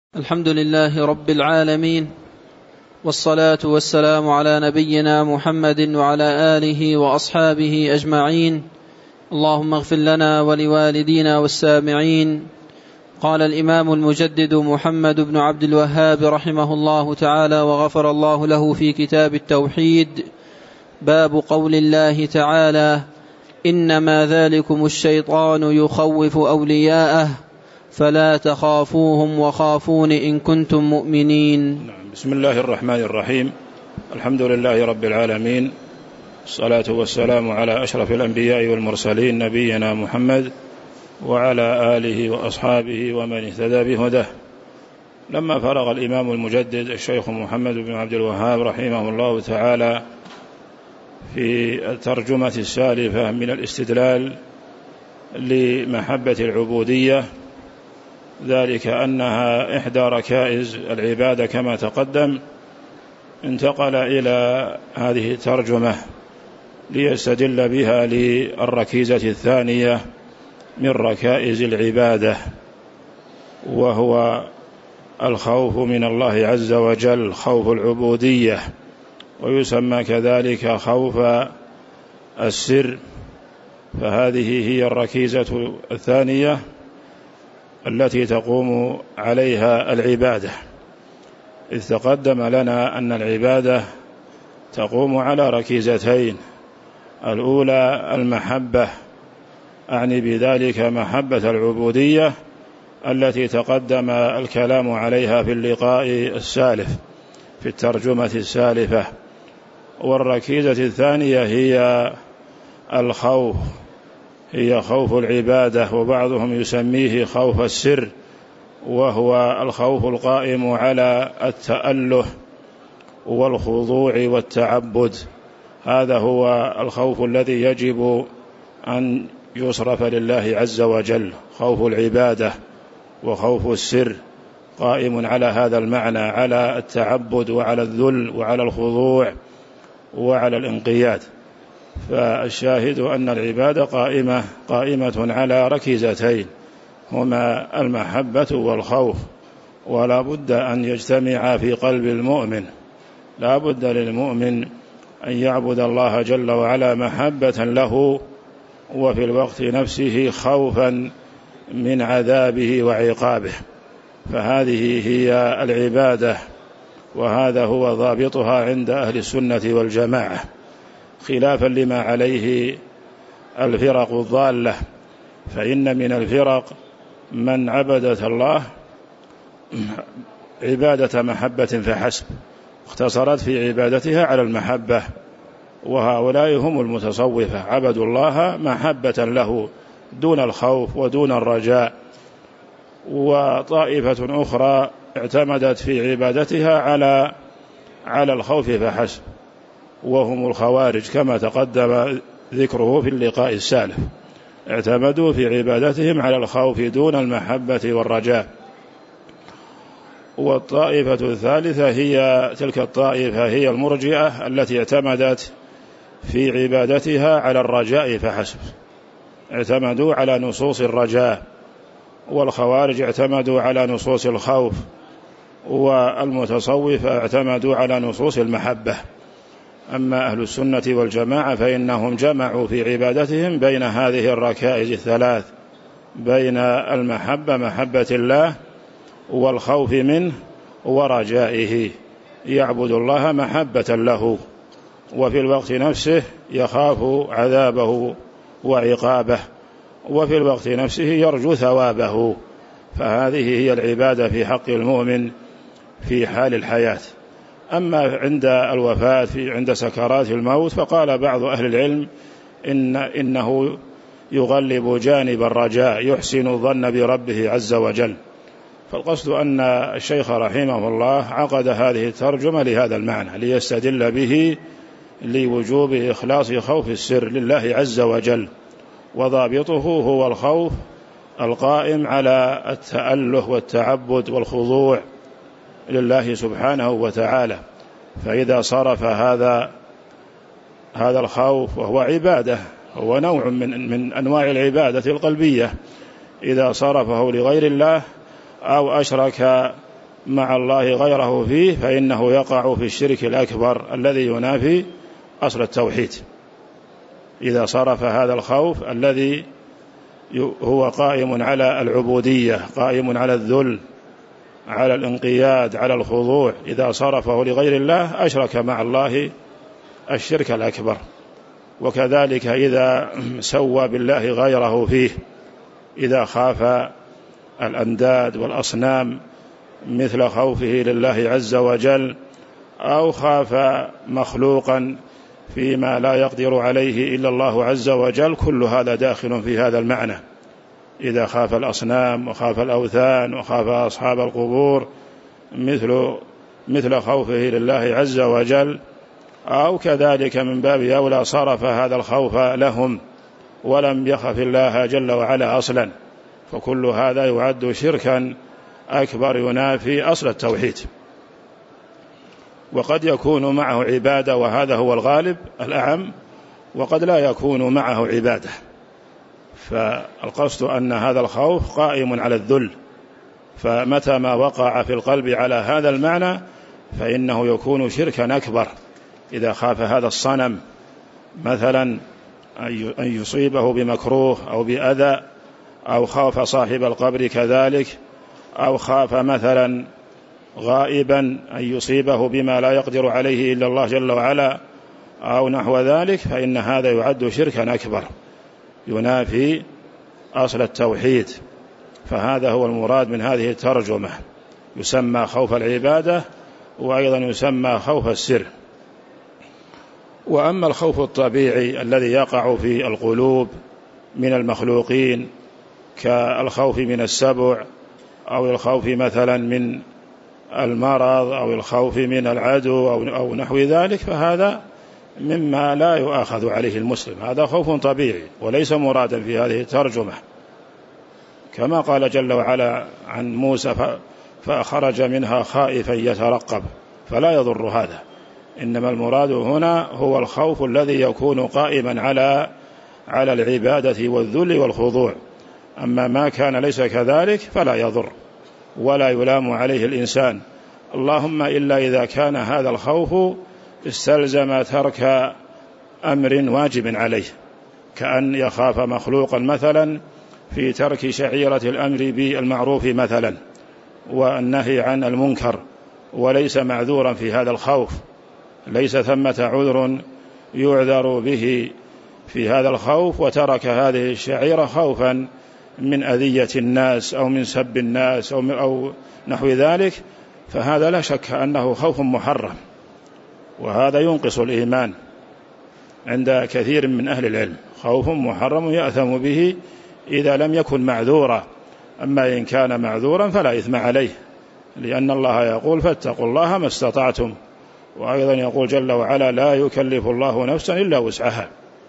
الحمد لله رب العالمين، والصلاة والسلام على نبينا محمد وعلى آله وأصحابه أجمعين. اللهم اغفر لنا ولوالدينا والسامعين. قال الإمام المجدد محمد بن عبد الوهاب رحمه الله تعالى وغفر الله له في كتاب التوحيد: باب قول الله تعالى: إنما ذلكم الشيطان يخوف أولياءه فلا تخافوهم وخافون إن كنتم مؤمنين. بسم الله الرحمن الرحيم. الحمد لله رب العالمين، الصلاة والسلام على أشرف الأنبياء والمرسلين نبينا محمد وعلى آله وأصحابه ومن اهتدى بهداه. لما فرغ الإمام المجدد الشيخ محمد بن عبد الوهاب رحمه الله تعالى في الترجمة السالفة من الاستدلال لمحبة العبودية، ذلك أنها إحدى ركائز العبادة كما تقدم، انتقل إلى هذه الترجمة ليستدل بها للركيزة الثانية من ركائز العبادة، وهو الخوف من الله عز وجل، خوف العبودية، ويسمى كذلك خوف السر. فهذه هي الركيزة الثانية التي تقوم عليها العبادة، إذ تقدم لنا أن العبادة تقوم على ركيزتين: الأولى المحبة، أعني بذلك محبة العبودية التي تقدم الكلام عليها في اللقاء السالف في الترجمة السالفة. والركيزة الثانية هي الخوف، هي خوف العبادة، وبعضهم يسميه خوف السر، وهو الخوف القائم على التأله والخضوع والتعبد. هذا هو الخوف الذي يجب أن يصرف لله عز وجل، خوف العبادة وخوف السر قائم على هذا المعنى، على التعبد وعلى الذل وعلى الخضوع وعلى الانقياد. فالشاهد أن العبادة قائمة على ركيزتين، هما المحبة والخوف، ولا بد أن يجتمعا في قلب المؤمن. لا بد للمؤمن أن يعبد الله جل وعلا محبة له، وفي الوقت نفسه خوفا من عذابه وعقابه. فهذه هي العبادة، وهذا هو ضابطها عند أهل السنة والجماعة، خلافا لما عليه الفرق الضالة. فإن من الفرق من عبدت الله عبادة محبة فحسب، اقتصرت في عبادتها على المحبة، وهؤلاء هم المتصوفة، عبدوا الله محبة له دون الخوف ودون الرجاء. وطائفة أخرى اعتمدت في عبادتها على الخوف فحسب، وهم الخوارج كما تقدم ذكره في اللقاء السالف، اعتمدوا في عبادتهم على الخوف دون المحبة والرجاء. والطائفة الثالثة هي تلك الطائفة، هي المرجئة التي اعتمدت في عبادتها على الرجاء فحسب، اعتمدوا على نصوص الرجاء. والخوارج اعتمدوا على نصوص الخوف، والمتصوفة اعتمدوا على نصوص المحبة. أما أهل السنة والجماعة فإنهم جمعوا في عبادتهم بين هذه الركائز الثلاث، بين المحبة، محبة الله، والخوف منه ورجائه. يعبد الله محبة له، وفي الوقت نفسه يخاف عذابه وعقابه، وفي الوقت نفسه يرجو ثوابه. فهذه هي العبادة في حق المؤمن في حال الحياة. أما عند الوفاة، عند سكرات الموت، فقال بعض أهل العلم إنه يغلب جانب الرجاء، يحسن الظن بربه عز وجل. فالقصد أن الشيخ رحمه الله عقد هذه الترجمة لهذا المعنى، ليستدل به لوجوب إخلاص خوف السر لله عز وجل، وضابطه هو الخوف القائم على التأله والتعبد والخضوع لله سبحانه وتعالى. فإذا صرف هذا الخوف، وهو عبادة، هو نوع من أنواع العبادة القلبية، إذا صرفه لغير الله أو أشرك مع الله غيره فيه فإنه يقع في الشرك الأكبر الذي ينافي أصل التوحيد. إذا صرف هذا الخوف الذي هو قائم على العبودية، قائم على الذل، على الانقياد، على الخضوع، إذا صرفه لغير الله أشرك مع الله الشرك الأكبر. وكذلك إذا سوى بالله غيره فيه، إذا خاف الأنداد والأصنام مثل خوفه لله عز وجل، أو خاف مخلوقا فيما لا يقدر عليه إلا الله عز وجل، كل هذا داخل في هذا المعنى. إذا خاف الأصنام وخاف الأوثان وخاف أصحاب القبور مثل خوفه لله عز وجل، أو كذلك من باب أولى صرف هذا الخوف لهم ولم يخف الله جل وعلا أصلا، فكل هذا يعد شركا أكبر ينافي أصل التوحيد. وقد يكون معه عبادة، وهذا هو الغالب الأعم، وقد لا يكون معه عبادة. فالقصد أن هذا الخوف قائم على الذل، فمتى ما وقع في القلب على هذا المعنى فإنه يكون شركا أكبر. إذا خاف هذا الصنم مثلا أن يصيبه بمكروه أو بأذى، أو خاف صاحب القبر كذلك، أو خاف مثلا غائبا أن يصيبه بما لا يقدر عليه إلا الله جل وعلا أو نحو ذلك، فإن هذا يعد شركا أكبر ينافي أصل التوحيد. فهذا هو المراد من هذه الترجمة، يسمى خوف العبادة وأيضا يسمى خوف السر. وأما الخوف الطبيعي الذي يقع في القلوب من المخلوقين كالخوف من السبع، أو الخوف مثلا من المرض، أو الخوف من العدو أو نحو ذلك، فهذا مما لا يؤاخذ عليه المسلم، هذا خوف طبيعي وليس مرادا في هذه الترجمة. كما قال جل وعلا عن موسى فخرج منها خائفا يترقب، فلا يضر هذا، إنما المراد هنا هو الخوف الذي يكون قائما على العبادة والذل والخضوع. أما ما كان ليس كذلك فلا يضر ولا يلام عليه الإنسان، اللهم إلا إذا كان هذا الخوف استلزم ترك أمر واجب عليه، كأن يخاف مخلوقا مثلا في ترك شعيرة الأمر بالمعروف مثلا والنهي عن المنكر، وليس معذورا في هذا الخوف، ليس ثمة عذر يعذر به في هذا الخوف، وترك هذه الشعيرة خوفا من أذية الناس أو من سب الناس أو نحو ذلك، فهذا لا شك أنه خوف محرم، وهذا ينقص الإيمان عند كثير من أهل العلم، خوف محرم يأثم به إذا لم يكن معذورا. أما إن كان معذورا فلا إثم عليه، لأن الله يقول فاتقوا الله ما استطعتم، وأيضا يقول جل وعلا لا يكلف الله نفسا إلا وسعها.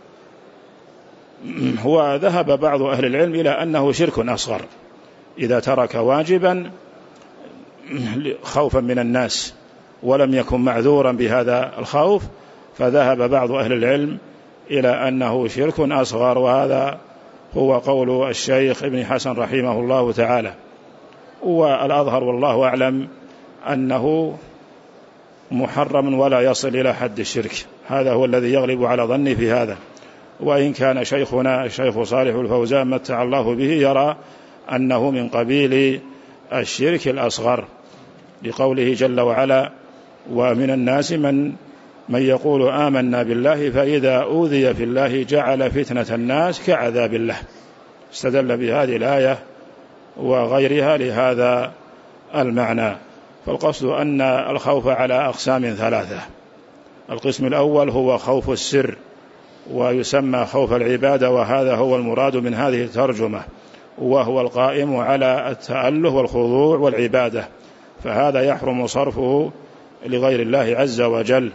هو ذهب بعض أهل العلم إلى أنه شرك أصغر إذا ترك واجبا خوفا من الناس ولم يكن معذورا بهذا الخوف، فذهب بعض أهل العلم إلى أنه شرك أصغر، وهذا هو قول الشيخ ابن حسن رحمه الله تعالى. والأظهر والله أعلم أنه محرم ولا يصل إلى حد الشرك، هذا هو الذي يغلب على ظني في هذا. وإن كان شيخنا الشيخ صالح الفوزان متع الله به يرى أنه من قبيل الشرك الأصغر، لقوله جل وعلا ومن الناس من يقول آمنا بالله فإذا أوذي في الله جعل فتنة الناس كعذاب الله. استدل بهذه الآية وغيرها لهذا المعنى. فالقصد أن الخوف على أقسام ثلاثة، القسم الأول هو خوف السر ويسمى خوف العبادة، وهذا هو المراد من هذه الترجمة، وهو القائم على التأله والخضوع والعبادة، فهذا يحرم صرفه لغير الله عز وجل.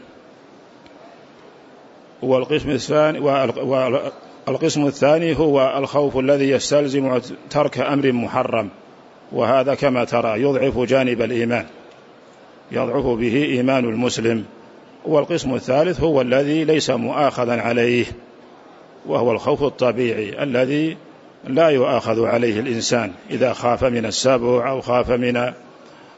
والقسم الثاني هو الخوف الذي يستلزم ترك أمر محرم، وهذا كما ترى يضعف جانب الإيمان، يضعف به إيمان المسلم. والقسم الثالث هو الذي ليس مؤاخذا عليه، وهو الخوف الطبيعي الذي لا يؤاخذ عليه الإنسان إذا خاف من السبع أو خاف من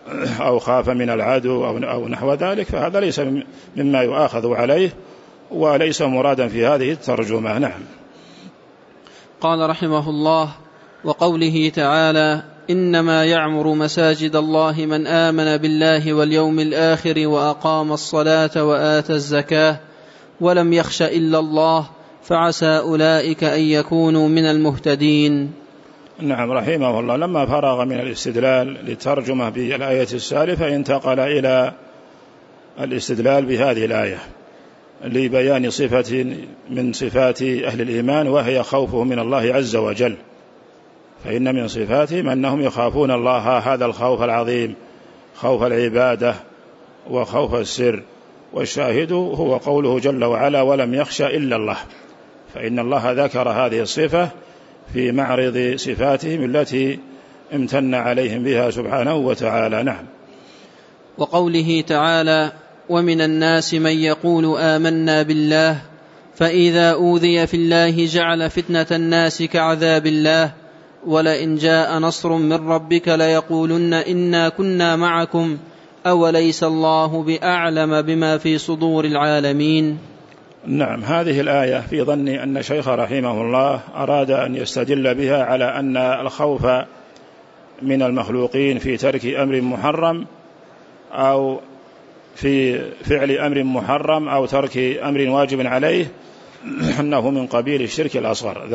أو خاف من العدو أو نحو ذلك، فهذا ليس مما يؤاخذ عليه وليس مرادا في هذه الترجمة. نعم. قال رحمه الله: وقوله تعالى: إنما يعمر مساجد الله من آمن بالله واليوم الآخر وأقام الصلاة وآتى الزكاة ولم يخش إلا الله فعسى أولئك أن يكونوا من المهتدين. نعم، رحمه الله لما فرغ من الاستدلال للترجمة بالآية السالفة انتقل إلى الاستدلال بهذه الآية لبيان صفة من صفات أهل الإيمان، وهي خوفه من الله عز وجل، فإن من صفاتهم أنهم يخافون الله هذا الخوف العظيم، خوف العبادة وخوف السر. والشاهد هو قوله جل وعلا: ولم يخش إلا الله، فإن الله ذكر هذه الصفة في معرض صفاتهم التي امتن عليهم بها سبحانه وتعالى. نعم. وقوله تعالى: ومن الناس من يقول آمنا بالله فإذا أوذي في الله جعل فتنة الناس كعذاب الله ولئن جاء نصر من ربك ليقولن إنا كنا معكم أوليس الله بأعلم بما في صدور العالمين. نعم، هذه الآية في ظني أن شيخ رحمه الله أراد أن يستدل بها على أن الخوف من المخلوقين في ترك أمر محرم أو في فعل أمر محرم أو ترك أمر واجب عليه أنه من قبيل الشرك الأصغر،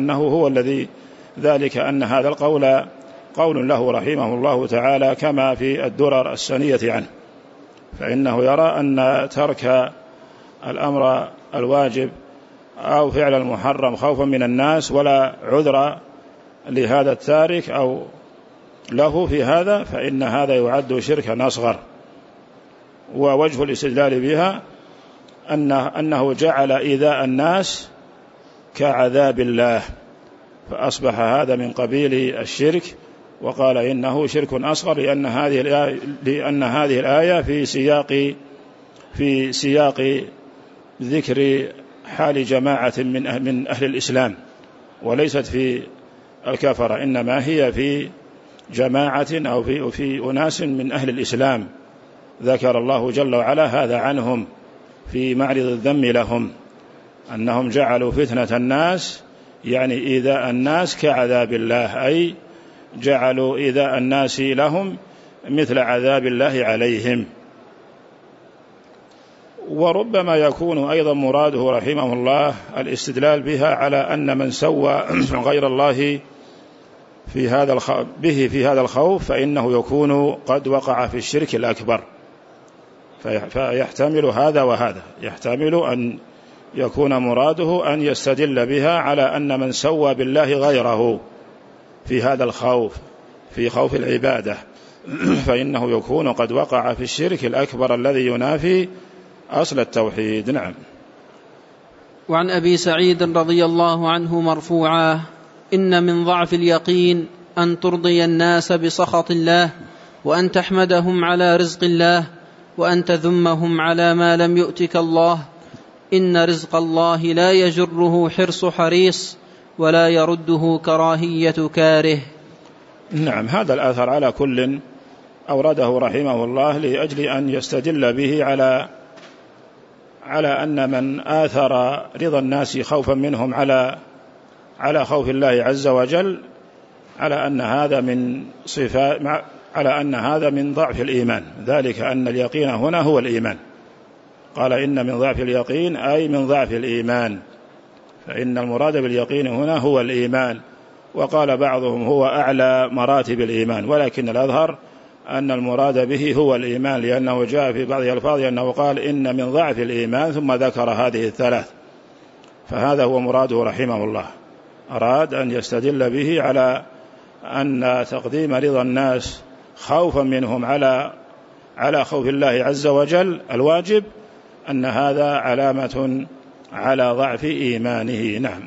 ذلك أن هذا القول قول له رحمه الله تعالى كما في الدرر السنية عنه، فإنه يرى أن ترك الأمر الواجب أو فعل المحرم خوفا من الناس ولا عذر لهذا التارك أو له في هذا، فإن هذا يعد شركا أصغر. ووجه الاستدلال بها أنه جعل إيذاء الناس كعذاب الله، فأصبح هذا من قبيل الشرك، وقال إنه شرك أصغر لأن هذه الآية في سياق ذكر حال جماعة من أهل الإسلام، وليست في الكفرة، إنما هي في جماعة أو في أناس من أهل الإسلام ذكر الله جل وعلا هذا عنهم في معرض الذم لهم، أنهم جعلوا فتنة الناس يعني إيذاء الناس كعذاب الله، أي جعلوا إيذاء الناس لهم مثل عذاب الله عليهم. وربما يكون أيضا مراده رحمه الله الاستدلال بها على أن من سوى غير الله في هذا الخوف فإنه يكون قد وقع في الشرك الأكبر، فيحتمل هذا وهذا، يحتمل أن يكون مراده أن يستدل بها على أن من سوى بالله غيره في هذا الخوف، في خوف العبادة، فإنه يكون قد وقع في الشرك الأكبر الذي ينافي أصل التوحيد. نعم. وعن أبي سعيد رضي الله عنه مرفوعا: إن من ضعف اليقين أن ترضي الناس بسخط الله، وأن تحمدهم على رزق الله، وأن تذمهم على ما لم يؤتك الله. إن رزق الله لا يجره حرص حريص ولا يرده كراهية كاره. نعم، هذا الآثر على كل أورده رحمه الله لأجل أن يستدل به على أن من آثر رضا الناس خوفا منهم على خوف الله عز وجل على أن هذا من ضعف الإيمان، ذلك أن اليقين هنا هو الإيمان، قال إن من ضعف اليقين أي من ضعف الإيمان، فإن المراد باليقين هنا هو الإيمان. وقال بعضهم هو أعلى مراتب الإيمان، ولكن الأظهر أن المراد به هو الإيمان، لأنه جاء في بعض الألفاظ أنه قال إن من ضعف الإيمان ثم ذكر هذه الثلاث، فهذا هو مراده رحمه الله، أراد أن يستدل به على أن تقديم رضا الناس خوفا منهم على خوف الله عز وجل الواجب أن هذا علامة على ضعف إيمانه. نعم.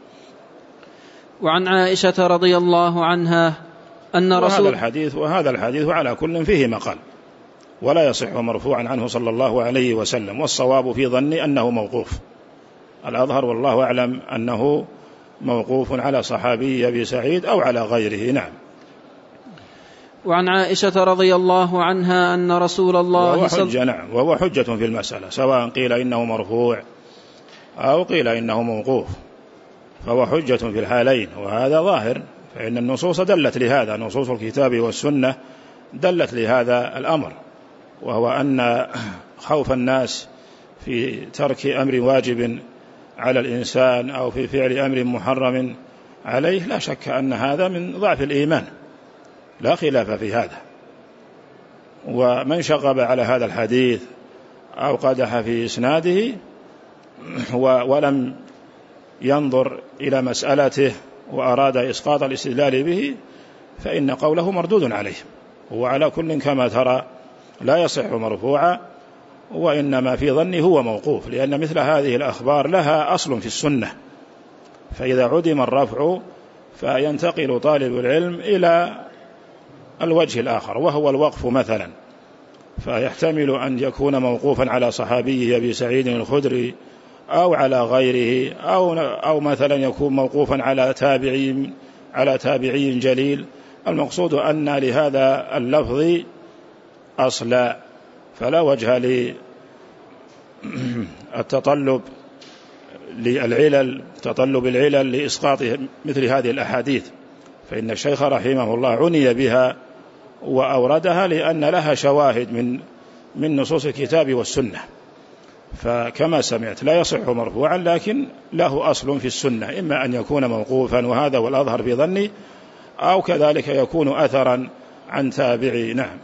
وعن عائشة رضي الله عنها أن وهذا الحديث على كل فيه مقال ولا يصح مرفوعا عنه صلى الله عليه وسلم، والصواب في ظني أنه موقوف، الأظهر والله أعلم أنه موقوف على صحابي أبي سعيد أو على غيره. نعم. وعن عائشة رضي الله عنها أن رسول الله وهو حجة في المسألة، سواء قيل إنه مرفوع أو قيل إنه موقوف، فهو حجة في الحالين، وهذا ظاهر، فإن النصوص دلت لهذا، نصوص الكتاب والسنة دلت لهذا الأمر، وهو أن خوف الناس في ترك أمر واجب على الإنسان أو في فعل أمر محرم عليه، لا شك أن هذا من ضعف الإيمان، لا خلاف في هذا. ومن شغب على هذا الحديث أو قدح في إسناده ولم ينظر إلى مسألته وأراد إسقاط الاستدلال به، فإن قوله مردود عليه، وعلى كل كما ترى لا يصح مرفوعا، وإنما في ظني هو موقوف، لأن مثل هذه الأخبار لها أصل في السنة، فإذا عدم الرفع فينتقل طالب العلم إلى الوجه الآخر وهو الوقف مثلا، فيحتمل أن يكون موقوفا على صحابيه أبي سعيد الخدري أو على غيره، أو مثلا يكون موقوفا على تابعي جليل. المقصود أن لهذا اللفظ أصلا، فلا وجه للتطلب تطلب العلل لإسقاط مثل هذه الأحاديث، فإن الشيخ رحمه الله عني بها وأوردها لأن لها شواهد من نصوص الكتاب والسنة، فكما سمعت لا يصح مرفوعا، لكن له أصل في السنة، إما أن يكون موقوفا وهذا والأظهر في ظني، أو كذلك يكون أثرا عن تابعي. نعم.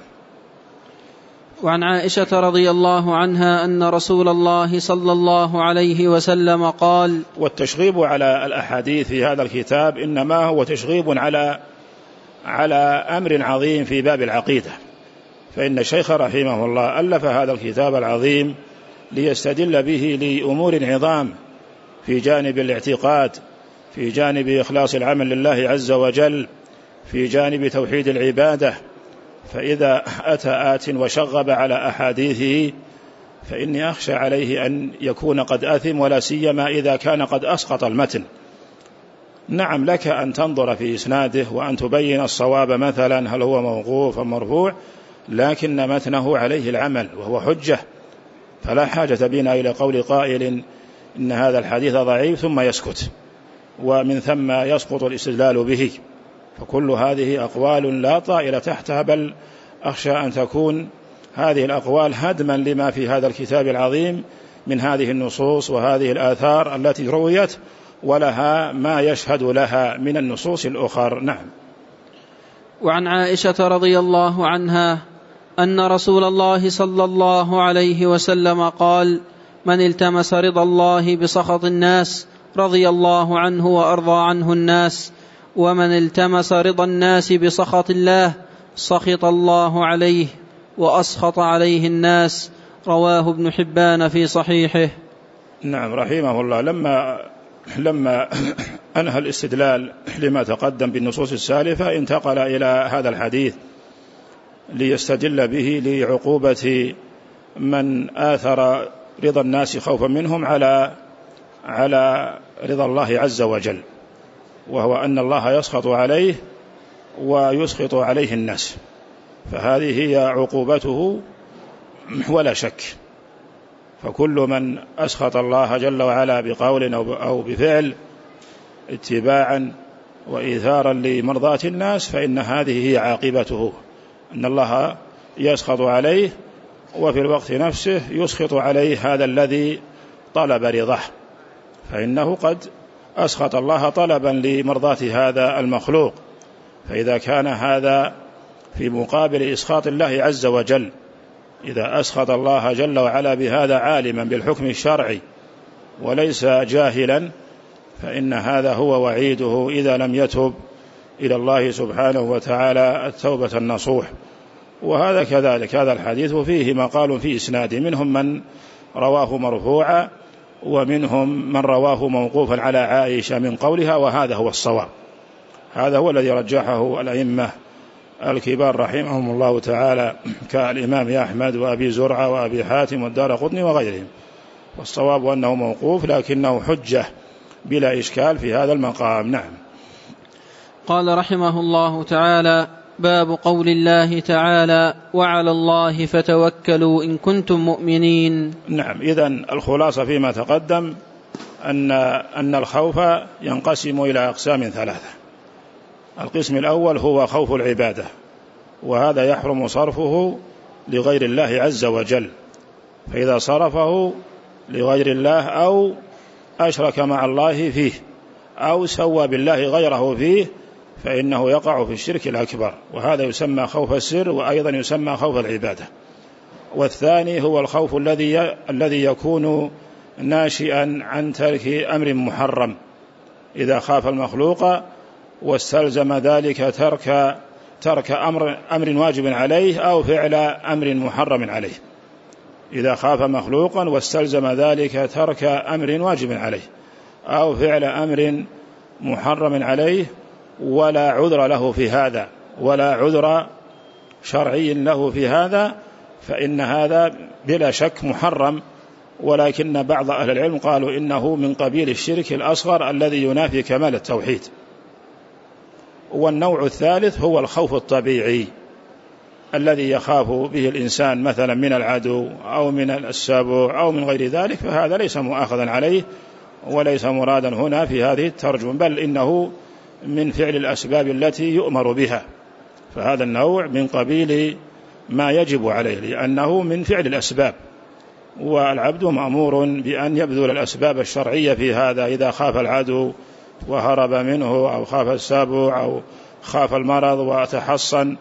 وعن عائشة رضي الله عنها أن رسول الله صلى الله عليه وسلم قال. والتشغيب على الأحاديث في هذا الكتاب إنما هو تشغيب على أمر عظيم في باب العقيدة، فإن الشيخ رحمه الله ألف هذا الكتاب العظيم ليستدل به لأمور عظام في جانب الاعتقاد، في جانب إخلاص العمل لله عز وجل، في جانب توحيد العبادة. فإذا أتى وشغب على أحاديثه فإني أخشى عليه أن يكون قد أثم، ولا سيما إذا كان قد أسقط المتن. نعم، لك أن تنظر في إسناده وأن تبين الصواب، مثلا هل هو موقوف أم مرفوع، لكن متنه عليه العمل وهو حجة، فلا حاجة بنا إلى قول قائل إن هذا الحديث ضعيف ثم يسكت، ومن ثم يسقط الاستدلال به. فكل هذه أقوال لا طائل تحتها، بل أخشى أن تكون هذه الأقوال هدما لما في هذا الكتاب العظيم من هذه النصوص وهذه الآثار التي رويت، ولها ما يشهد لها من النصوص الأخرى. نعم. وعن عائشة رضي الله عنها أن رسول الله صلى الله عليه وسلم قال: من التمس رضا الله بسخط الناس رضي الله عنه وأرضى عنه الناس، ومن التمس رضا الناس بسخط الله سخط الله عليه وأسخط عليه الناس. رواه ابن حبان في صحيحه. نعم، رحمه الله لما أنهى الاستدلال لما تقدم بالنصوص السالفة انتقل إلى هذا الحديث ليستدل به لعقوبة من آثر رضا الناس خوفا منهم على رضا الله عز وجل، وهو أن الله يسخط عليه ويسخط عليه الناس، فهذه هي عقوبته ولا شك. فكل من أسخط الله جل وعلا بقول أو بفعل اتباعا وإيثارا لمرضاة الناس فإن هذه هي عاقبته، أن الله يسخط عليه وفي الوقت نفسه يسخط عليه هذا الذي طلب رضاه، فإنه قد أسخط الله طلبا لمرضاة هذا المخلوق. فإذا كان هذا في مقابل إسخاط الله عز وجل، إذا أسخط الله جل وعلا بهذا عالما بالحكم الشرعي وليس جاهلا، فإن هذا هو وعيده إذا لم يتب إلى الله سبحانه وتعالى التوبة النصوح. وهذا كذلك، هذا الحديث فيه مقال في إسناده، منهم من رواه مرفوعا ومنهم من رواه موقوفا على عائشة من قولها، وهذا هو الصواب، هذا هو الذي رجحه الأئمة الكبار رحمهم الله تعالى كالإمام أحمد وأبي زرعة وأبي حاتم والدارقطني وغيرهم، والصواب أنه موقوف لكنه حجة بلا إشكال في هذا المقام. نعم. قال رحمه الله تعالى: باب قول الله تعالى وعلى الله فتوكلوا إن كنتم مؤمنين. نعم، إذن الخلاصة فيما تقدم أن الخوف ينقسم إلى أقسام ثلاثة. القسم الأول هو خوف العبادة، وهذا يحرم صرفه لغير الله عز وجل، فإذا صرفه لغير الله أو أشرك مع الله فيه أو سوى بالله غيره فيه فإنه يقع في الشرك الأكبر، وهذا يسمى خوف السر، وأيضا يسمى خوف العبادة. والثاني هو الخوف الذي يكون ناشئا عن ترك أمر محرم، إذا خاف المخلوق واستلزم ذلك ترك أمر واجب عليه أو فعل أمر محرم عليه. إذا خاف مخلوقا واستلزم ذلك ترك أمر واجب عليه أو فعل أمر محرم عليه ولا عذر له في هذا، ولا عذر شرعي له في هذا، فإن هذا بلا شك محرم، ولكن بعض أهل العلم قالوا إنه من قبيل الشرك الأصغر الذي ينافي كمال التوحيد. والنوع الثالث هو الخوف الطبيعي الذي يخاف به الإنسان مثلا من العدو أو من السبع أو من غير ذلك، فهذا ليس مؤاخذا عليه وليس مرادا هنا في هذه الترجمة، بل إنه من فعل الأسباب التي يؤمر بها، فهذا النوع من قبيل ما يجب عليه لأنه من فعل الأسباب، والعبد مأمور بأن يبذل الأسباب الشرعية في هذا. إذا خاف العدو وهرب منه أو خاف السبع أو خاف المرض وتحصن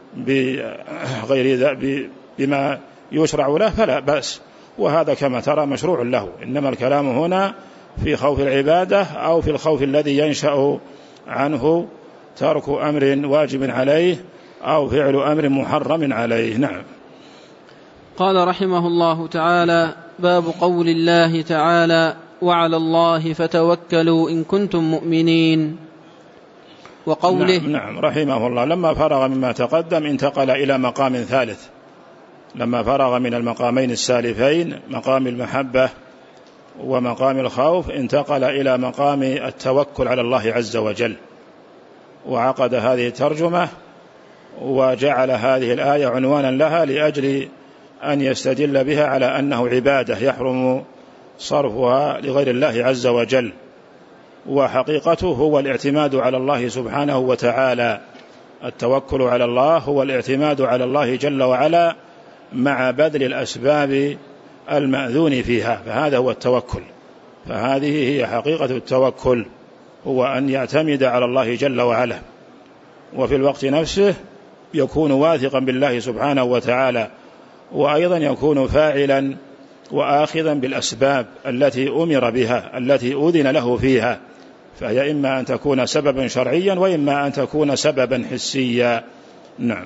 بما يشرع له فلا بأس، وهذا كما ترى مشروع له. إنما الكلام هنا في خوف العبادة أو في الخوف الذي ينشأ عنه ترك أمر واجب عليه أو فعل أمر محرم عليه. نعم. قال رحمه الله تعالى باب قول الله تعالى وعلى الله فتوكلوا إن كنتم مؤمنين. وقوله نعم رحمه الله لما فرغ مما تقدم انتقل إلى مقام ثالث، لما فرغ من المقامين السالفين مقام المحبة ومقام الخوف انتقل إلى مقام التوكل على الله عز وجل، وعقد هذه الترجمة وجعل هذه الآية عنوانا لها لأجل أن يستدل بها على أنه عبادة يحرم صرفها لغير الله عز وجل، وحقيقته هو الاعتماد على الله سبحانه وتعالى. التوكل على الله هو الاعتماد على الله جل وعلا مع بذل الأسباب المأذون فيها، فهذا هو التوكل. فهذه هي حقيقة التوكل، هو أن يعتمد على الله جل وعلا، وفي الوقت نفسه يكون واثقا بالله سبحانه وتعالى، وأيضا يكون فاعلا وآخذا بالأسباب التي أمر بها التي أذن له فيها، فهي إما أن تكون سببا شرعيا وإما أن تكون سببا حسيا. نعم.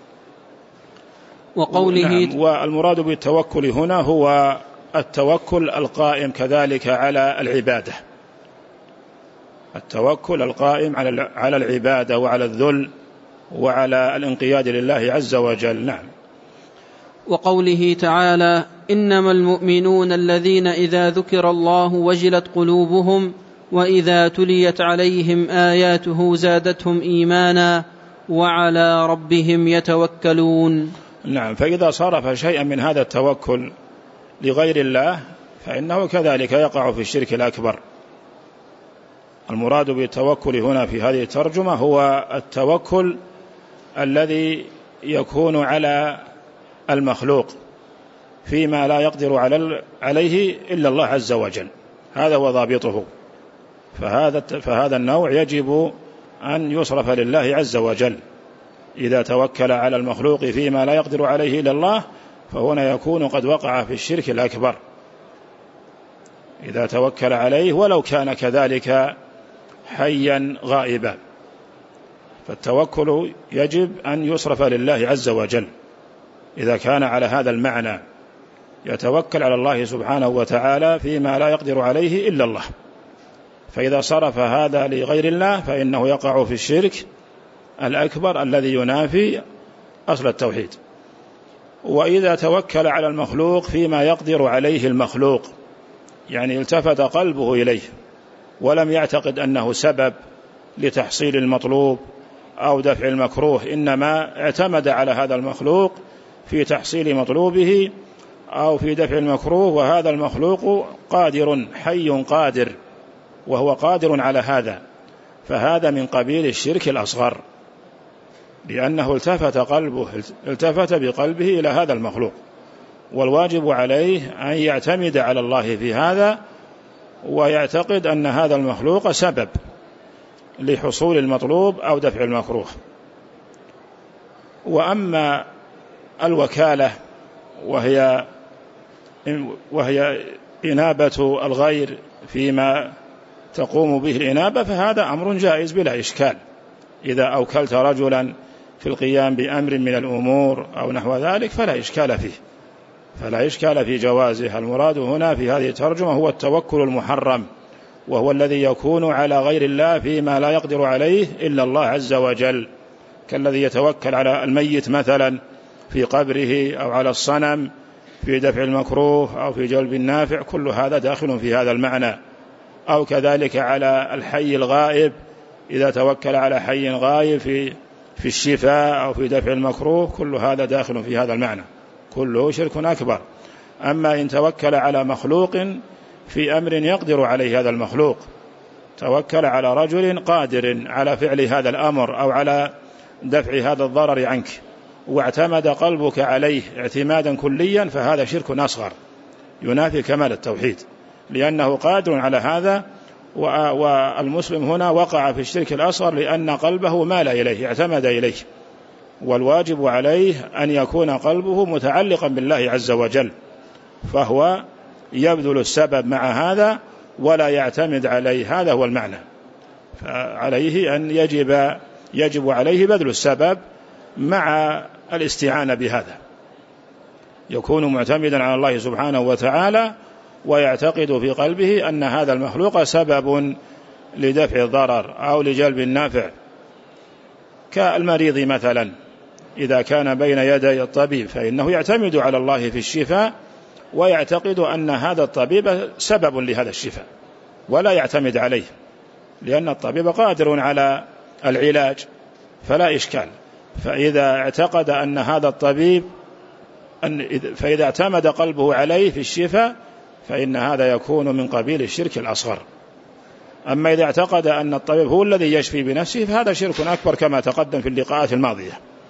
وقوله نعم. والمراد بالتوكل هنا هو التوكل القائم كذلك على العبادة، التوكل القائم على العبادة وعلى الذل وعلى الانقياد لله عز وجل. نعم. وقوله تعالى إنما المؤمنون الذين إذا ذكر الله وجلت قلوبهم وإذا تليت عليهم آياته زادتهم إيمانا وعلى ربهم يتوكلون. نعم. فإذا صرف شيئا من هذا التوكل لغير الله فإنه كذلك يقع في الشرك الأكبر. المراد بالتوكل هنا في هذه الترجمة هو التوكل الذي يكون على المخلوق فيما لا يقدر عليه إلا الله عز وجل، هذا هو ضابطه. فهذا النوع يجب أن يصرف لله عز وجل. إذا توكل على المخلوق فيما لا يقدر عليه إلا الله فهنا يكون قد وقع في الشرك الأكبر، إذا توكل عليه ولو كان كذلك حيا غائبا. فالتوكل يجب أن يصرف لله عز وجل إذا كان على هذا المعنى، يتوكل على الله سبحانه وتعالى فيما لا يقدر عليه إلا الله. فإذا صرف هذا لغير الله فإنه يقع في الشرك الأكبر الذي ينافي أصل التوحيد. وإذا توكل على المخلوق فيما يقدر عليه المخلوق، يعني التفت قلبه إليه ولم يعتقد أنه سبب لتحصيل المطلوب أو دفع المكروه، إنما اعتمد على هذا المخلوق في تحصيل مطلوبه أو في دفع المكروه، وهذا المخلوق قادر حي قادر وهو قادر على هذا، فهذا من قبيل الشرك الأصغر، لأنه التفت بقلبه إلى هذا المخلوق، والواجب عليه أن يعتمد على الله في هذا ويعتقد أن هذا المخلوق سبب لحصول المطلوب أو دفع المكروه. وأما الوكالة وهي إنابة الغير فيما تقوم به الإنابة، فهذا أمر جائز بلا إشكال. إذا أوكلت رجلا في القيام بأمر من الأمور أو نحو ذلك فلا إشكال في جوازه. المراد هنا في هذه الترجمة هو التوكل المحرم، وهو الذي يكون على غير الله فيما لا يقدر عليه إلا الله عز وجل، كالذي يتوكل على الميت مثلا في قبره، أو على الصنم في دفع المكروه أو في جلب النافع، كل هذا داخل في هذا المعنى. أو كذلك على الحي الغائب، إذا توكل على حي غائب في الشفاء أو في دفع المكروه، كل هذا داخل في هذا المعنى، كله شرك أكبر. أما إن توكل على مخلوق في أمر يقدر عليه هذا المخلوق، توكل على رجل قادر على فعل هذا الأمر أو على دفع هذا الضرر عنك، واعتمد قلبك عليه اعتمادا كليا، فهذا شرك أصغر ينافي كمال التوحيد، لأنه قادر على هذا. والمسلم هنا وقع في الشرك الأصغر لأن قلبه مال إليه، اعتمد إليه، والواجب عليه أن يكون قلبه متعلقا بالله عز وجل، فهو يبذل السبب مع هذا ولا يعتمد عليه، هذا هو المعنى. فعليه أن يجب عليه بذل السبب مع الاستعانة بهذا، يكون معتمدا على الله سبحانه وتعالى ويعتقد في قلبه أن هذا المخلوق سبب لدفع الضرر أو لجلب النافع، كالمريض مثلا إذا كان بين يدي الطبيب فإنه يعتمد على الله في الشفاء ويعتقد أن هذا الطبيب سبب لهذا الشفاء، ولا يعتمد عليه، لأن الطبيب قادر على العلاج فلا إشكال. فإذا اعتقد أن هذا الطبيب فإذا اعتمد قلبه عليه في الشفاء فإن هذا يكون من قبيل الشرك الأصغر. أما إذا اعتقد أن الطبيب هو الذي يشفي بنفسه فهذا شرك أكبر كما تقدم في اللقاءات الماضية.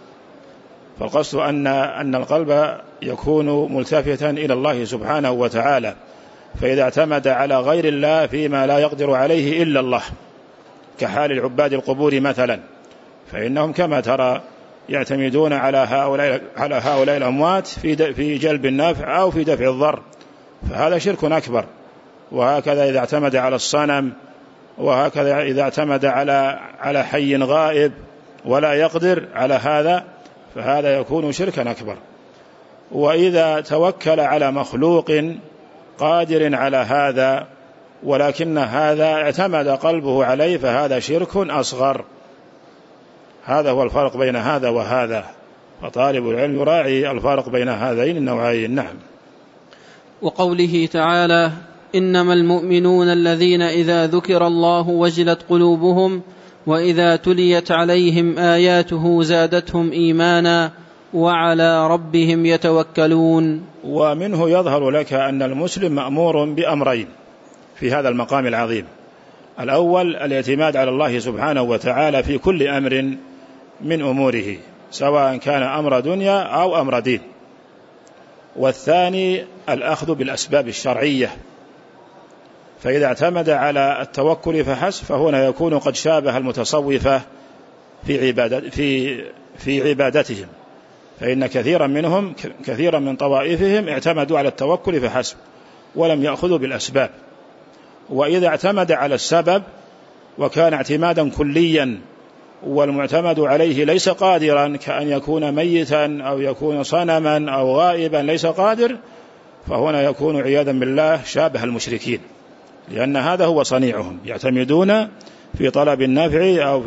فالقصد أن القلب يكون ملتفتا إلى الله سبحانه وتعالى، فإذا اعتمد على غير الله فيما لا يقدر عليه إلا الله، كحال العباد القبور مثلا، فإنهم كما ترى يعتمدون على هؤلاء الأموات في جلب النافع أو في دفع الضر، فهذا شرك أكبر. وهكذا إذا اعتمد على الصنم، وهكذا إذا اعتمد على حي غائب ولا يقدر على هذا، فهذا يكون شركا أكبر. وإذا توكل على مخلوق قادر على هذا ولكن هذا اعتمد قلبه عليه فهذا شرك أصغر. هذا هو الفرق بين هذا وهذا، فطالب العلم يراعي الفرق بين هذين النوعين. نعم. وقوله تعالى: إنما المؤمنون الذين إذا ذكر الله وجلت قلوبهم وإذا تليت عليهم آياته زادتهم إيمانا وعلى ربهم يتوكلون. ومنه يظهر لك أن المسلم مأمور بأمرين في هذا المقام العظيم: الأول الاعتماد على الله سبحانه وتعالى في كل أمر من أموره، سواء كان أمر دنيا أو أمر دين. والثاني الأخذ بالأسباب الشرعية، فإذا اعتمد على التوكل فحسب فهنا يكون قد شابه المتصوفة في عبادتهم، فإن كثيرا من طوائفهم اعتمدوا على التوكل فحسب ولم يأخذوا بالأسباب. وإذا اعتمد على السبب وكان اعتمادا كليا والمعتمد عليه ليس قادرا، كأن يكون ميتا أو يكون صنما أو غائبا ليس قادر، فهنا يكون عياذا بالله شابه المشركين، لأن هذا هو صنيعهم، يعتمدون في طلب النفع أو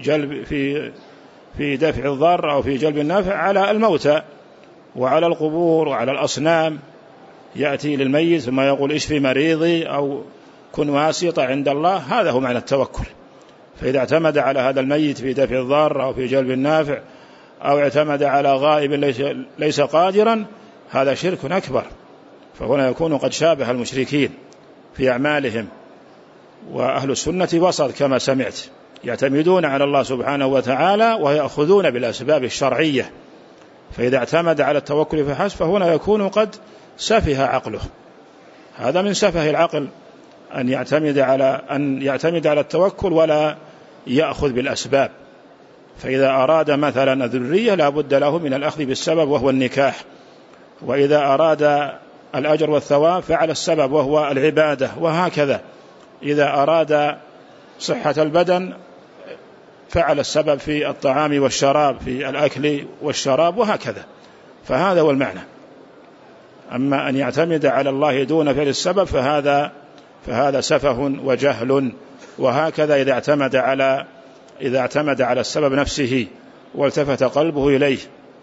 في دفع الضر أو في جلب النفع على الموتى وعلى القبور وعلى الأصنام. يأتي للميت ثم يقول اشفي مريضي أو كن واسطة عند الله، هذا هو معنى التوكل. فإذا اعتمد على هذا الميت في دفع الضار أو في جلب النافع أو اعتمد على غائب ليس قادرا، هذا شرك أكبر، فهنا يكون قد شابه المشركين في أعمالهم. وأهل السنة وسط كما سمعت، يعتمدون على الله سبحانه وتعالى ويأخذون بالأسباب الشرعية، فإذا اعتمد على التوكل فحسب فهنا يكون قد سفه عقله. هذا من سفه العقل أن يعتمد على التوكل ولا يأخذ بالأسباب. فإذا أراد مثلا الذرية لا بد له من الأخذ بالسبب وهو النكاح، وإذا أراد الأجر والثواب فعل السبب وهو العبادة، وهكذا إذا أراد صحة البدن فعل السبب في الطعام والشراب، في الأكل والشراب، وهكذا. فهذا هو المعنى. أما أن يعتمد على الله دون فعل السبب فهذا سفه وجهل. وهكذا إذا اعتمد على السبب نفسه والتفت قلبه إليه،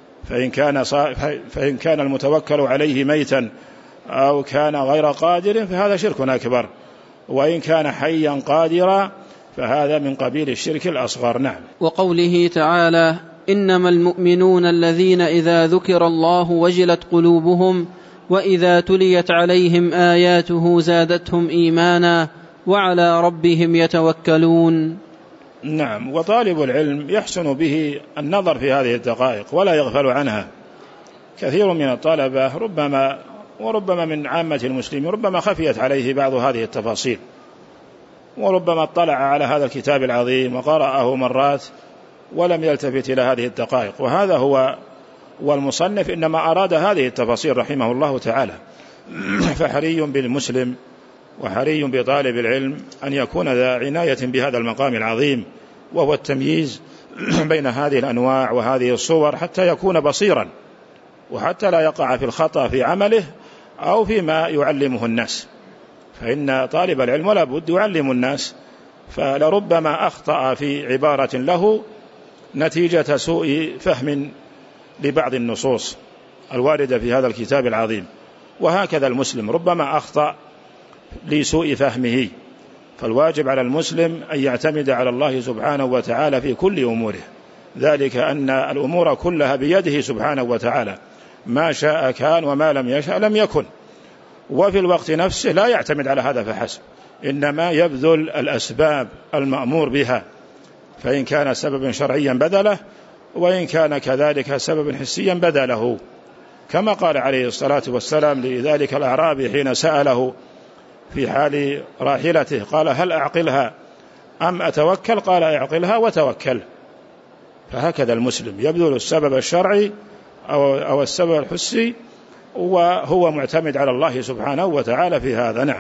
فإن كان المتوكل عليه ميتا أو كان غير قادر فهذا شرك أكبر، وإن كان حيا قادرا فهذا من قبيل الشرك الأصغر. نعم. وقوله تعالى: إنما المؤمنون الذين إذا ذكر الله وجلت قلوبهم وإذا تليت عليهم آياته زادتهم إيمانا وعلى ربهم يتوكلون. نعم. وطالب العلم يحسن به النظر في هذه الدقائق ولا يغفل عنها. كثير من الطلبة وربما من عامة المسلمين ربما خفيت عليه بعض هذه التفاصيل، وربما اطلع على هذا الكتاب العظيم وقرأه مرات ولم يلتفت إلى هذه الدقائق. وهذا هو والمصنف إنما أراد هذه التفاصيل رحمه الله تعالى. فحري بالمسلم وحري بطالب العلم أن يكون ذا عناية بهذا المقام العظيم، وهو التمييز بين هذه الأنواع وهذه الصور، حتى يكون بصيرا وحتى لا يقع في الخطأ في عمله أو فيما يعلمه الناس. فإن طالب العلم ولا بد يعلم الناس، فلربما أخطأ في عبارة له نتيجة سوء فهم لبعض النصوص الواردة في هذا الكتاب العظيم. وهكذا المسلم ربما أخطأ لسوء فهمه. فالواجب على المسلم أن يعتمد على الله سبحانه وتعالى في كل أموره، ذلك أن الأمور كلها بيده سبحانه وتعالى، ما شاء كان وما لم يشاء لم يكن. وفي الوقت نفسه لا يعتمد على هذا فحسب، إنما يبذل الأسباب المأمور بها، فإن كان سببا شرعيا بذله، وإن كان كذلك سببا حسيا بذله، كما قال عليه الصلاة والسلام لذلك الأعرابي حين سأله في حال راحلته قال: هل أعقلها أم أتوكل؟ قال: أعقلها وتوكل. فهكذا المسلم يبذل السبب الشرعي أو السبب الحسي، وهو معتمد على الله سبحانه وتعالى في هذا. نعم.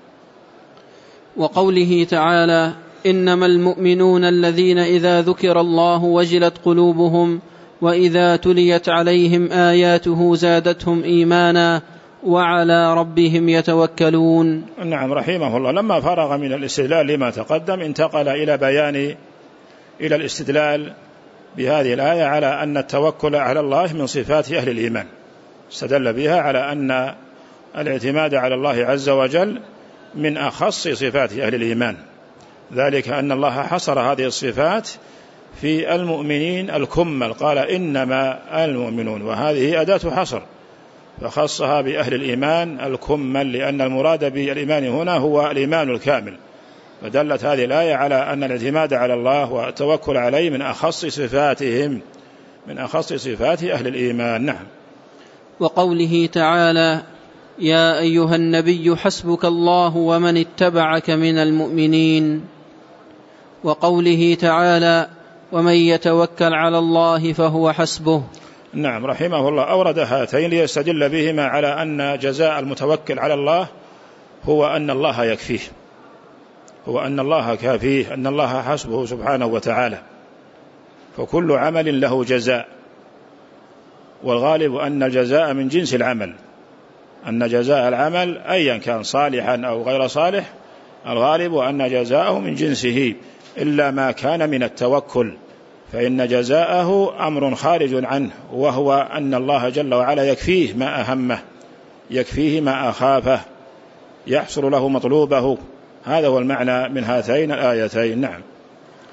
وقوله تعالى: إنما المؤمنون الذين إذا ذكر الله وجلت قلوبهم وإذا تليت عليهم آياته زادتهم إيمانا وعلى ربهم يتوكلون. نعم. رحمه الله لما فرغ من الاستدلال لما تقدم انتقل إلى الاستدلال بهذه الآية على أن التوكل على الله من صفات أهل الإيمان. استدل بها على أن الاعتماد على الله عز وجل من أخص صفات أهل الإيمان، ذلك أن الله حصر هذه الصفات في المؤمنين الكمل، قال: إنما المؤمنون، وهذه أداة حصر، فخصها بأهل الإيمان الكمل، لأن المراد بالإيمان هنا هو الإيمان الكامل. فدلت هذه الآية على أن الاعتماد على الله والتوكل عليه من أخص صفاتهم، من أخص صفات أهل الإيمان. نعم. وقوله تعالى: يا أيها النبي حسبك الله ومن اتبعك من المؤمنين. وقوله تعالى: ومن يتوكل على الله فهو حسبه. نعم. رحمه الله أورد هاتين ليستدل بهما على أن جزاء المتوكل على الله هو أن الله يكفيه، هو أن الله كافيه، أن الله حسبه سبحانه وتعالى. فكل عمل له جزاء، والغالب أن الجزاء من جنس العمل، أن جزاء العمل أيا كان صالحا أو غير صالح الغالب أن جزاءه من جنسه، إلا ما كان من التوكل فإن جزاءه أمر خارج عنه، وهو أن الله جل وعلا يكفيه ما أهمه، يكفيه ما أخافه، يحصل له مطلوبه. هذا هو المعنى من هاتين الآيتين. نعم.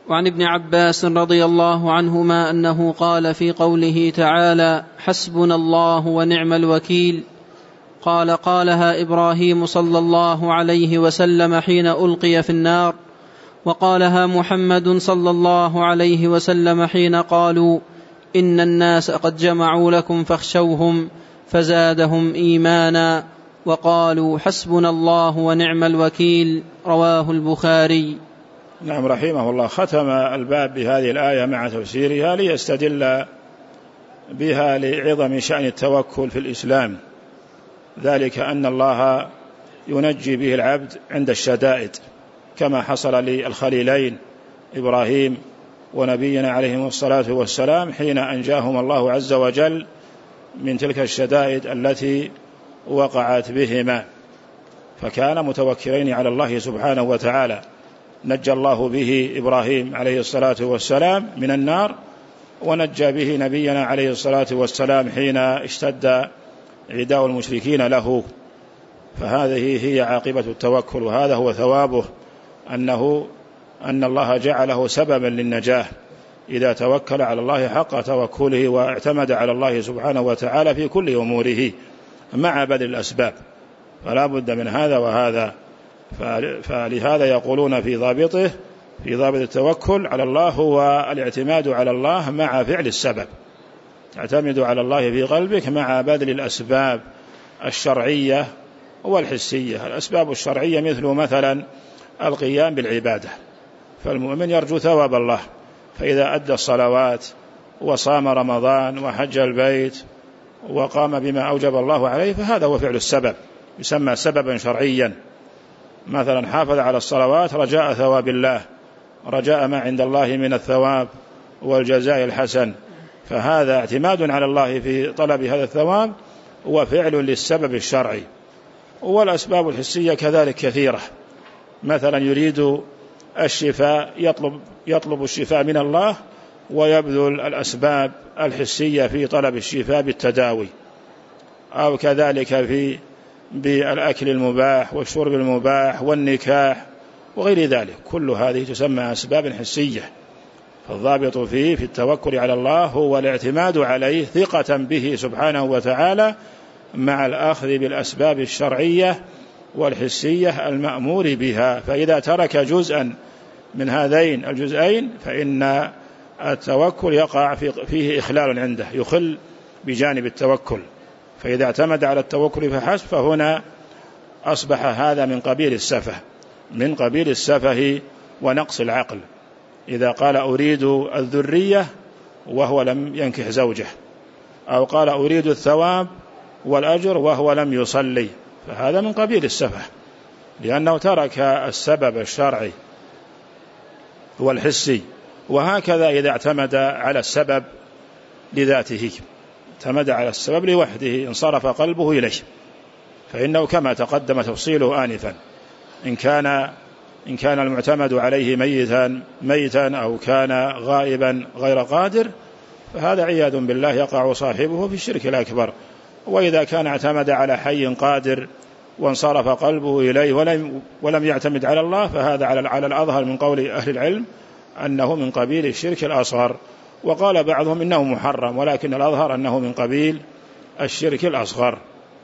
وعن ابن عباس رضي الله عنهما أنه قال في قوله تعالى: حسبنا الله ونعم الوكيل، قالها إبراهيم صلى الله عليه وسلم حين ألقي في النار، وقالها محمد صلى الله عليه وسلم حين قالوا: إن الناس قد جمعوا لكم فاخشوهم، فزادهم إيمانا، وقالوا حسبنا الله ونعم الوكيل. رواه البخاري. نعم، رحمه الله. ختم الباب بهذه الآية مع تفسيرها ليستدل بها لعظم شأن التوكل في الإسلام، ذلك أن الله ينجي به العبد عند الشدائد، كما حصل للخليلين إبراهيم ونبينا عليهم الصلاة والسلام حين أنجاهم الله عز وجل من تلك الشدائد التي وقعت بهما، فكان متوكلين على الله سبحانه وتعالى. نجى الله به إبراهيم عليه الصلاة والسلام من النار، ونجى به نبينا عليه الصلاة والسلام حين اشتد عداء المشركين له. فهذه هي عاقبة التوكل، وهذا هو ثوابه، أن الله جعله سببا للنجاة إذا توكل على الله حق توكله واعتمد على الله سبحانه وتعالى في كل أموره مع بذل الأسباب، فلا بد من هذا وهذا. فلهذا يقولون في ضابط التوكل على الله هو الاعتماد على الله مع فعل السبب، تعتمد على الله في قلبك مع بذل الأسباب الشرعية والحسية. الأسباب الشرعية مثلا القيام بالعبادة، فالمؤمن يرجو ثواب الله، فإذا أدى الصلوات وصام رمضان وحج البيت وقام بما أوجب الله عليه فهذا هو فعل السبب، يسمى سببا شرعيا. مثلا حافظ على الصلوات رجاء ثواب الله، رجاء ما عند الله من الثواب والجزاء الحسن، فهذا اعتماد على الله في طلب هذا الثواب وفعل للسبب الشرعي. والأسباب الحسية كذلك كثيرة، مثلا يريد الشفاء يطلب الشفاء من الله ويبذل الأسباب الحسية في طلب الشفاء بالتداوي، أو كذلك بالأكل المباح والشرب المباح والنكاح وغير ذلك، كل هذه تسمى أسباب حسية. فالضابط في التوكل على الله هو الاعتماد عليه ثقة به سبحانه وتعالى مع الأخذ بالأسباب الشرعية والحسية المأمور بها. فإذا ترك جزءا من هذين الجزئين فإن التوكل يقع فيه إخلال عنده، يخل بجانب التوكل. فإذا اعتمد على التوكل فحسب فهنا أصبح هذا من قبيل السفه ونقص العقل. إذا قال أريد الذرية وهو لم ينكح زوجه، أو قال أريد الثواب والأجر وهو لم يصلي، فهذا من قبيل السفه، لأنه ترك السبب الشرعي والحسي. وهكذا إذا اعتمد على السبب لذاته، اعتمد على السبب لوحده انصرف قلبه إليه، فإنه كما تقدم تفصيله آنفا، إن كان المعتمد عليه ميتا أو كان غائبا غير قادر فهذا عياذ بالله يقع صاحبه في الشرك الأكبر. وإذا كان اعتمد على حي قادر وانصرف قلبه إليه ولم يعتمد على الله فهذا على الأظهر من قول أهل العلم أنه من قبيل الشرك الأصغر. وقال بعضهم إنه محرم، ولكن الأظهر أنه من قبيل الشرك الأصغر.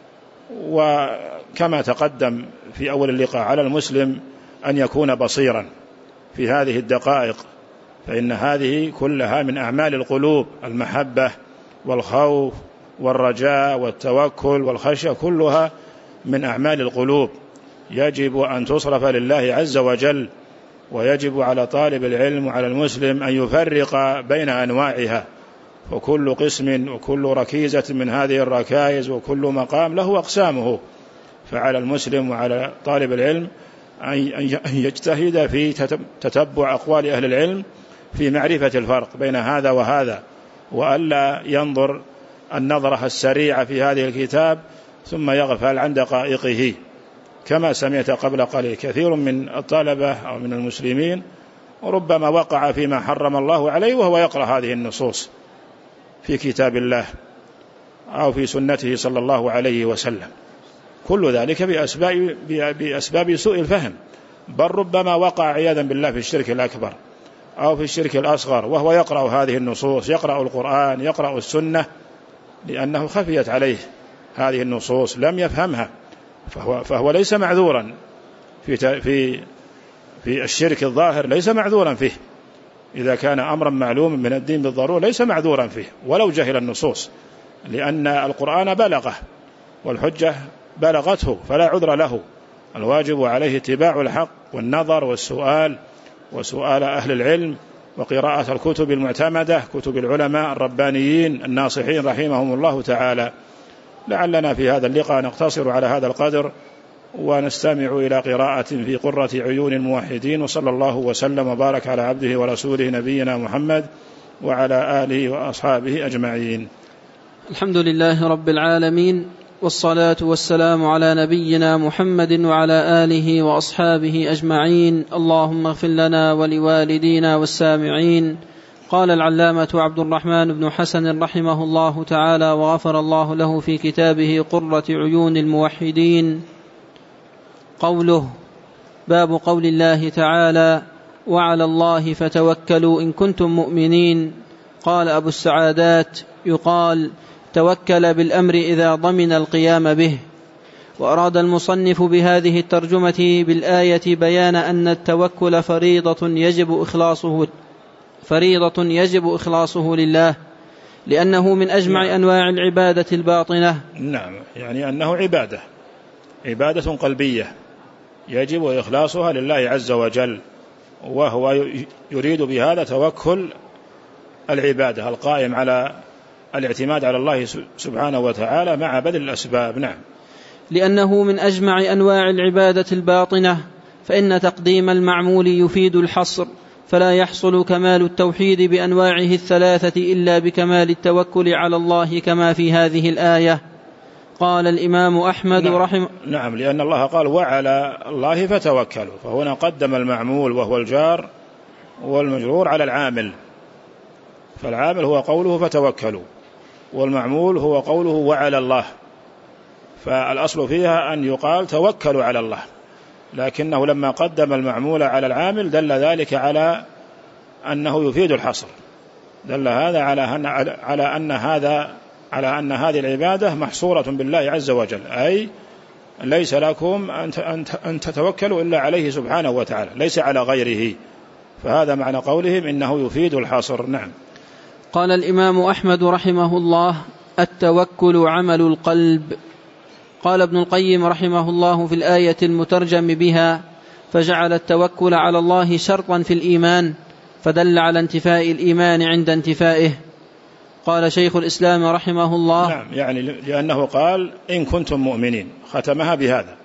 وكما تقدم في أول اللقاء على المسلم أن يكون بصيرا في هذه الدقائق، فإن هذه كلها من أعمال القلوب، المحبة والخوف والرجاء والتوكل والخشية كلها من أعمال القلوب، يجب أن تصرف لله عز وجل. ويجب على طالب العلم وعلى المسلم أن يفرق بين أنواعها، وكل قسم وكل ركيزة من هذه الركائز وكل مقام له أقسامه. فعلى المسلم وعلى طالب العلم أن يجتهد في تتبع أقوال أهل العلم في معرفة الفرق بين هذا وهذا، وألا ينظر النظرة السريعة في هذه الكتاب ثم يغفل عن دقائقه، كما سمعت قبل قليل كثير من الطلبة أو من المسلمين وربما وقع فيما حرم الله عليه وهو يقرأ هذه النصوص في كتاب الله أو في سنته صلى الله عليه وسلم، كل ذلك بأسباب سوء الفهم، بل ربما وقع عياذا بالله في الشرك الأكبر. أو في الشرك الأصغر وهو يقرأ هذه النصوص، يقرأ القرآن، يقرأ السنة، لأنه خفيت عليه هذه النصوص لم يفهمها، فهو ليس معذورا في الشرك الظاهر، ليس معذورا فيه إذا كان أمرا معلوما من الدين بالضرورة، ليس معذورا فيه ولو جهل النصوص، لأن القرآن بلغه والحجة بلغته فلا عذر له. الواجب عليه اتباع الحق والنظر والسؤال وسؤال أهل العلم وقراءة الكتب المعتمدة، كتب العلماء الربانيين الناصحين رحمهم الله تعالى. لعلنا في هذا اللقاء نقتصر على هذا القدر ونستمع إلى قراءة في قرة عيون الموحدين. وصلى الله وسلم وبارك على عبده ورسوله نبينا محمد وعلى آله وأصحابه أجمعين. الحمد لله رب العالمين، والصلاة والسلام على نبينا محمد وعلى آله وأصحابه أجمعين. اللهم اغفر لنا ولوالدينا والسامعين. قال العلامة عبد الرحمن بن حسن رحمه الله تعالى وغفر الله له في كتابه قرة عيون الموحدين: قوله: باب قول الله تعالى: وعلى الله فتوكلوا إن كنتم مؤمنين. قال أبو السعادات: يقال توكل بالأمر إذا ضمن القيام به. وأراد المصنف بهذه الترجمة بالآية بيان أن التوكل فريضة يجب إخلاصه لله، لأنه من أجمع أنواع العبادة الباطنة. نعم، يعني أنه عبادة قلبية يجب إخلاصها لله عز وجل، وهو يريد بهذا توكل العبادة القائم على الاعتماد على الله سبحانه وتعالى مع بذل الأسباب. نعم، لأنه من أجمع أنواع العبادة الباطنة، فإن تقديم المعمول يفيد الحصر، فلا يحصل كمال التوحيد بأنواعه الثلاثة إلا بكمال التوكل على الله كما في هذه الآية. قال الإمام أحمد نعم، لأن الله قال: وعلى الله فتوكلوا، فهنا قدم المعمول وهو الجار والمجرور على العامل، فالعامل هو قوله فتوكلوا، والمعمول هو قوله وعلى الله، فالأصل فيها أن يقال توكلوا على الله، لكنه لما قدم المعمول على العامل دل ذلك على أنه يفيد الحصر، دل هذا على أن هذه العبادة محصورة بالله عز وجل، أي ليس لكم أن تتوكلوا إلا عليه سبحانه وتعالى، ليس على غيره، فهذا معنى قولهم إنه يفيد الحصر. نعم. قال الإمام أحمد رحمه الله: التوكل عمل القلب. قال ابن القيم رحمه الله في الآية المترجم بها: فجعل التوكل على الله شرطا في الإيمان، فدل على انتفاء الإيمان عند انتفائه. قال شيخ الإسلام رحمه الله: نعم، يعني لأنه قال إن كنتم مؤمنين، ختمها بهذا،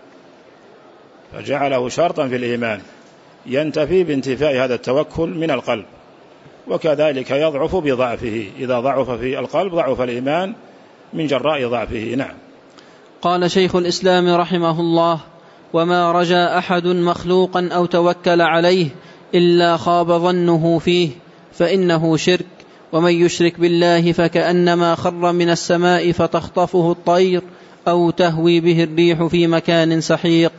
فجعله شرطا في الإيمان ينتفي بانتفاء هذا التوكل من القلب، وكذلك يضعف بضعفه، إذا ضعف في القلب ضعف الإيمان من جراء ضعفه. نعم. قال شيخ الإسلام رحمه الله: وما رجا أحد مخلوقا أو توكل عليه إلا خاب ظنه فيه، فإنه شرك، ومن يشرك بالله فكأنما خر من السماء فتخطفه الطير أو تهوي به الريح في مكان سحيق.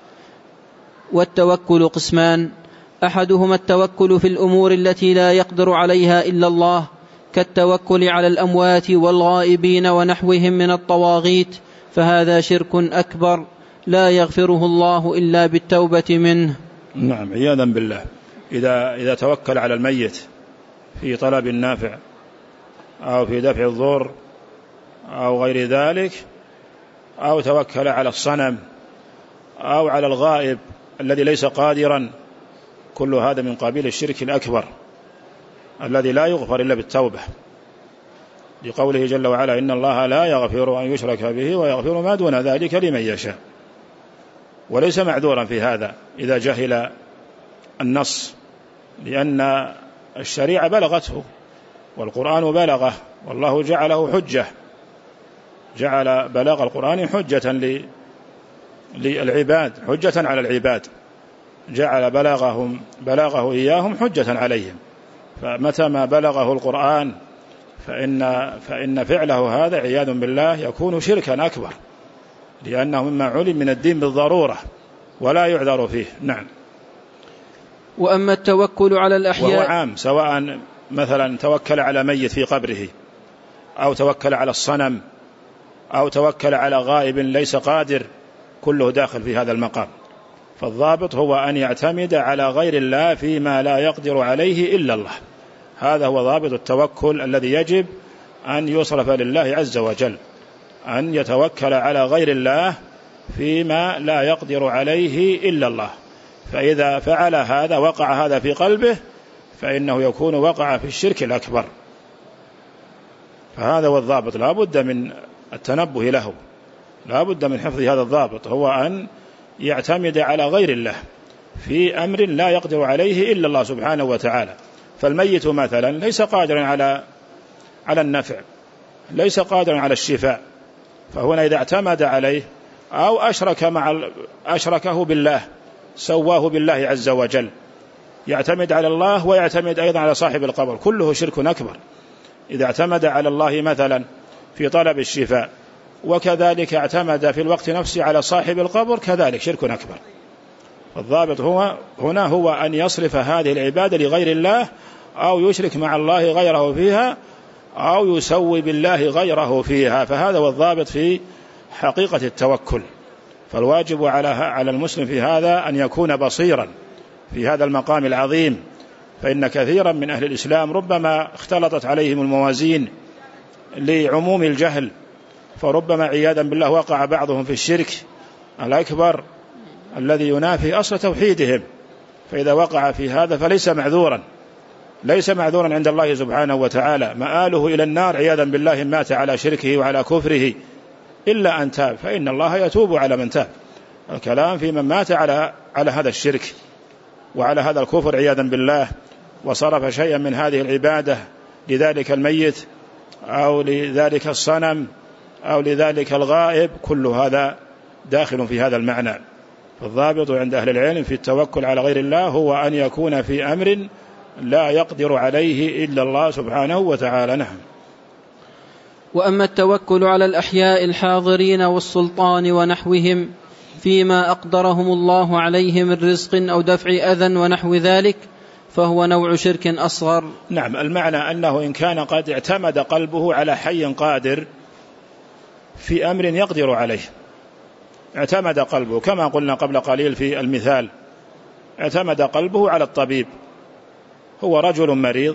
والتوكل قسمان: أحدهما التوكل في الأمور التي لا يقدر عليها إلا الله، كالتوكل على الأموات والغائبين ونحوهم من الطواغيت، فهذا شرك أكبر لا يغفره الله إلا بالتوبة منه. نعم، عياذا بالله. إذا توكل على الميت في طلب النافع أو في دفع الضر أو غير ذلك، أو توكل على الصنم أو على الغائب الذي ليس قادرا، كل هذا من قبيل الشرك الأكبر الذي لا يغفر إلا بالتوبة، لقوله جل وعلا: إن الله لا يغفر أن يشرك به ويغفر ما دون ذلك لمن يشاء. وليس معذورا في هذا إذا جهل النص، لأن الشريعة بلغته والقرآن بلغه، والله جعله حجة، جعل بلاغ القرآن حجة للعباد، حجة على العباد، جعل بلاغه إياهم حجة عليهم. فمتى ما بلغه القرآن فإن فعله هذا عياذ بالله يكون شركا أكبر، لأنه مما علم من الدين بالضرورة ولا يعذر فيه. نعم. وأما التوكل على الأحياء وهو عام، سواء مثلا توكل على ميت في قبره، أو توكل على الصنم، أو توكل على غائب ليس قادر، كله داخل في هذا المقام. فالضابط هو أن يعتمد على غير الله فيما لا يقدر عليه إلا الله. هذا هو ضابط التوكل الذي يجب أن يصرف لله عز وجل، أن يتوكل على غير الله فيما لا يقدر عليه إلا الله. فإذا فعل هذا وقع هذا في قلبه فإنه يكون وقع في الشرك الأكبر. فهذا هو الضابط، لا بد من التنبه له، لا بد من حفظ هذا الضابط، هو أن يعتمد على غير الله في أمر لا يقدر عليه إلا الله سبحانه وتعالى. فالميت مثلا ليس قادرا على النفع، ليس قادرا على الشفاء، فهنا إذا اعتمد عليه أو أشركه بالله، سواه بالله عز وجل، يعتمد على الله ويعتمد أيضا على صاحب القبر، كله شرك أكبر. إذا اعتمد على الله مثلا في طلب الشفاء، وكذلك اعتمد في الوقت نفسه على صاحب القبر، كذلك شرك أكبر. الضابط هنا هو أن يصرف هذه العبادة لغير الله، أو يشرك مع الله غيره فيها، أو يسوي بالله غيره فيها. فهذا هو الضابط في حقيقة التوكل. فالواجب على المسلم في هذا أن يكون بصيرا في هذا المقام العظيم، فإن كثيرا من أهل الإسلام ربما اختلطت عليهم الموازين لعموم الجهل، فربما عياذا بالله وقع بعضهم في الشرك الأكبر الذي ينافي أصل توحيدهم. فإذا وقع في هذا فليس معذورا، ليس معذورا عند الله سبحانه وتعالى، مآله إلى النار عياذا بالله، مات على شركه وعلى كفره، إلا أن تاب فإن الله يتوب على من تاب. الكلام في من مات على هذا الشرك وعلى هذا الكفر عياذا بالله، وصرف شيئا من هذه العبادة لذلك الميت أو لذلك الصنم أو لذلك الغائب، كل هذا داخل في هذا المعنى. فالضابط عند أهل العلم في التوكل على غير الله هو أن يكون في أمر لا يقدر عليه إلا الله سبحانه وتعالى. نعم. وأما التوكل على الأحياء الحاضرين والسلطان ونحوهم فيما أقدرهم الله عليه من رزق أو دفع أذى ونحو ذلك، فهو نوع شرك أصغر. نعم، المعنى أنه إن كان قد اعتمد قلبه على حي قادر في أمر يقدر عليه، اعتمد قلبه كما قلنا قبل قليل في المثال، اعتمد قلبه على الطبيب، هو رجل مريض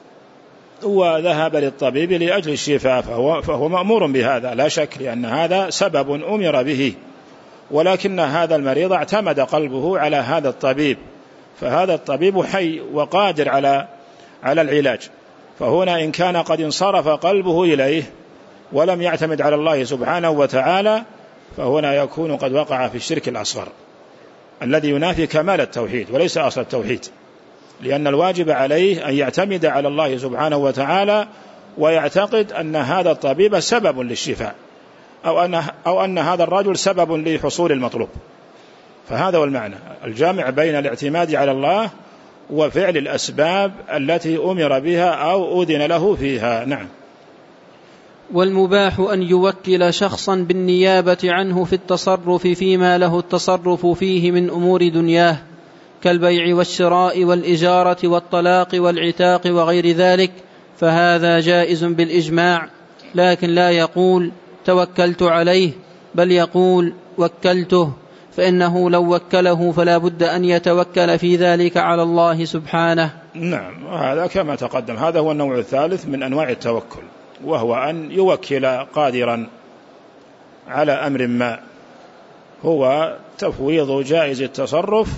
وذهب للطبيب لأجل الشفاء، فهو مأمور بهذا لا شك، لأن هذا سبب أمر به، ولكن هذا المريض اعتمد قلبه على هذا الطبيب، فهذا الطبيب حي وقادر على العلاج. فهنا إن كان قد انصرف قلبه إليه ولم يعتمد على الله سبحانه وتعالى، فهنا يكون قد وقع في الشرك الأصغر الذي ينافي كمال التوحيد وليس أصل التوحيد، لأن الواجب عليه أن يعتمد على الله سبحانه وتعالى ويعتقد أن هذا الطبيب سبب للشفاء، أو أن هذا الرجل سبب لحصول المطلوب. فهذا هو المعنى الجامع بين الاعتماد على الله وفعل الأسباب التي أمر بها أو أذن له فيها. نعم. والمباح أن يوكل شخصا بالنيابة عنه في التصرف فيما له التصرف فيه من أمور دنياه، كالبيع والشراء والإجارة والطلاق والعتاق وغير ذلك، فهذا جائز بالإجماع، لكن لا يقول توكلت عليه، بل يقول وكلته، فإنه لو وكله فلا بد أن يتوكل في ذلك على الله سبحانه. نعم، هذا كما تقدم، هذا هو النوع الثالث من أنواع التوكل، وهو أن يوكل قادرا على أمر ما، هو تفويض جائز التصرف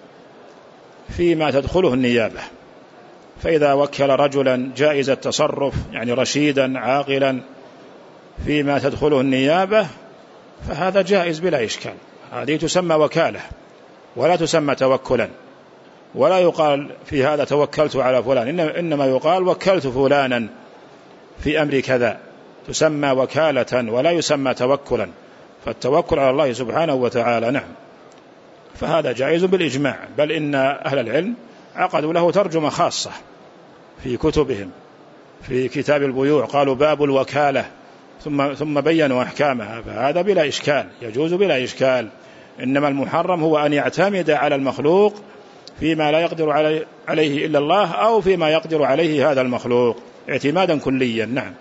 فيما تدخله النيابة. فإذا وكل رجلا جائز التصرف يعني رشيدا عاقلا فيما تدخله النيابة فهذا جائز بلا إشكال، هذه تسمى وكالة ولا تسمى توكلا، ولا يقال في هذا توكلت على فلان، إنما يقال وكلت فلانا في أمر كذا، تسمى وكالة ولا يسمى توكلا. فالتوكل على الله سبحانه وتعالى نعم، فهذا جائز بالإجماع، بل إن أهل العلم عقدوا له ترجمة خاصة في كتبهم، في كتاب البيوع قالوا باب الوكالة، ثم بينوا أحكامها، فهذا بلا إشكال، يجوز بلا إشكال. إنما المحرم هو أن يعتمد على المخلوق فيما لا يقدر عليه إلا الله أو فيما يقدر عليه هذا المخلوق اعتمادا كليا. نعم.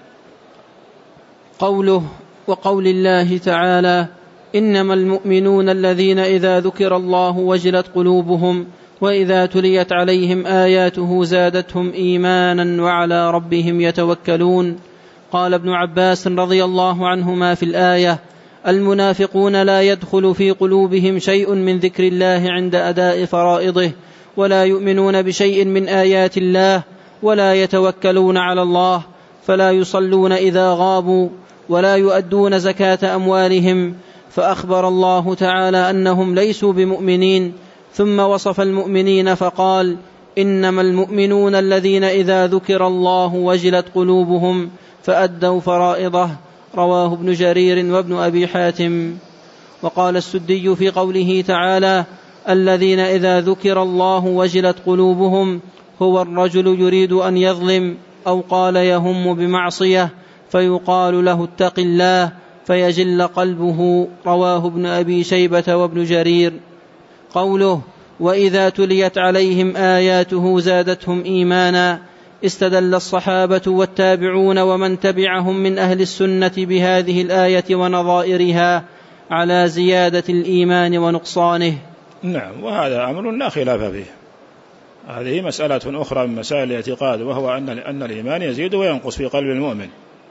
قوله وقول الله تعالى إنما المؤمنون الذين إذا ذكر الله وجلت قلوبهم وإذا تليت عليهم آياته زادتهم إيمانا وعلى ربهم يتوكلون. قال ابن عباس رضي الله عنهما في الآية المنافقون لا يدخل في قلوبهم شيء من ذكر الله عند أداء فرائضه ولا يؤمنون بشيء من آيات الله ولا يتوكلون على الله فلا يصلون إذا غابوا ولا يؤدون زكاة أموالهم. فأخبر الله تعالى أنهم ليسوا بمؤمنين ثم وصف المؤمنين فقال إنما المؤمنون الذين إذا ذكر الله وجلت قلوبهم فأدوا فرائضه. رواه ابن جرير وابن أبي حاتم. وقال السدي في قوله تعالى الذين إذا ذكر الله وجلت قلوبهم هو الرجل يريد أن يظلم أو قال يهم بمعصية فيقال له اتق الله فيجل قلبه. رواه ابن أبي شيبة وابن جرير. قوله وإذا تليت عليهم آياته زادتهم إيمانا استدل الصحابة والتابعون ومن تبعهم من أهل السنة بهذه الآية ونظائرها على زيادة الإيمان ونقصانه. نعم. وهذا أمر لا خلاف فيه. هذه مسألة أخرى من مسائل الاعتقاد وهو أن الإيمان يزيد وينقص في قلب المؤمن،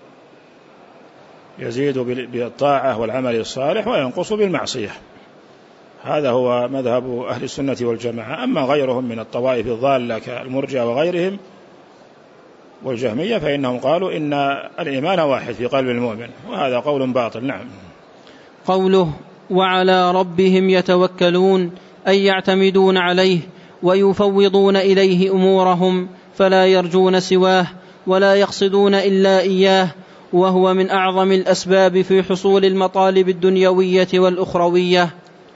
يزيد بالطاعة والعمل الصالح وينقص بالمعصية. هذا هو مذهب أهل السنة والجماعة. أما غيرهم من الطوائف الضالة كالمرجئة وغيرهم والجهمية فإنهم قالوا إن الإيمان واحد في قلب المؤمن وهذا قول باطل. نعم. قوله وعلى ربهم يتوكلون أي يعتمدون عليه ويفوضون إليه أمورهم فلا يرجون سواه ولا يقصدون إلا إياه وهو من أعظم الأسباب في حصول المطالب الدنيوية والأخروية.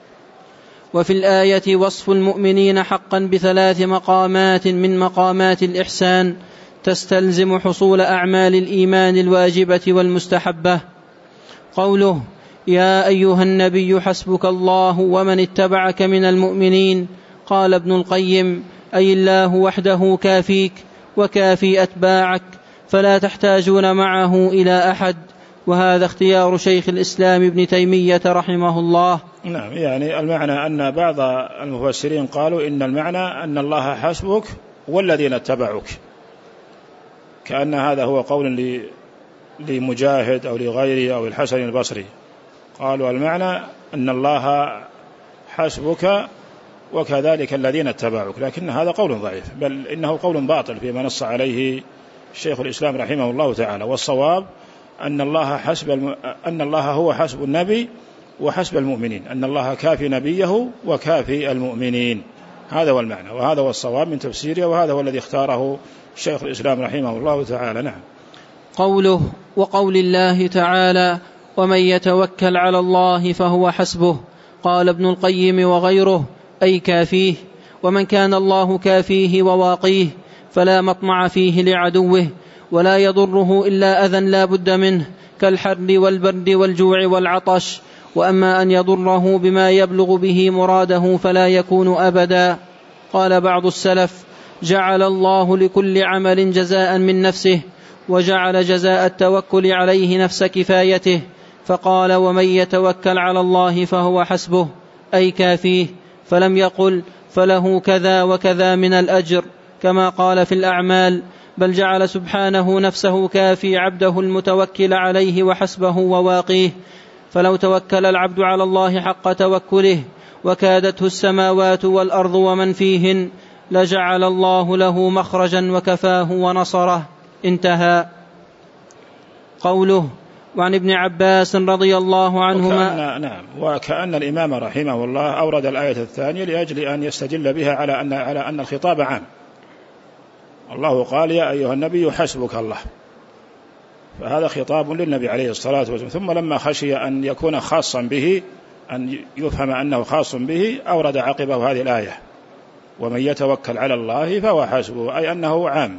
وفي الآية وصف المؤمنين حقا بثلاث مقامات من مقامات الإحسان تستلزم حصول أعمال الإيمان الواجبة والمستحبة. قوله يا أيها النبي حسبك الله ومن اتبعك من المؤمنين. قال ابن القيم أي الله وحده كافيك وكافي أتباعك فلا تحتاجون معه إلى أحد. وهذا اختيار شيخ الإسلام ابن تيمية رحمه الله. نعم. يعني المعنى أن بعض المفسرين قالوا إن المعنى أن الله حسبك والذين اتبعوك، كأن هذا هو قول لمجاهد أو لغيره أو الحسن البصري. قالوا المعنى أن الله حسبك وكذلك الذين اتبعوك، لكن هذا قول ضعيف، بل إنه قول باطل فيما نص عليه شيخ الإسلام رحمه الله تعالى. والصواب أن الله هو حسب النبي وحسب المؤمنين، أن الله كافي نبيه وكافي المؤمنين. هذا هو المعنى وهذا هو الصواب من تفسيره وهذا هو الذي اختاره شيخ الإسلام رحمه الله تعالى. نعم. قوله وقول الله تعالى ومن يتوكل على الله فهو حسبه. قال ابن القيم وغيره أي كافيه، ومن كان الله كافيه وواقيه فلا مطمع فيه لعدوه ولا يضره إلا أذى لا بد منه كالحر والبرد والجوع والعطش. وأما أن يضره بما يبلغ به مراده فلا يكون أبدا. قال بعض السلف جعل الله لكل عمل جزاء من نفسه وجعل جزاء التوكل عليه نفس كفايته، فقال ومن يتوكل على الله فهو حسبه أي كافيه، فلم يقل فله كذا وكذا من الأجر كما قال في الأعمال، بل جعل سبحانه نفسه كافي عبده المتوكل عليه وحسبه وواقيه. فلو توكل العبد على الله حق توكله وكادته السماوات والأرض ومن فيهن لجعل الله له مخرجا وكفاه ونصره. انتهى. قوله وعن ابن عباس رضي الله عنهما. نعم. وكأن الإمام رحمه الله أورد الآية الثانية لأجل أن يستدل بها على أن الخطاب عام. الله قال يا أيها النبي حسبك الله، فهذا خطاب للنبي عليه الصلاة والسلام. ثم لما خشي أن يكون خاصا به، أن يفهم أنه خاص به، أورد عقبه هذه الآية ومن يتوكل على الله فهو حسبه، أي أنه عام،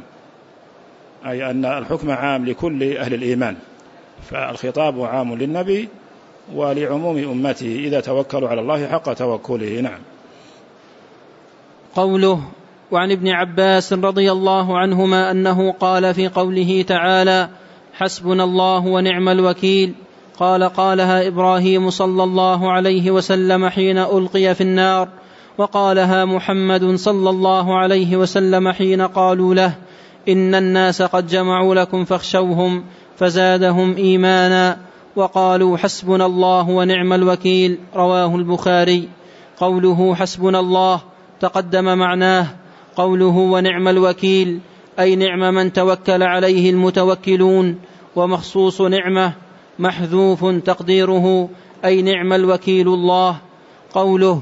أي أن الحكم عام لكل أهل الإيمان، فالخطاب عام للنبي ولعموم أمته إذا توكلوا على الله حق توكله. نعم. قوله: وعن ابن عباس رضي الله عنهما أنه قال في قوله تعالى: حسبنا الله ونعم الوكيل، قالها إبراهيم صلى الله عليه وسلم حين ألقي في النار، وقالها محمد صلى الله عليه وسلم حين قالوا له: إن الناس قد جمعوا لكم فاخشوهم، فزادهم إيمانا، وقالوا حسبنا الله ونعم الوكيل. رواه البخاري. قوله حسبنا الله تقدم معناه، قوله ونعم الوكيل أي نعم من توكل عليه المتوكلون، ومخصوص نعمة محذوف تقديره أي نعم الوكيل الله. قوله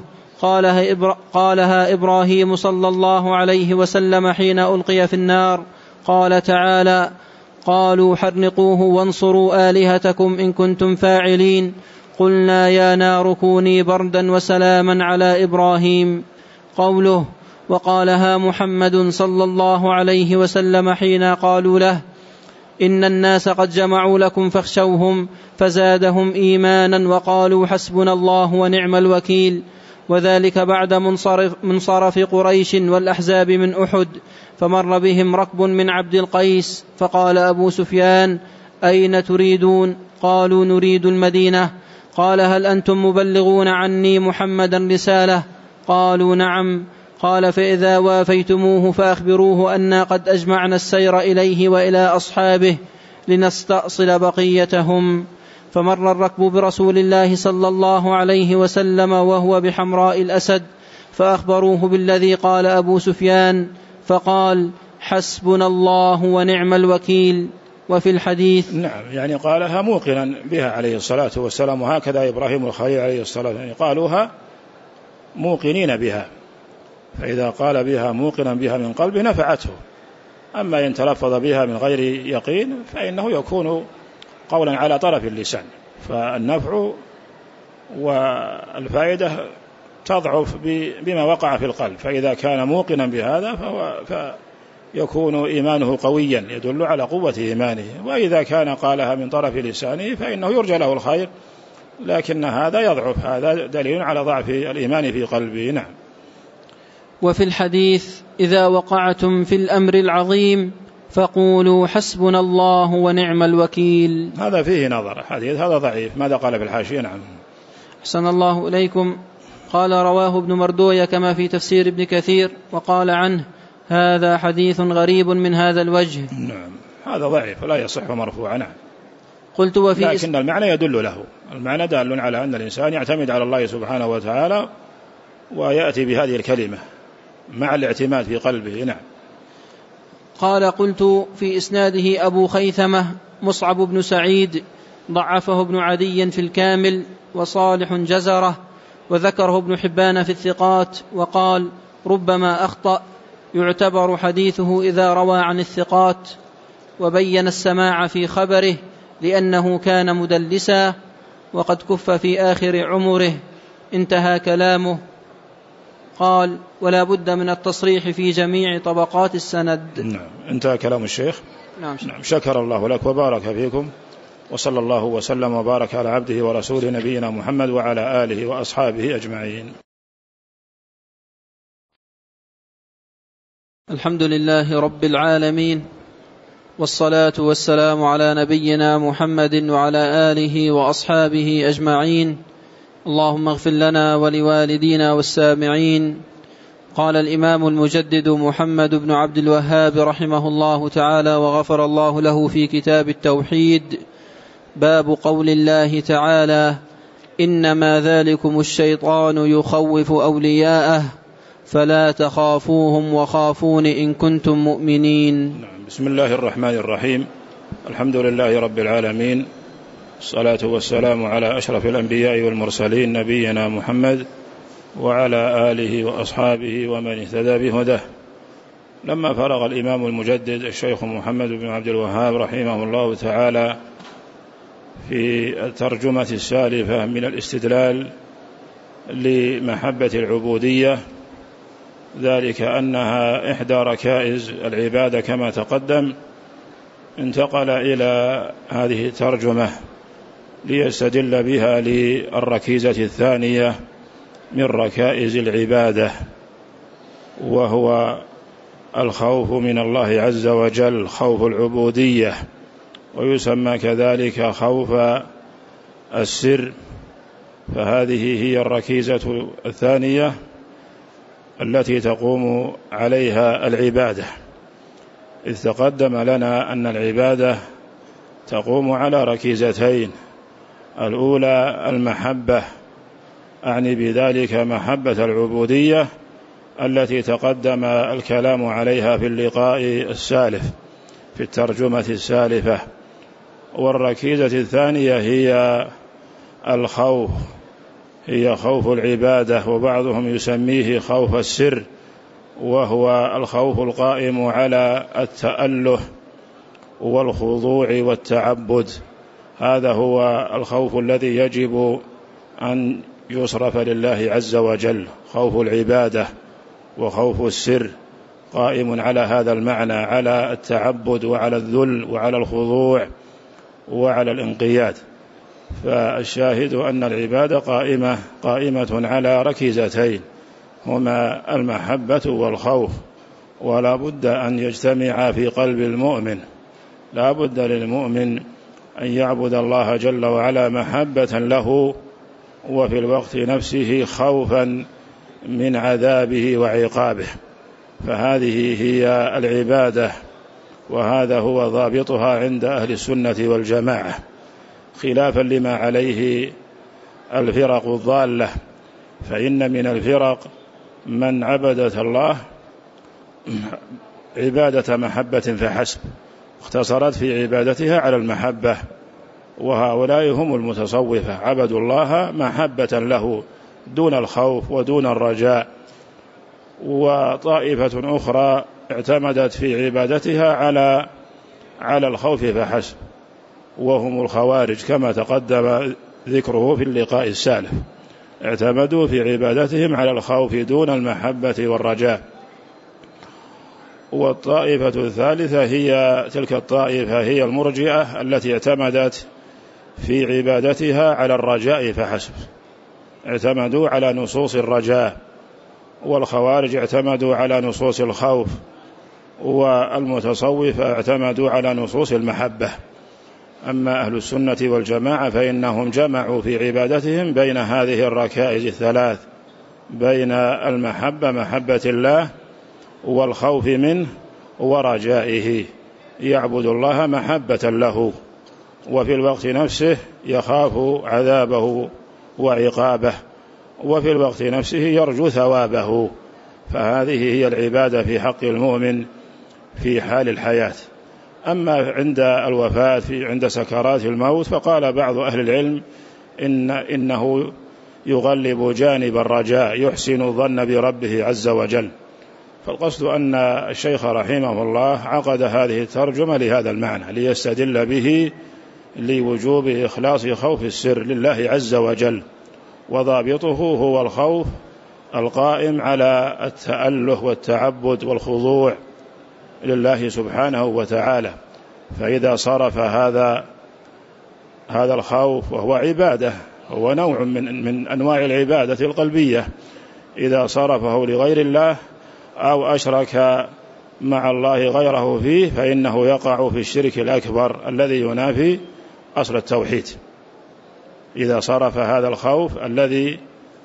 قالها إبراهيم صلى الله عليه وسلم حين ألقي في النار، قال تعالى: قالوا حرقوه وانصروا آلهتكم إن كنتم فاعلين، قلنا يا نار كوني بردا وسلاما على إبراهيم. قوله وقالها محمد صلى الله عليه وسلم حين قالوا له: إن الناس قد جمعوا لكم فاخشوهم، فزادهم إيمانا، وقالوا حسبنا الله ونعم الوكيل. وذلك بعد منصرف قريش والأحزاب من أحد، فمر بهم ركب من عبد القيس، فقال أبو سفيان: أين تريدون؟ قالوا: نريد المدينة. قال: هل أنتم مبلغون عني محمدا رسالة؟ قالوا: نعم. قال: فإذا وافيتموه فأخبروه أنا قد أجمعنا السير إليه وإلى أصحابه لنستأصل بقيتهم. فمر الركب برسول الله صلى الله عليه وسلم وهو بحمراء الأسد، فأخبروه بالذي قال أبو سفيان، فقال: حسبنا الله ونعم الوكيل. وفي الحديث نعم، يعني قالها موقنا بها عليه الصلاة والسلام، وهكذا إبراهيم الخليل عليه الصلاة والسلام، يعني قالوها موقنين بها، فإذا قال بها موقنا بها من قلبه نفعته. أما إن تلفظ بها من غير يقين فإنه يكون قولا على طرف اللسان، فالنفع والفائدة تضعف بما وقع في القلب. فإذا كان موقنا بهذا فيكون إيمانه قويا يدل على قوة إيمانه، وإذا كان قالها من طرف لسانه فإنه يرجى له الخير، لكن هذا يضعف، هذا دليل على ضعف الإيمان في قلبه. نعم. وفي الحديث: إذا وقعتم في الأمر العظيم فقولوا حسبنا الله ونعم الوكيل. هذا فيه نظر، الحديث هذا ضعيف. ماذا قال في الحاشية؟ نعم. أحسن الله إليكم. قال: رواه ابن مردوية كما في تفسير ابن كثير، وقال عنه: هذا حديث غريب من هذا الوجه. نعم، هذا ضعيف لا يصح مرفوعا. نعم. قلت: لكن المعنى يدل له، المعنى دال على أن الإنسان يعتمد على الله سبحانه وتعالى ويأتي بهذه الكلمة مع الاعتماد في قلبه. نعم. قال: قلت: في إسناده أبو خيثمة مصعب بن سعيد، ضعفه ابن عدي في الكامل، وصالح جزرة، وذكره ابن حبان في الثقات، وقال: ربما أخطأ، يعتبر حديثه إذا روى عن الثقات. وبين السماع في خبره لأنه كان مدلسا، وقد كف في آخر عمره. انتهى كلامه. قال: ولا بد من التصريح في جميع طبقات السند. نعم، انتهى كلام الشيخ. نعم. شكر الله لك وبارك فيكم، وصلى الله وسلم وبارك على عبده ورسوله نبينا محمد وعلى آله وأصحابه أجمعين. الحمد لله رب العالمين، والصلاة والسلام على نبينا محمد وعلى آله وأصحابه أجمعين. اللهم اغفر لنا ولوالدينا والسامعين. قال الإمام المجدد محمد بن عبد الوهاب رحمه الله تعالى وغفر الله له في كتاب التوحيد: باب قول الله تعالى: إنما ذلكم الشيطان يخوف أولياءه فلا تخافوهم وخافون إن كنتم مؤمنين. بسم الله الرحمن الرحيم. الحمد لله رب العالمين، الصلاة والسلام على أشرف الأنبياء والمرسلين نبينا محمد وعلى آله وأصحابه ومن اهتدى بهداه. لما فرغ الإمام المجدد الشيخ محمد بن عبد الوهاب رحمه الله تعالى في الترجمة السالفة من الاستدلال لمحبة العبودية، ذلك أنها إحدى ركائز العبادة كما تقدم، انتقل إلى هذه الترجمة ليستدل بها للركيزة الثانية من ركائز العبادة، وهو الخوف من الله عز وجل، خوف العبودية، ويسمى كذلك خوف السر. فهذه هي الركيزة الثانية التي تقوم عليها العبادة، إذ تقدم لنا أن العبادة تقوم على ركيزتين: الأولى المحبة، أعني بذلك محبة العبودية التي تقدم الكلام عليها في اللقاء السالف في الترجمة السالفة. والركيزة الثانية هي الخوف، هي خوف العبادة، وبعضهم يسميه خوف السر، وهو الخوف القائم على التأله والخضوع والتعبد. هذا هو الخوف الذي يجب أن يصرف لله عز وجل، خوف العبادة وخوف السر قائم على هذا المعنى، على التعبد وعلى الذل وعلى الخضوع وعلى الانقياد. فالشاهد أن العبادة قائمة على ركيزتين هما المحبة والخوف، ولا بد أن يجتمعا في قلب المؤمن. لا بد للمؤمن أن يعبد الله جل وعلا محبة له، وفي الوقت نفسه خوفا من عذابه وعقابه. فهذه هي العبادة، وهذا هو ضابطها عند أهل السنة والجماعة، خلافا لما عليه الفرق الضالة. فإن من الفرق من عبدت الله عبادة محبة فحسب، اختصرت في عبادتها على المحبة، وهؤلاء هم المتصوفة، عبدوا الله محبة له دون الخوف ودون الرجاء. وطائفة أخرى اعتمدت في عبادتها على الخوف فحسب، وهم الخوارج كما تقدم ذكره في اللقاء السالف، اعتمدوا في عبادتهم على الخوف دون المحبة والرجاء. والطائفة الثالثة هي تلك الطائفة، هي المرجئة التي اعتمدت في عبادتها على الرجاء فحسب، اعتمدوا على نصوص الرجاء. والخوارج اعتمدوا على نصوص الخوف، والمتصوفة اعتمدوا على نصوص المحبة. أما أهل السنة والجماعة فإنهم جمعوا في عبادتهم بين هذه الركائز الثلاث، بين المحبة، محبة الله، والخوف منه ورجائه. يعبد الله محبة له، وفي الوقت نفسه يخاف عذابه وعقابه، وفي الوقت نفسه يرجو ثوابه. فهذه هي العبادة في حق المؤمن في حال الحياة. أما عند الوفاة، عند سكرات الموت، فقال بعض أهل العلم إنه يغلب جانب الرجاء، يحسن الظن بربه عز وجل. فالقصد أن الشيخ رحمه الله عقد هذه الترجمة لهذا المعنى، ليستدل به لوجوب إخلاص خوف السر لله عز وجل، وضابطه هو الخوف القائم على التأله والتعبد والخضوع لله سبحانه وتعالى. فإذا صرف هذا الخوف، وهو عبادة، هو نوع من أنواع العبادة القلبية، إذا صرفه لغير الله أو أشرك مع الله غيره فيه، فإنه يقع في الشرك الأكبر الذي ينافي أصل التوحيد. إذا صرف هذا الخوف الذي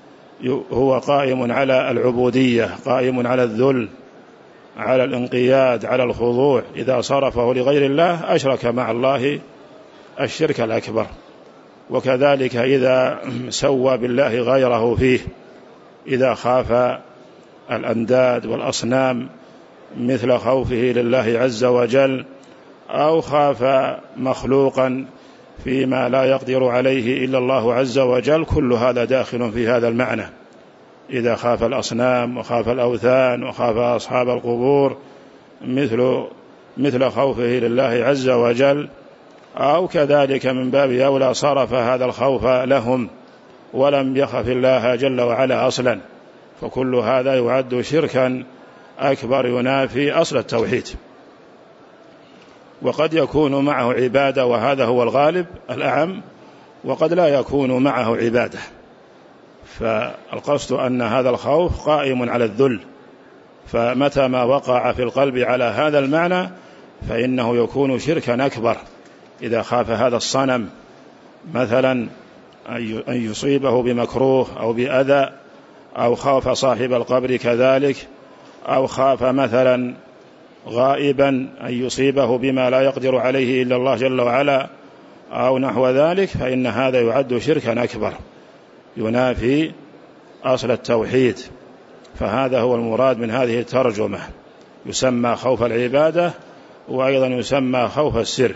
هو قائم على العبودية، قائم على الذل، على الانقياد، على الخضوع، إذا صرفه لغير الله أشرك مع الله الشرك الأكبر. وكذلك إذا سوى بالله غيره فيه، إذا خاف الأنداد والأصنام مثل خوفه لله عز وجل، أو خاف مخلوقا فيما لا يقدر عليه إلا الله عز وجل، كل هذا داخل في هذا المعنى. إذا خاف الأصنام وخاف الأوثان وخاف أصحاب القبور مثل خوفه لله عز وجل، أو كذلك من باب أولى صرف هذا الخوف لهم ولم يخف الله جل وعلا أصلا، فكل هذا يعد شركا أكبر ينافي أصل التوحيد. وقد يكون معه عبادة، وهذا هو الغالب الأعم، وقد لا يكون معه عبادة. فالقصد أن هذا الخوف قائم على الذل، فمتى ما وقع في القلب على هذا المعنى فإنه يكون شركا أكبر. إذا خاف هذا الصنم مثلا أن يصيبه بمكروه أو بأذى، أو خاف صاحب القبر كذلك، أو خاف مثلا غائبا أن يصيبه بما لا يقدر عليه إلا الله جل وعلا أو نحو ذلك، فإن هذا يعد شركا أكبر ينافي أصل التوحيد. فهذا هو المراد من هذه الترجمة، يسمى خوف العبادة وأيضا يسمى خوف السر.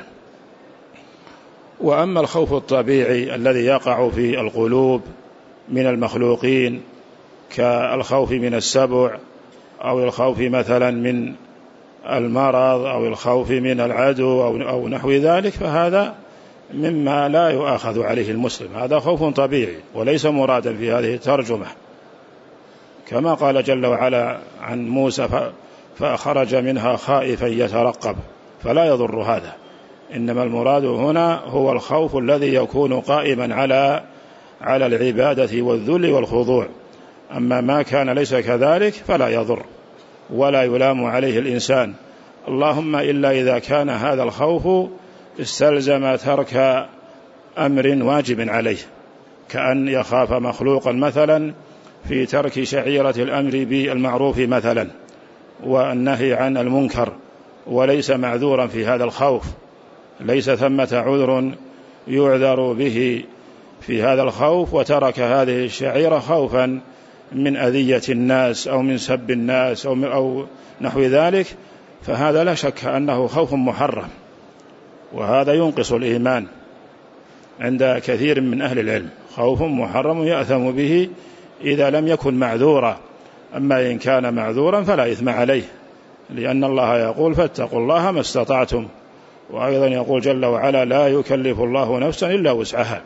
وأما الخوف الطبيعي الذي يقع في القلوب من المخلوقين كالخوف من السبع أو الخوف مثلا من المرض أو الخوف من العدو أو نحو ذلك، فهذا مما لا يؤاخذ عليه المسلم، هذا خوف طبيعي وليس مرادا في هذه الترجمة، كما قال جل وعلا عن موسى فخرج منها خائفا يترقب، فلا يضر هذا. إنما المراد هنا هو الخوف الذي يكون قائما على العبادة والذل والخضوع. أما ما كان ليس كذلك فلا يضر ولا يلام عليه الإنسان، اللهم إلا إذا كان هذا الخوف استلزم ترك أمر واجب عليه، كأن يخاف مخلوقا مثلا في ترك شعيرة الأمر بالمعروف مثلا والنهي عن المنكر، وليس معذورا في هذا الخوف، ليس ثمة عذر يعذر به في هذا الخوف، وترك هذه الشعيرة خوفا من أذية الناس أو من سب الناس أو نحو ذلك، فهذا لا شك أنه خوف محرم، وهذا ينقص الإيمان عند كثير من أهل العلم، خوف محرم يأثم به إذا لم يكن معذورا. أما إن كان معذورا فلا إثم عليه، لأن الله يقول فاتقوا الله ما استطعتم، وأيضا يقول جل وعلا لا يكلف الله نفسا إلا وسعها.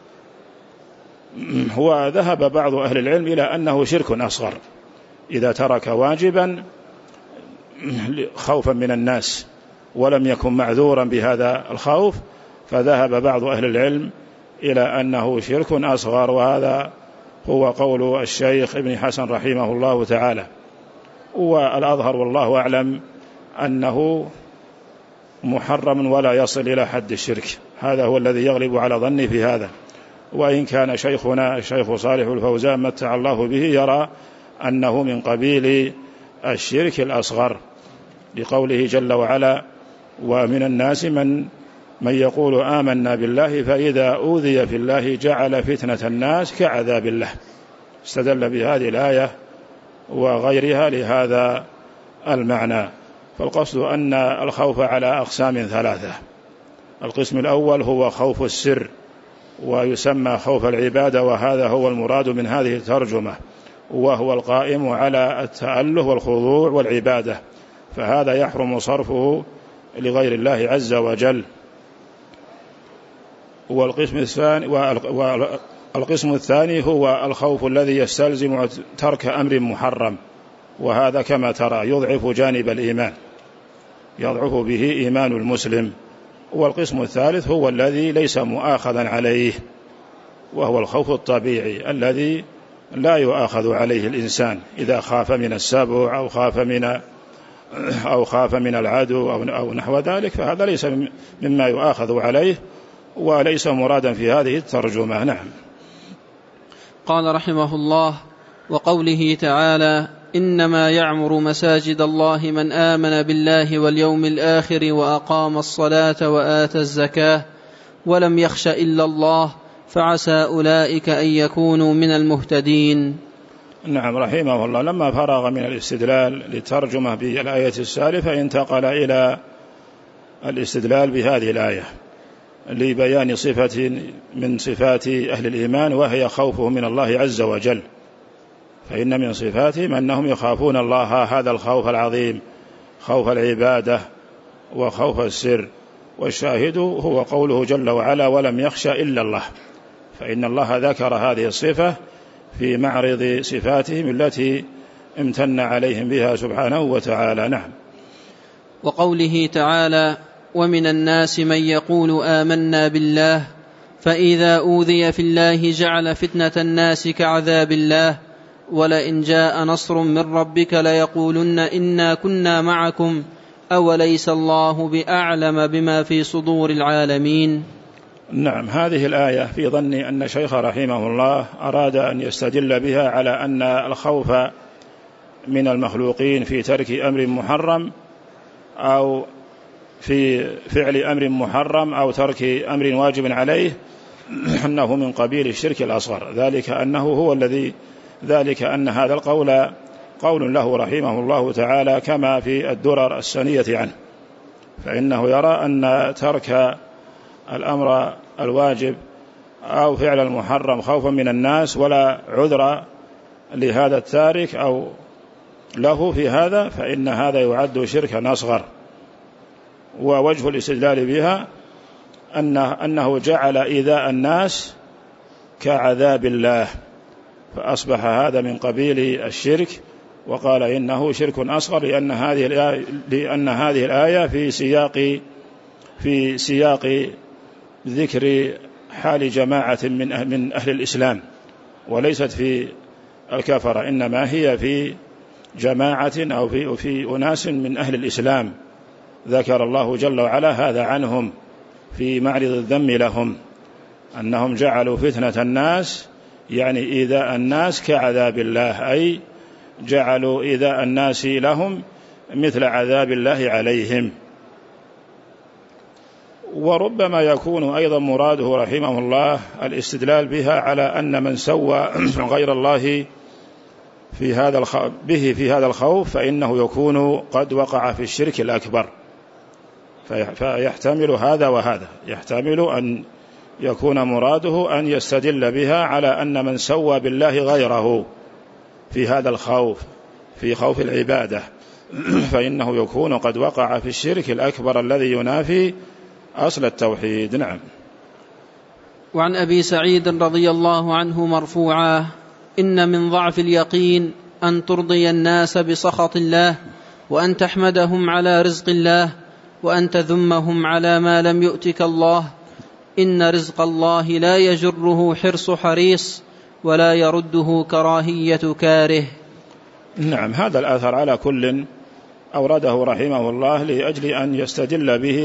هو ذهب بعض أهل العلم إلى أنه شرك أصغر إذا ترك واجبا خوفا من الناس ولم يكن معذورا بهذا الخوف، فذهب بعض أهل العلم إلى أنه شرك أصغر، وهذا هو قول الشيخ ابن حسن رحمه الله تعالى. والأظهر والله أعلم أنه محرم ولا يصل إلى حد الشرك، هذا هو الذي يغلب على ظني في هذا. وإن كان شيخنا الشيخ صالح الفوزان متع الله به يرى أنه من قبيل الشرك الأصغر، لقوله جل وعلا ومن الناس من يقول آمنا بالله فإذا أوذي في الله جعل فتنة الناس كعذاب الله. استدل بهذه الآية وغيرها لهذا المعنى. فالقصد أن الخوف على أقسام ثلاثة، القسم الأول هو خوف السر ويسمى خوف العبادة، وهذا هو المراد من هذه الترجمة، وهو القائم على التأله والخضوع والعبادة، فهذا يحرم صرفه لغير الله عز وجل. والقسم الثاني هو الخوف الذي يستلزم ترك أمر محرم، وهذا كما ترى يضعف جانب الإيمان، يضعف به إيمان المسلم. والقسم الثالث هو الذي ليس مؤاخذا عليه، وهو الخوف الطبيعي الذي لا يؤاخذ عليه الإنسان إذا خاف من السبع أو خاف من العدو أو نحو ذلك، فهذا ليس مما يؤاخذ عليه وليس مرادا في هذه الترجمة. نعم. قال رحمه الله: وقوله تعالى: إنما يعمر مساجد الله من آمن بالله واليوم الآخر وأقام الصلاة وآتى الزكاة ولم يخش إلا الله فعسى أولئك أن يكونوا من المهتدين. نعم، رحمه الله لما فرغ من الاستدلال للترجمة بالآية السالفة انتقل إلى الاستدلال بهذه الآية لبيان صفة من صفات أهل الإيمان، وهي خوفه من الله عز وجل، فإن من صفاتهم أنهم يخافون الله هذا الخوف العظيم، خوف العبادة وخوف السر. والشاهد هو قوله جل وعلا ولم يخش إلا الله، فإن الله ذكر هذه الصفة في معرض صفاتهم التي امتن عليهم بها سبحانه وتعالى. نعم. وقوله تعالى: ومن الناس من يقول آمنا بالله فإذا أوذي في الله جعل فتنة الناس كعذاب الله ولئن جاء نصر من ربك ليقولن إنا كنا معكم أوليس الله بأعلم بما في صدور العالمين. نعم، هذه الآية في ظني أن شيخ رحمه الله أراد أن يستدل بها على أن الخوف من المخلوقين في ترك أمر محرم أو في فعل أمر محرم أو ترك أمر واجب عليه أنه من قبيل الشرك الأصغر، ذلك أن هذا القول قول له رحمه الله تعالى كما في الدرر السنية عنه، فإنه يرى أن ترك الأمر الواجب أو فعل المحرم خوفا من الناس ولا عذر لهذا التارك أو له في هذا، فإن هذا يعد شركا أصغر. ووجه الاستدلال بها أنه جعل إيذاء الناس كعذاب الله، فأصبح هذا من قبيل الشرك، وقال إنه شرك أصغر لأن هذه الآية في سياق ذكر حال جماعة من أهل الإسلام، وليست في الكفرة، إنما هي في جماعة أو في أناس من أهل الإسلام ذكر الله جل وعلا هذا عنهم في معرض الذم لهم، أنهم جعلوا فتنة الناس يعني إيذاء الناس كعذاب الله، أي جعلوا إيذاء الناس لهم مثل عذاب الله عليهم. وربما يكون أيضا مراده رحمه الله الاستدلال بها على أن من سوى غير الله في هذا الخوف فإنه يكون قد وقع في الشرك الأكبر، فيحتمل هذا وهذا، يحتمل أن يكون مراده أن يستدل بها على أن من سوى بالله غيره في هذا الخوف في خوف العبادة فإنه يكون قد وقع في الشرك الأكبر الذي ينافي أصل التوحيد. نعم. وعن أبي سعيد رضي الله عنه مرفوعا: إن من ضعف اليقين أن ترضي الناس بسخط الله، وأن تحمدهم على رزق الله، وأن تذمهم على ما لم يؤتك الله. إن رزق الله لا يجره حرص حريص، ولا يرده كراهية كاره. نعم، هذا الأثر على كل أورده رحمه الله لأجل أن يستدل به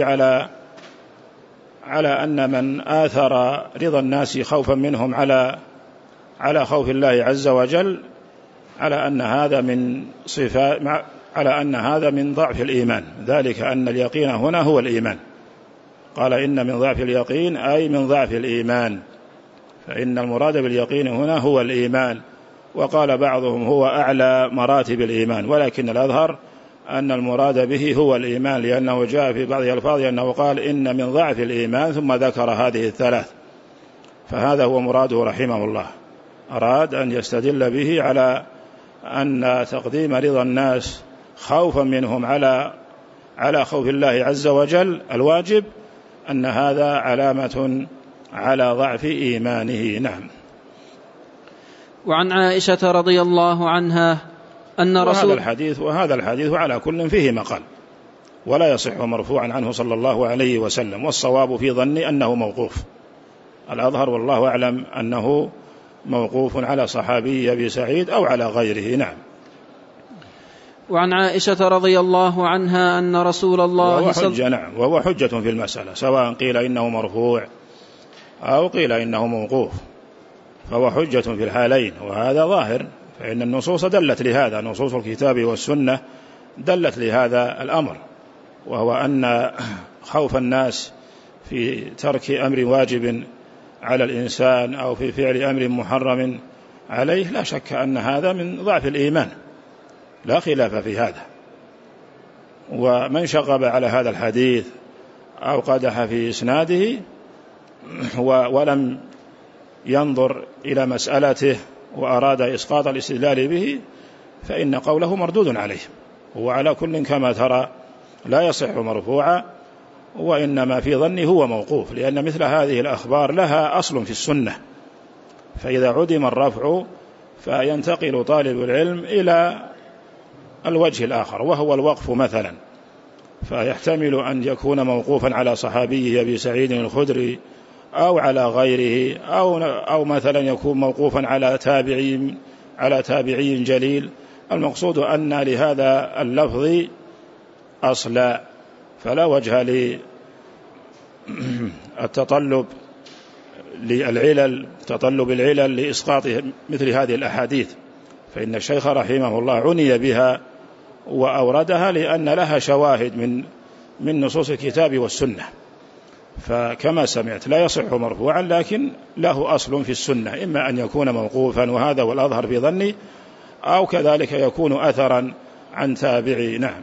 على أن من آثر رضا الناس خوفا منهم على خوف الله عز وجل على أن هذا من ضعف الإيمان، ذلك أن اليقين هنا هو الإيمان، قال إن من ضعف اليقين أي من ضعف الإيمان، فإن المراد باليقين هنا هو الإيمان. وقال بعضهم هو أعلى مراتب الإيمان، ولكن الأظهر أن المراد به هو الإيمان، لأنه جاء في بعض الألفاظ أنه قال إن من ضعف الإيمان ثم ذكر هذه الثلاث، فهذا هو مراده رحمه الله، أراد أن يستدل به على أن تقديم رضا الناس خوفا منهم على خوف الله عز وجل الواجب أن هذا علامة على ضعف إيمانه. نعم. وعن عائشة رضي الله عنها أن وهذا الحديث على كل فيه مقال، ولا يصح مرفوعا عنه صلى الله عليه وسلم، والصواب في ظني أنه موقوف، الأظهر والله أعلم أنه موقوف على صحابي أبي سعيد أو على غيره. نعم. وعن عائشة رضي الله عنها أن رسول الله وهو حجة في المسألة، سواء قيل إنه مرفوع أو قيل إنه موقوف، فهو حجة في الحالين، وهذا ظاهر، فإن النصوص دلت لهذا، نصوص الكتاب والسنة دلت لهذا الأمر، وهو أن خوف الناس في ترك أمر واجب على الإنسان أو في فعل أمر محرم عليه لا شك أن هذا من ضعف الإيمان، لا خلاف في هذا. ومن شغب على هذا الحديث أو قدح في إسناده ولم ينظر إلى مسألته وأراد إسقاط الاستدلال به فإن قوله مردود عليه، وعلى كل كما ترى لا يصح مرفوعا، وإنما في ظني هو موقوف، لأن مثل هذه الأخبار لها أصل في السنة، فإذا عدم الرفع فينتقل طالب العلم إلى الوجه الآخر وهو الوقف مثلا، فيحتمل أن يكون موقوفا على صحابيه أبي سعيد الخدري أو على غيره، أو مثلا يكون موقوفا على تابعي على تابعي جليل. المقصود أن لهذا اللفظ أصلا، فلا وجه للتطلب تطلب العلل لإسقاط مثل هذه الأحاديث، فإن الشيخ رحمه الله عني بها وأوردها لأن لها شواهد من نصوص الكتاب والسنة. فكما سمعت لا يصح مرفوعا، لكن له أصل في السنة، إما أن يكون موقوفا وهذا والأظهر في ظني، أو كذلك يكون أثرا عن تابعي. نعم.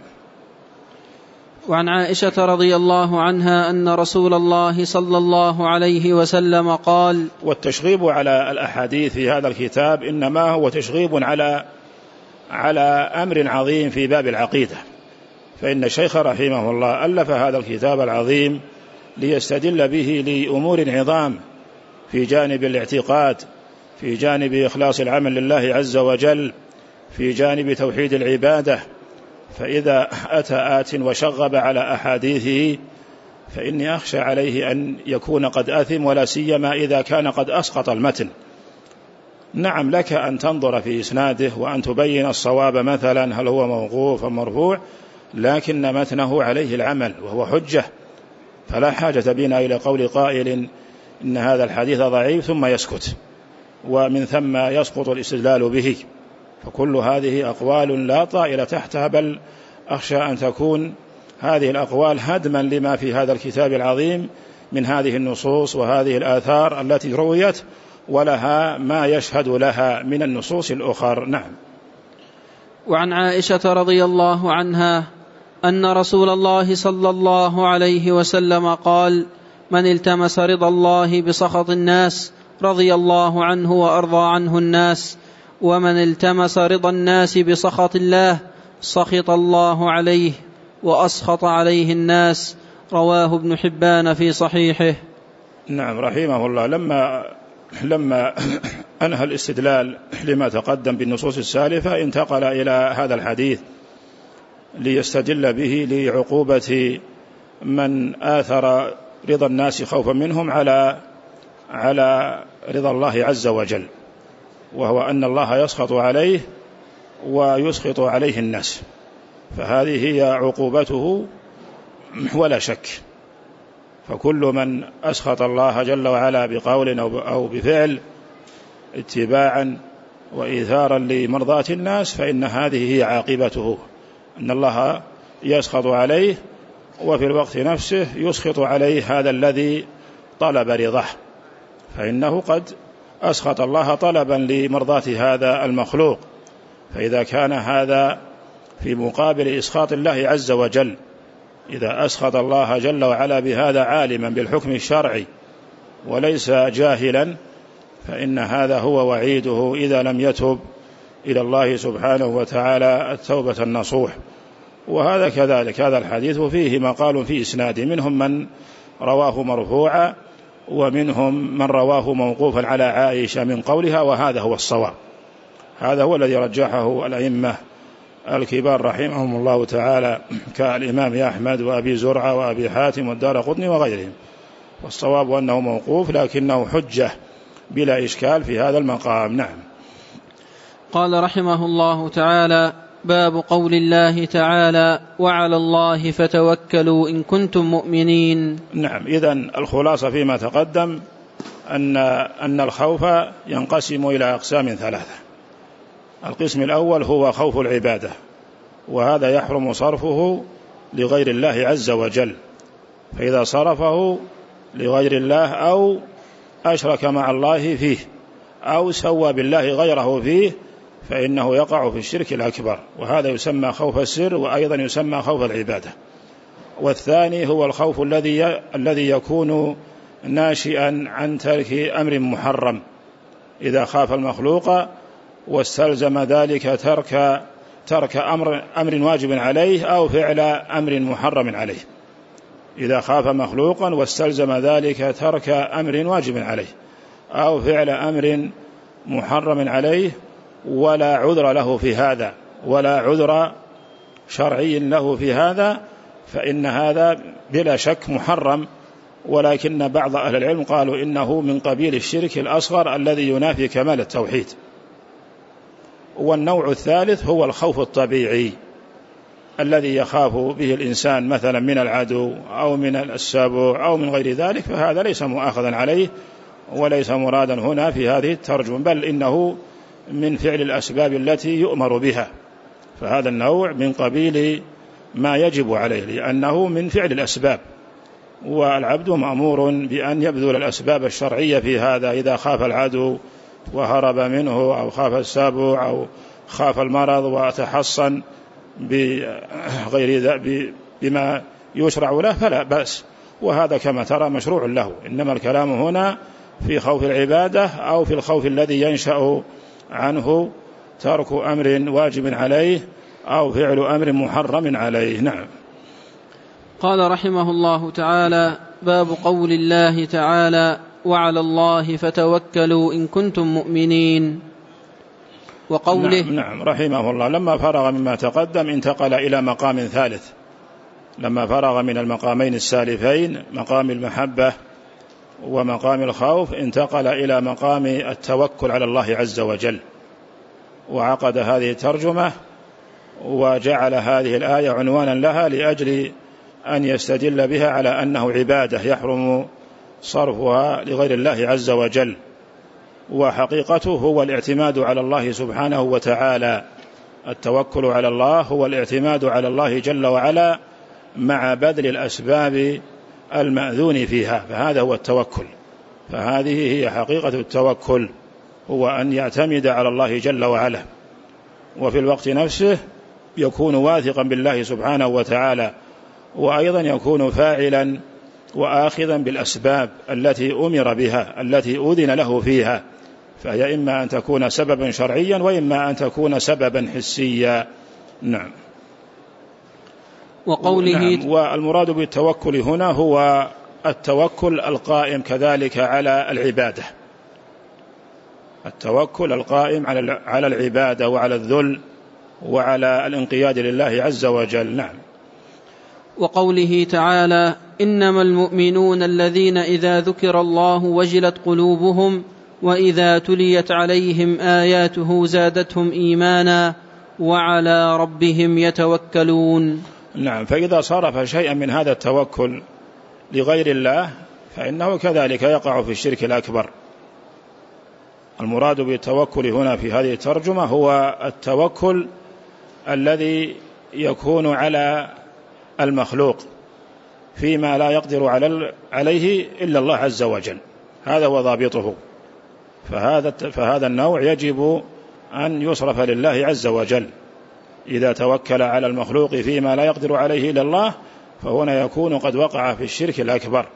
وعن عائشة رضي الله عنها أن رسول الله صلى الله عليه وسلم قال. والتشغيب على الأحاديث في هذا الكتاب إنما هو تشغيب على أمر عظيم في باب العقيدة، فإن الشيخ رحمه الله ألف هذا الكتاب العظيم ليستدل به لأمور عظام في جانب الاعتقاد، في جانب إخلاص العمل لله عز وجل، في جانب توحيد العبادة. فإذا أتى آت وشغب على أحاديثه فإني أخشى عليه أن يكون قد أثم، ولا سيما إذا كان قد أسقط المتن. نعم، لك أن تنظر في إسناده وأن تبين الصواب، مثلا هل هو موقوف أم مرفوع، لكن متنه عليه العمل وهو حجة، فلا حاجة بنا إلى قول قائل إن هذا الحديث ضعيف ثم يسكت، ومن ثم يسقط الاستدلال به. فكل هذه أقوال لا طائل تحتها، بل أخشى أن تكون هذه الأقوال هدما لما في هذا الكتاب العظيم من هذه النصوص وهذه الآثار التي رويت، ولها ما يشهد لها من النصوص الأخرى. نعم. وعن عائشة رضي الله عنها أن رسول الله صلى الله عليه وسلم قال: من التمس رضا الله بسخط الناس رضي الله عنه وأرضى عنه الناس، ومن التمس رضا الناس بسخط الله سخط الله عليه وأسخط عليه الناس. رواه ابن حبان في صحيحه. نعم، رحمه الله لما أنهى الاستدلال لما تقدم بالنصوص السالفة انتقل إلى هذا الحديث ليستدل به لعقوبة من آثر رضا الناس خوفا منهم على رضا الله عز وجل، وهو أن الله يسخط عليه ويسخط عليه الناس، فهذه هي عقوبته ولا شك. فكل من أسخط الله جل وعلا بقول أو بفعل اتباعا وإيثارا لمرضاة الناس فإن هذه هي عاقبته، أن الله يسخط عليه وفي الوقت نفسه يسخط عليه هذا الذي طلب رضاه، فإنه قد أسخط الله طلبا لمرضاة هذا المخلوق. فإذا كان هذا في مقابل إسخاط الله عز وجل، إذا أسخط الله جل وعلا بهذا عالما بالحكم الشرعي وليس جاهلا، فإن هذا هو وعيده إذا لم يتب إلى الله سبحانه وتعالى التوبة النصوح. وهذا كذلك، هذا الحديث فيه مقال في إسناده، منهم من رواه مرفوعا ومنهم من رواه موقوفا على عائشة من قولها، وهذا هو الصواب، هذا هو الذي رجحه الأئمة الكبار رحمهم الله تعالى كالإمام أحمد وأبي زرعة وأبي حاتم والدارقطني وغيرهم. والصواب أنه موقوف لكنه حجة بلا إشكال في هذا المقام. نعم. قال رحمه الله تعالى: باب قول الله تعالى: وعلى الله فتوكلوا إن كنتم مؤمنين. نعم، إذن الخلاصة فيما تقدم أن الخوف ينقسم إلى أقسام ثلاثة. القسم الأول هو خوف العبادة، وهذا يحرم صرفه لغير الله عز وجل، فإذا صرفه لغير الله أو أشرك مع الله فيه أو سوى بالله غيره فيه فإنه يقع في الشرك الأكبر، وهذا يسمى خوف السر، وأيضا يسمى خوف العبادة. والثاني هو الخوف الذي يكون ناشئا عن ترك أمر محرم، إذا خاف المخلوق واستلزم ذلك ترك أمر واجب عليه أو فعل أمر محرم عليه. إذا خاف مخلوقا واستلزم ذلك ترك أمر واجب عليه أو فعل أمر محرم عليه ولا عذر له في هذا، ولا عذر شرعي له في هذا، فإن هذا بلا شك محرم. ولكن بعض أهل العلم قالوا إنه من قبيل الشرك الأصغر الذي ينافي كمال التوحيد. والنوع الثالث هو الخوف الطبيعي الذي يخاف به الإنسان مثلا من العدو أو من السبع أو من غير ذلك، فهذا ليس مؤاخذا عليه وليس مرادا هنا في هذه الترجمة، بل إنه من فعل الأسباب التي يؤمر بها، فهذا النوع من قبيل ما يجب عليه لأنه من فعل الأسباب، والعبد مأمور بأن يبذل الأسباب الشرعية في هذا. إذا خاف العدو وهرب منه أو خاف السبع أو خاف المرض وتحصن بما يشرع له فلا بأس، وهذا كما ترى مشروع له. إنما الكلام هنا في خوف العبادة أو في الخوف الذي ينشأ عنه ترك أمر واجب عليه أو فعل أمر محرم عليه. نعم. قال رحمه الله تعالى: باب قول الله تعالى: وعلى الله فتوكلوا إن كنتم مؤمنين. وقوله نعم رحمه الله لما فرغ مما تقدم انتقل إلى مقام ثالث، لما فرغ من المقامين السالفين مقام المحبة ومقام الخوف انتقل إلى مقام التوكل على الله عز وجل، وعقد هذه الترجمة وجعل هذه الآية عنوانا لها لأجل أن يستدل بها على أنه عبادة يحرم صرفها لغير الله عز وجل، وحقيقته هو الاعتماد على الله سبحانه وتعالى. التوكل على الله هو الاعتماد على الله جل وعلا مع بذل الأسباب المأذون فيها، فهذا هو التوكل. فهذه هي حقيقة التوكل، هو أن يعتمد على الله جل وعلا، وفي الوقت نفسه يكون واثقا بالله سبحانه وتعالى، وأيضا يكون فاعلا وآخذا بالأسباب التي أمر بها التي أذن له فيها، فهي إما أن تكون سببا شرعيا وإما أن تكون سببا حسيا. نعم. وقوله نعم. والمراد بالتوكل هنا هو التوكل القائم كذلك على العبادة، التوكل القائم على العبادة وعلى الذل وعلى الانقياد لله عز وجل. نعم. وقوله تعالى: إنما المؤمنون الذين إذا ذكر الله وجلت قلوبهم وإذا تليت عليهم آياته زادتهم إيمانا وعلى ربهم يتوكلون. نعم. فإذا صرف شيئا من هذا التوكل لغير الله فإنه كذلك يقع في الشرك الأكبر. المراد بالتوكل هنا في هذه الترجمة هو التوكل الذي يكون على المخلوق فيما لا يقدر عليه إلا الله عز وجل، هذا هو ضابطه. فهذا النوع يجب أن يصرف لله عز وجل. إذا توكل على المخلوق فيما لا يقدر عليه إلا الله فهنا يكون قد وقع في الشرك الأكبر،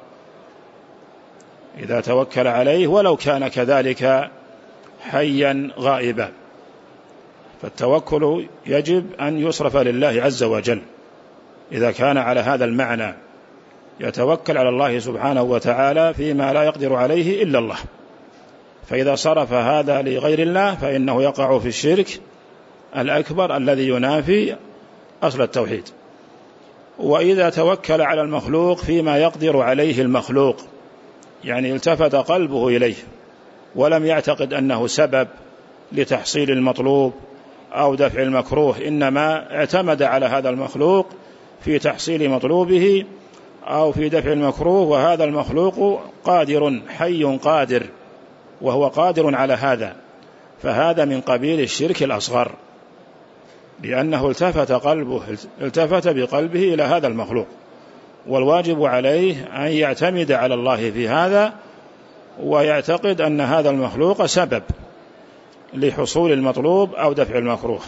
إذا توكل عليه ولو كان كذلك حيا غائبا. فالتوكل يجب أن يصرف لله عز وجل إذا كان على هذا المعنى، يتوكل على الله سبحانه وتعالى فيما لا يقدر عليه إلا الله. فإذا صرف هذا لغير الله فإنه يقع في الشرك الأكبر الذي ينافي أصل التوحيد. وإذا توكل على المخلوق فيما يقدر عليه المخلوق، يعني التفت قلبه إليه ولم يعتقد أنه سبب لتحصيل المطلوب أو دفع المكروه، إنما اعتمد على هذا المخلوق في تحصيل مطلوبه أو في دفع المكروه، وهذا المخلوق قادر حي قادر وهو قادر على هذا، فهذا من قبيل الشرك الأصغر، لأنه التفت بقلبه إلى هذا المخلوق، والواجب عليه أن يعتمد على الله في هذا ويعتقد أن هذا المخلوق سبب لحصول المطلوب أو دفع المكروه.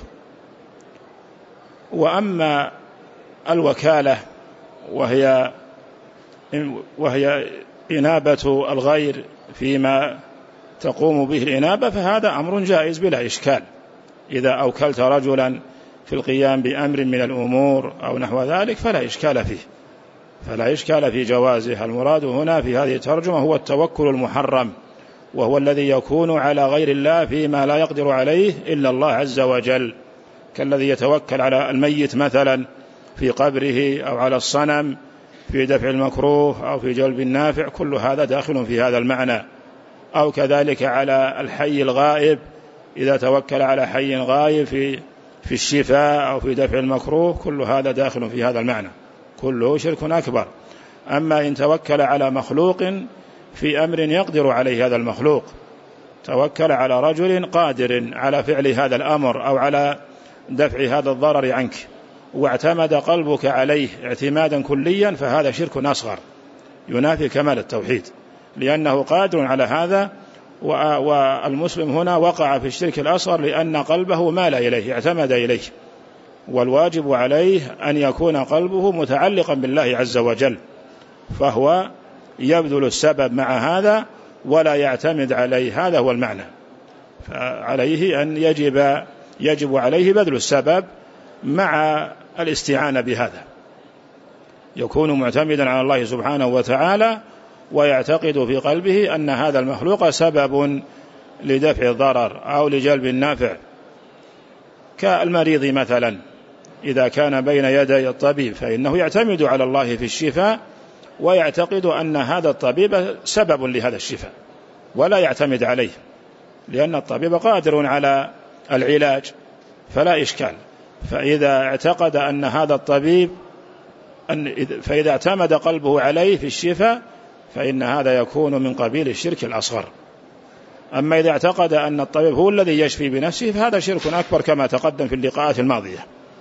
وأما الوكالة وهي إنابة الغير فيما تقوم به الإنابة، فهذا أمر جائز بلا إشكال. إذا أوكلت رجلا في القيام بأمر من الأمور أو نحو ذلك فلا إشكال في جوازه. المراد هنا في هذه الترجمة هو التوكل المحرم، وهو الذي يكون على غير الله فيما لا يقدر عليه إلا الله عز وجل، كالذي يتوكل على الميت مثلا في قبره أو على الصنم في دفع المكروه أو في جلب النافع، كل هذا داخل في هذا المعنى. أو كذلك على الحي الغائب إذا توكل على حي غايب في الشفاء أو في دفع المكروه، كل هذا داخل في هذا المعنى، كله شرك أكبر. أما إن توكل على مخلوق في أمر يقدر عليه هذا المخلوق، توكل على رجل قادر على فعل هذا الأمر أو على دفع هذا الضرر عنك، واعتمد قلبك عليه اعتمادا كليا، فهذا شرك أصغر ينافي كمال التوحيد، لأنه قادر على هذا. والمسلم هنا وقع في الشرك الأصغر لأن قلبه مال إليه، اعتمد إليه، والواجب عليه أن يكون قلبه متعلقا بالله عز وجل، فهو يبذل السبب مع هذا ولا يعتمد عليه. هذا هو المعنى. فعليه أن يجب عليه بذل السبب مع الاستعانة بهذا، يكون معتمدا على الله سبحانه وتعالى ويعتقد في قلبه أن هذا المخلوق سبب لدفع الضرر أو لجلب النافع، كالمريض مثلا إذا كان بين يدي الطبيب فإنه يعتمد على الله في الشفاء ويعتقد أن هذا الطبيب سبب لهذا الشفاء، ولا يعتمد عليه، لأن الطبيب قادر على العلاج فلا إشكال. فإذا اعتقد أن هذا الطبيب فإذا اعتمد قلبه عليه في الشفاء فإن هذا يكون من قبيل الشرك الأصغر. أما إذا اعتقد أن الطبيب هو الذي يشفي بنفسه فهذا شرك أكبر كما تقدم في اللقاءات الماضية.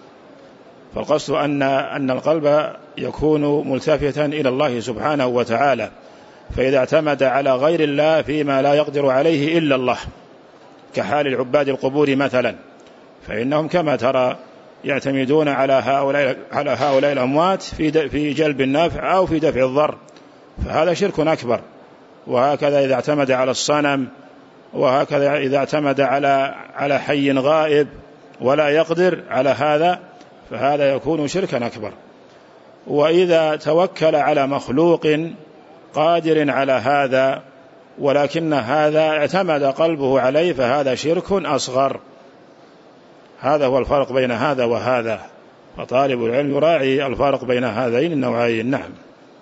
فالقصد أن القلب يكون ملتفتا إلى الله سبحانه وتعالى، فإذا اعتمد على غير الله فيما لا يقدر عليه إلا الله، كحال العباد القبور مثلا، فإنهم كما ترى يعتمدون على هؤلاء الأموات في جلب النافع أو في دفع الضر، فهذا شرك أكبر. وهكذا إذا اعتمد على الصنم، وهكذا إذا اعتمد على حي غائب ولا يقدر على هذا فهذا يكون شركا أكبر. وإذا توكل على مخلوق قادر على هذا ولكن هذا اعتمد قلبه عليه فهذا شرك أصغر. هذا هو الفرق بين هذا وهذا، فطالب العلم يراعي الفرق بين هذين النوعين. نعم.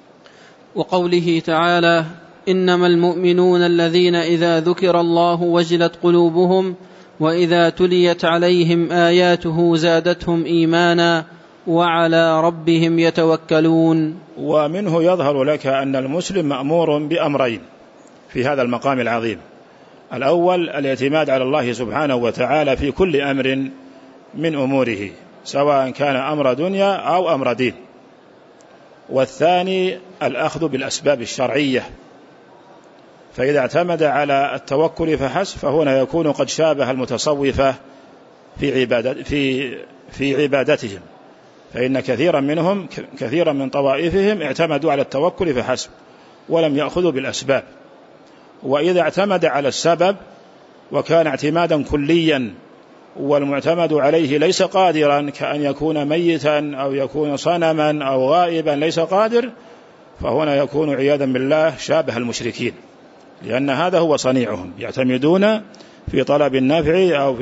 وقوله تعالى: إنما المؤمنون الذين إذا ذكر الله وجلت قلوبهم وإذا تليت عليهم آياته زادتهم إيمانا وعلى ربهم يتوكلون. ومنه يظهر لك أن المسلم مأمور بأمرين في هذا المقام العظيم: الأول الاعتماد على الله سبحانه وتعالى في كل أمر من أموره، سواء كان أمر دنيا أو أمر دين. والثاني الأخذ بالأسباب الشرعية، فإذا اعتمد على التوكل فحسب فهنا يكون قد شابه المتصوفة في عبادتهم، فإن كثيرا من طوائفهم اعتمدوا على التوكل فحسب ولم يأخذوا بالأسباب. وإذا اعتمد على السبب وكان اعتمادا كليا والمعتمد عليه ليس قادرا، كأن يكون ميتا أو يكون صنما أو غائبا ليس قادر، فهنا يكون عياذا بالله شابه المشركين، لأن هذا هو صنيعهم، يعتمدون في طلب النفع أو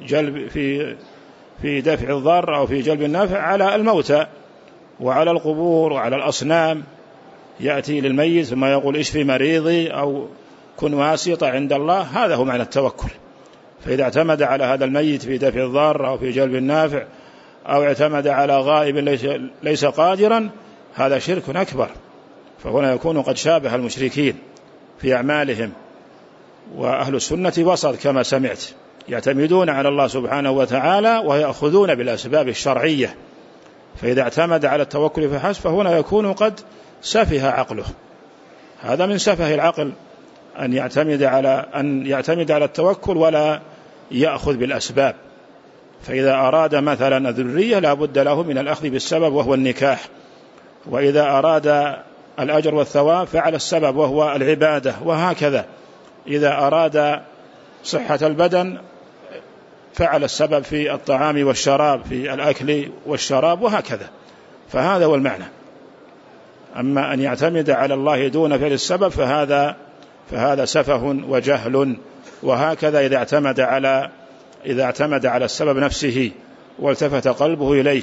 في دفع الضر أو في جلب النفع على الموتى وعلى القبور وعلى الأصنام. يأتي للميت ثم يقول اشفي مريضي أو كن واسطة عند الله، هذا هو معنى التوكل. فإذا اعتمد على هذا الميت في دفع الضر أو في جلب النافع أو اعتمد على غائب ليس قادرا، هذا شرك أكبر، فهنا يكون قد شابه المشركين في أعمالهم. وأهل السنة وسط كما سمعت، يعتمدون على الله سبحانه وتعالى ويأخذون بالأسباب الشرعية، فإذا اعتمد على التوكل فحسب فهنا يكون قد سفه عقله. هذا من سفه العقل أن يعتمد على التوكل ولا يأخذ بالأسباب. فإذا أراد مثلا الذرية لا بد له من الأخذ بالسبب وهو النكاح، وإذا أراد الأجر والثواب فعل السبب وهو العبادة، وهكذا إذا أراد صحة البدن فعل السبب في الطعام والشراب، في الأكل والشراب، وهكذا. فهذا هو المعنى. أما أن يعتمد على الله دون فعل السبب فهذا سفه وجهل. وهكذا إذا اعتمد على السبب نفسه والتفت قلبه إليه،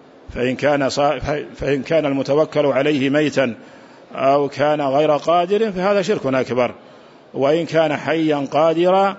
فإن كان المتوكل عليه ميتا أو كان غير قادر فهذا شرك أكبر، وإن كان حيا قادرا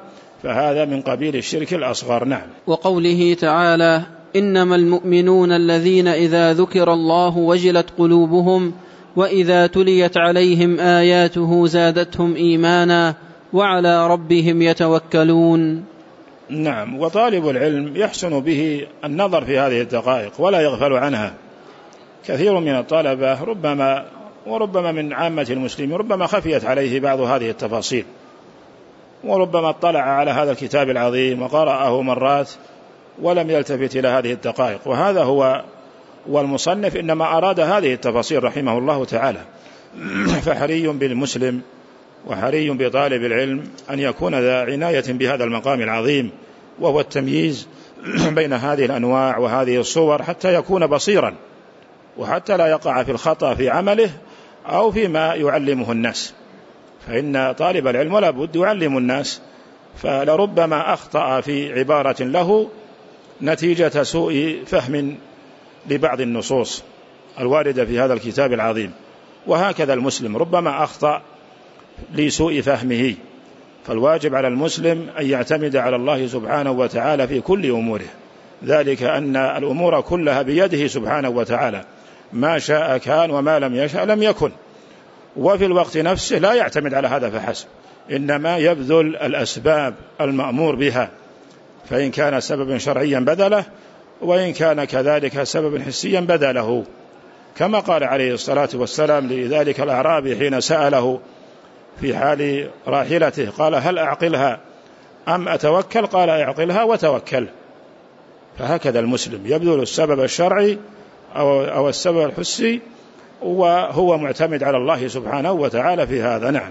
فهذا من قبيل الشرك الأصغر. نعم. وقوله تعالى: إنما المؤمنون الذين إذا ذكر الله وجلت قلوبهم وإذا تليت عليهم آياته زادتهم إيمانا وعلى ربهم يتوكلون. نعم. وطالب العلم يحسن به النظر في هذه الدقائق ولا يغفل عنها. كثير من الطلبة وربما من عامة المسلمين ربما خفيت عليه بعض هذه التفاصيل، وربما اطلع على هذا الكتاب العظيم وقرأه مرات ولم يلتفت إلى هذه الدقائق، وهذا هو والمصنف إنما أراد هذه التفاصيل رحمه الله تعالى. فحري بالمسلم وحري بطالب العلم أن يكون ذا عناية بهذا المقام العظيم، وهو التمييز بين هذه الأنواع وهذه الصور حتى يكون بصيرا، وحتى لا يقع في الخطأ في عمله أو فيما يعلمه الناس، فإن طالب العلم ولا بد يعلم الناس، فلربما أخطأ في عبارة له نتيجة سوء فهم لبعض النصوص الواردة في هذا الكتاب العظيم. وهكذا المسلم ربما أخطأ لسوء فهمه، فالواجب على المسلم أن يعتمد على الله سبحانه وتعالى في كل أموره، ذلك أن الأمور كلها بيده سبحانه وتعالى، ما شاء كان وما لم يشاء لم يكن. وفي الوقت نفسه لا يعتمد على هذا فحسب، إنما يبذل الأسباب المأمور بها، فإن كان سببا شرعيا بذله، وإن كان كذلك سببا حسيا بذله، كما قال عليه الصلاة والسلام لذلك الأعرابي حين سأله في حال راحلته قال: هل أعقلها أم أتوكل؟ قال: أعقلها وتوكل. فهكذا المسلم يبذل السبب الشرعي أو السبب الحسي، وهو معتمد على الله سبحانه وتعالى في هذا. نعم.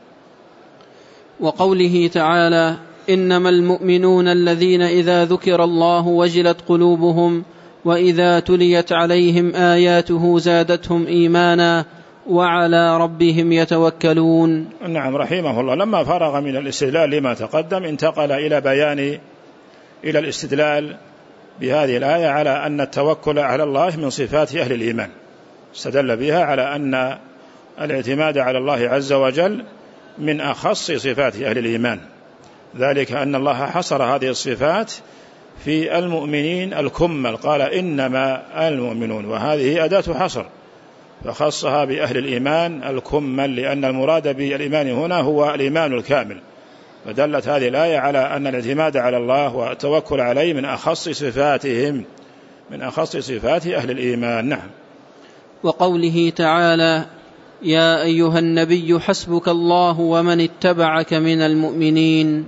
وقوله تعالى: إنما المؤمنون الذين إذا ذكر الله وجلت قلوبهم وإذا تليت عليهم آياته زادتهم إيمانا وعلى ربهم يتوكلون. نعم. رحمه الله لما فرغ من الاستدلال لما تقدم انتقل إلى الاستدلال بهذه الآية على أن التوكل على الله من صفات أهل الإيمان، استدل بها على أن الاعتماد على الله عز وجل من أخص صفات أهل الإيمان، ذلك أن الله حصر هذه الصفات في المؤمنين الكمل، قال: إنما المؤمنون، وهذه أداة حصر، فخصها بأهل الإيمان الكمل، لأن المراد بالإيمان هنا هو الإيمان الكامل، فدلت هذه الآية على أن الاعتماد على الله والتوكل عليه من أخص صفاتهم، من أخص صفات أهل الإيمان. نعم. وقوله تعالى: يا أيها النبي حسبك الله ومن اتبعك من المؤمنين.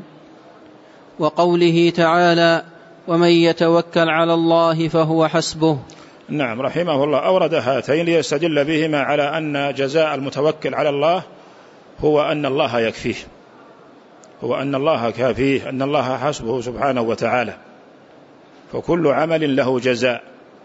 وقوله تعالى: ومن يتوكل على الله فهو حسبه. نعم. رحمه الله أورد هاتين ليستدل بهما على أن جزاء المتوكل على الله هو أن الله يكفيه، هو أن الله كافيه، أن الله حسبه سبحانه وتعالى، فكل عمل له جزاء،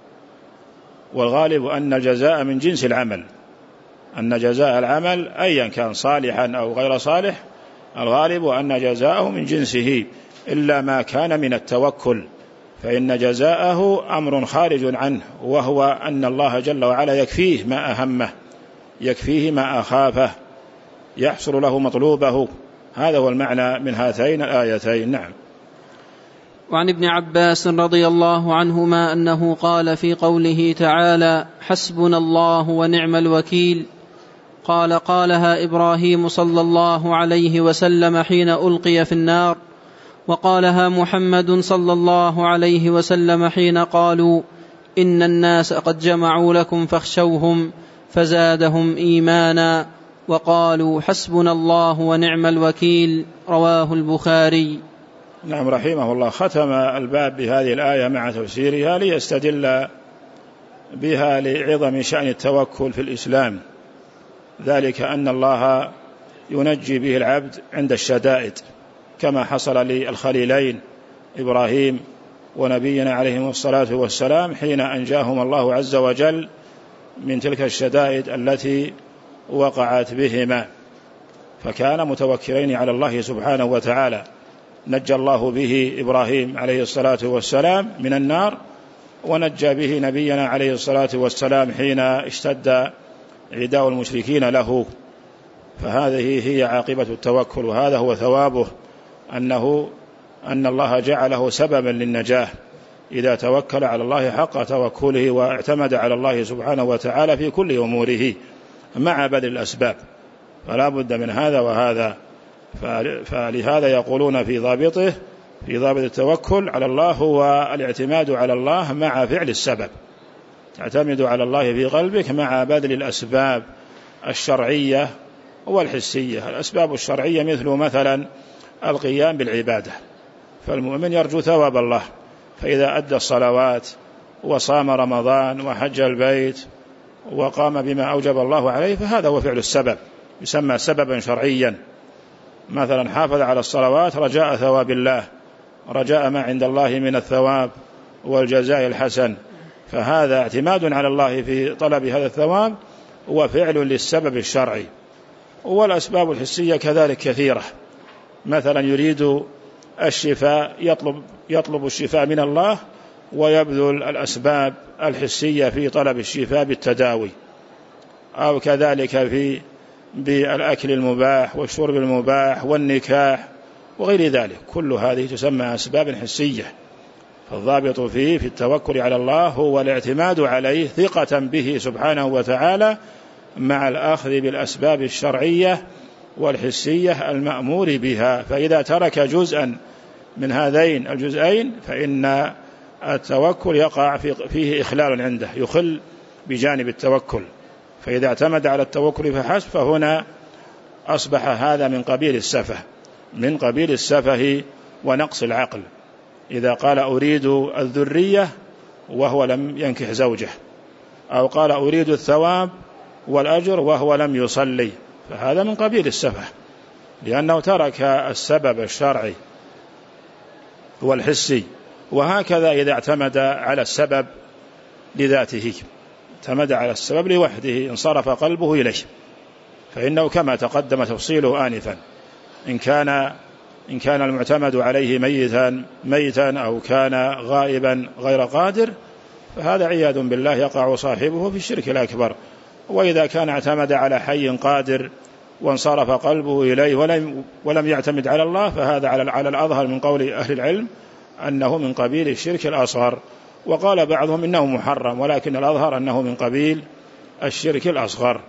والغالب أن الجزاء من جنس العمل، أن جزاء العمل أيا كان صالحا أو غير صالح الغالب أن جزاءه من جنسه، إلا ما كان من التوكل فإن جزاءه أمر خارج عنه، وهو أن الله جل وعلا يكفيه ما أهمه، يكفيه ما أخافه، يحصل له مطلوبه. هذا هو المعنى من هاتين الآيتين. نعم. وعن ابن عباس رضي الله عنهما أنه قال في قوله تعالى: حسبنا الله ونعم الوكيل، قالها إبراهيم صلى الله عليه وسلم حين ألقي في النار، وقالها محمد صلى الله عليه وسلم حين قالوا: إن الناس قد جمعوا لكم فاخشوهم، فزادهم إيمانا، وقالوا حسبنا الله ونعم الوكيل. رواه البخاري. نعم. رحمه الله ختم الباب بهذه الآية مع تفسيرها ليستدل بها لعظم شأن التوكل في الإسلام، ذلك أن الله ينجي به العبد عند الشدائد، كما حصل للخليلين إبراهيم ونبينا عليهم الصلاة والسلام حين أنجاهم الله عز وجل من تلك الشدائد التي وقعت بهما، فكان متوكلين على الله سبحانه وتعالى، نجى الله به إبراهيم عليه الصلاة والسلام من النار، ونجى به نبينا عليه الصلاة والسلام حين اشتد عداء المشركين له. فهذه هي عاقبة التوكل، وهذا هو ثوابه، أنه أن الله جعله سببا للنجاة إذا توكل على الله حق توكله واعتمد على الله سبحانه وتعالى في كل أموره مع بذل الأسباب، فلا بد من هذا وهذا. فلهذا يقولون في ضابط التوكل على الله هو الاعتماد على الله مع فعل السبب، تعتمد على الله في قلبك مع بذل الأسباب الشرعية والحسية. الأسباب الشرعية مثلا القيام بالعبادة، فالمؤمن يرجو ثواب الله، فإذا أدى الصلوات وصام رمضان وحج البيت وقام بما أوجب الله عليه فهذا هو فعل السبب، يسمى سببا شرعيا. مثلا حافظ على الصلوات رجاء ثواب الله، رجاء ما عند الله من الثواب والجزاء الحسن، فهذا اعتماد على الله في طلب هذا الثواب وفعل للسبب الشرعي. والأسباب الحسية كذلك كثيرة، مثلا يريد الشفاء يطلب الشفاء من الله ويبذل الأسباب الحسية في طلب الشفاء بالتداوي، أو كذلك بالأكل المباح والشرب المباح والنكاح وغير ذلك، كل هذه تسمى أسباب حسية. فالضابط في التوكل على الله هو الاعتماد عليه ثقة به سبحانه وتعالى مع الأخذ بالأسباب الشرعية والحسية المأمور بها. فإذا ترك جزءا من هذين الجزئين فإن التوكل يقع فيه إخلال عنده، يخل بجانب التوكل. فإذا اعتمد على التوكل فحسب فهنا أصبح هذا من قبيل السفه ونقص العقل. إذا قال أريد الذرية وهو لم ينكح زوجه، أو قال أريد الثواب والأجر وهو لم يصلي، فهذا من قبيل السفه، لأنه ترك السبب الشرعي والحسي. وهكذا إذا اعتمد على السبب لذاته، اعتمد على السبب لوحده انصرف قلبه إليه، فإنه كما تقدم تفصيله آنفا، إن كان المعتمد عليه ميتا أو كان غائبا غير قادر فهذا عياذ بالله يقع صاحبه في الشرك الأكبر. وإذا كان اعتمد على حي قادر وانصرف قلبه إليه ولم يعتمد على الله فهذا على الأظهر من قول أهل العلم أنه من قبيل الشرك الأصغر. وقال بعضهم إنه محرم، ولكن الأظهر أنه من قبيل الشرك الأصغر.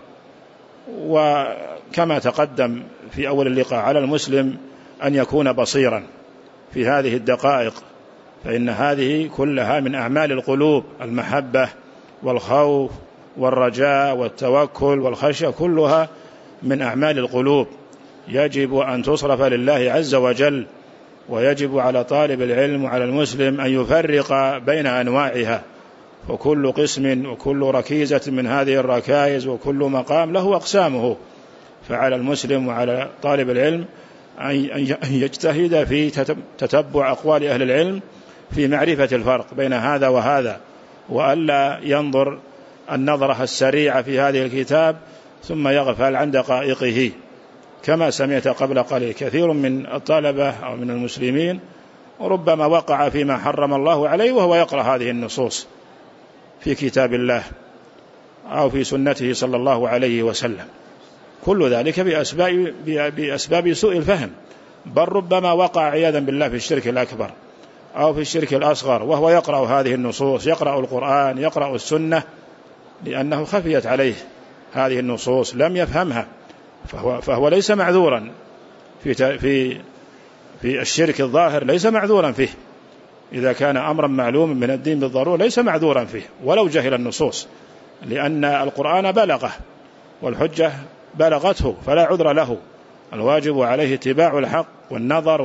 وكما تقدم في أول اللقاء على المسلم أن يكون بصيرا في هذه الدقائق، فإن هذه كلها من أعمال القلوب، المحبة والخوف والرجاء والتوكل والخشية كلها من أعمال القلوب، يجب أن تصرف لله عز وجل. ويجب على طالب العلم وعلى المسلم أن يفرق بين أنواعها، وكل قسم وكل ركيزة من هذه الركائز وكل مقام له أقسامه. فعلى المسلم وعلى طالب العلم أن يجتهد في تتبع أقوال أهل العلم في معرفة الفرق بين هذا وهذا، وألا ينظر النظرة السريعة في هذه الكتاب ثم يغفل عن دقائقه. كما سمعت قبل قليل كثير من الطلبة أو من المسلمين ربما وقع فيما حرم الله عليه وهو يقرأ هذه النصوص في كتاب الله أو في سنته صلى الله عليه وسلم، كل ذلك بأسباب سوء الفهم، بل ربما وقع عياذا بالله في الشرك الأكبر أو في الشرك الأصغر وهو يقرأ هذه النصوص، يقرأ القرآن، يقرأ السنة، لأنه خفيت عليه هذه النصوص لم يفهمها، فهو ليس معذورا في الشرك الظاهر، ليس معذورا فيه. إذا كان أمرا معلوما من الدين بالضرورة ليس معذورا فيه ولو جهل النصوص، لأن القرآن بلغه والحجة بلغته فلا عذر له. الواجب عليه اتباع الحق والنظر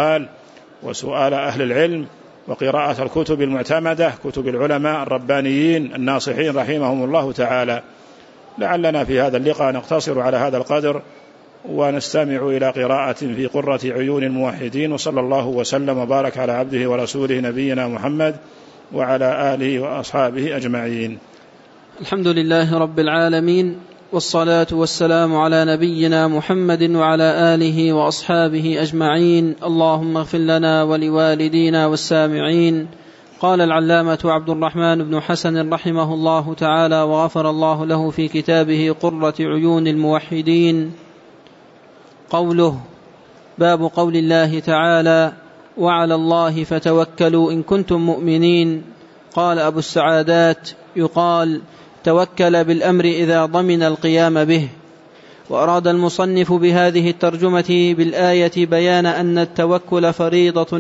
وسؤال أهل العلم وقراءة الكتب المعتمدة، كتب العلماء الربانيين الناصحين رحمهم الله تعالى. لعلنا في هذا اللقاء نقتصر على هذا القدر ونستمع إلى قراءة في قرة عيون الموحدين. وصلى الله وسلم وبارك على عبده ورسوله نبينا محمد وعلى آله وأصحابه أجمعين. الحمد لله رب العالمين، والصلاة والسلام على نبينا محمد وعلى آله وأصحابه أجمعين. اللهم اغفر لنا ولوالدينا والسامعين. قال العلامة عبد الرحمن بن حسن رحمه الله تعالى وغفر الله له في كتابه قرة عيون الموحدين: قوله: باب قول الله تعالى: وعلى الله فتوكلوا إن كنتم مؤمنين. قال أبو السعادات: يقال توكل بالأمر إذا ضمن القيام به. وأراد المصنف بهذه الترجمة بالآية بيان أن التوكل فريضة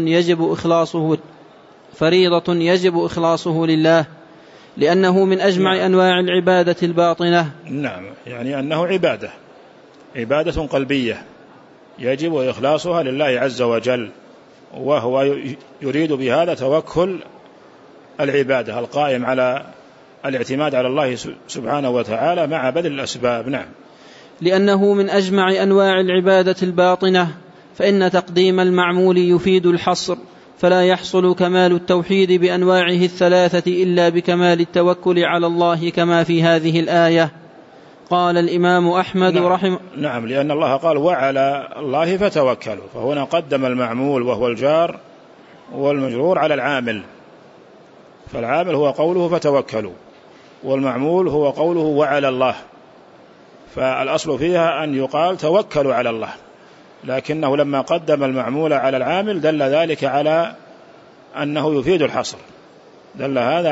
يجب إخلاصه لله، لأنه من أجمع أنواع العبادة الباطنة. نعم، يعني أنه عبادة قلبية يجب إخلاصها لله عز وجل، وهو يريد بهذا توكل العبادة القائم على الاعتماد على الله سبحانه وتعالى مع بذل الأسباب. نعم، لأنه من أجمع أنواع العبادة الباطنة، فإن تقديم المعمول يفيد الحصر، فلا يحصل كمال التوحيد بأنواعه الثلاثة إلا بكمال التوكل على الله كما في هذه الآية. قال الإمام أحمد رحمه نعم، لأن الله قال وعلى الله فتوكلوا، فهنا قدم المعمول وهو الجار والمجرور على العامل، فالعامل هو قوله فتوكلوا، والمعمول هو قوله وعلى الله، فالأصل فيها أن يقال توكلوا على الله، لكنه لما قدم المعمول على العامل دل ذلك على أنه يفيد الحصر، دل هذا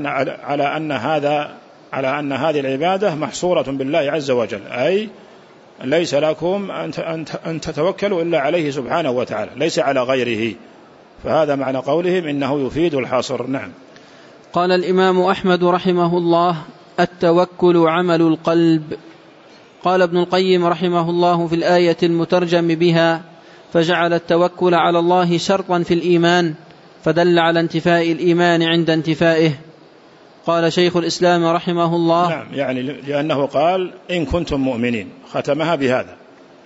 على أن هذه العبادة محصورة بالله عز وجل، أي ليس لكم أن تتوكلوا إلا عليه سبحانه وتعالى، ليس على غيره، فهذا معنى قولهم إنه يفيد الحصر. نعم. قال الإمام أحمد رحمه الله: التوكل عمل القلب. قال ابن القيم رحمه الله في الآية المترجم بها: فجعل التوكل على الله شرطا في الإيمان، فدل على انتفاء الإيمان عند انتفائه. قال شيخ الإسلام رحمه الله: نعم، يعني لأنه قال إن كنتم مؤمنين، ختمها بهذا،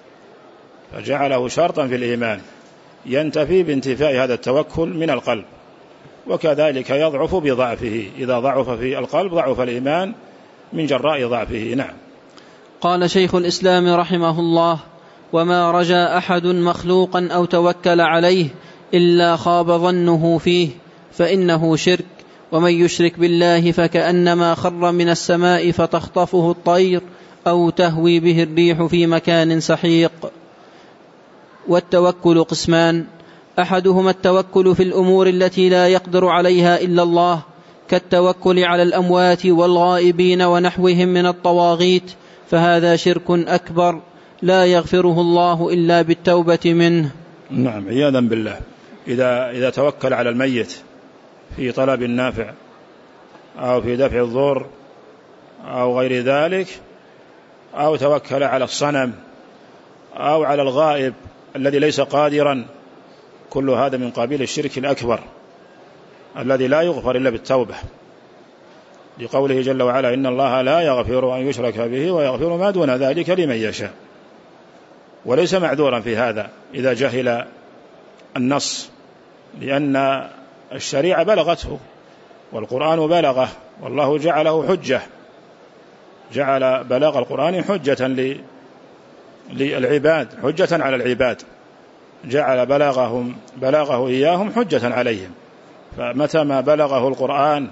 فجعله شرطا في الإيمان ينتفي بانتفاء هذا التوكل من القلب، وكذلك يضعف بضعفه، إذا ضعف في القلب ضعف الإيمان من جراء ضعفه. نعم. قال شيخ الإسلام رحمه الله: وما رجا أحد مخلوقا أو توكل عليه إلا خاب ظنه فيه، فإنه شرك، ومن يشرك بالله فكأنما خر من السماء فتخطفه الطير أو تهوي به الريح في مكان سحيق. والتوكل قسمان: أحدهما التوكل في الأمور التي لا يقدر عليها إلا الله، كالتوكل على الأموات والغائبين ونحوهم من الطواغيت، فهذا شرك أكبر لا يغفره الله إلا بالتوبة منه. نعم، عياذا بالله. إذا توكل على الميت في طلب النافع أو في دفع الضر أو غير ذلك، أو توكل على الصنم أو على الغائب الذي ليس قادرا، كل هذا من قبيل الشرك الأكبر الذي لا يغفر إلا بالتوبة، لقوله جل وعلا: إن الله لا يغفر أن يشرك به ويغفر ما دون ذلك لمن يشاء. وليس معذورا في هذا إذا جهل النص، لأن الشريعة بلغته والقرآن بلغه، والله جعله حجة، جعل بلاغ القرآن حجة للعباد، حجة على العباد، جعل بلاغه إياهم حجة عليهم، فمتى ما بلغه القرآن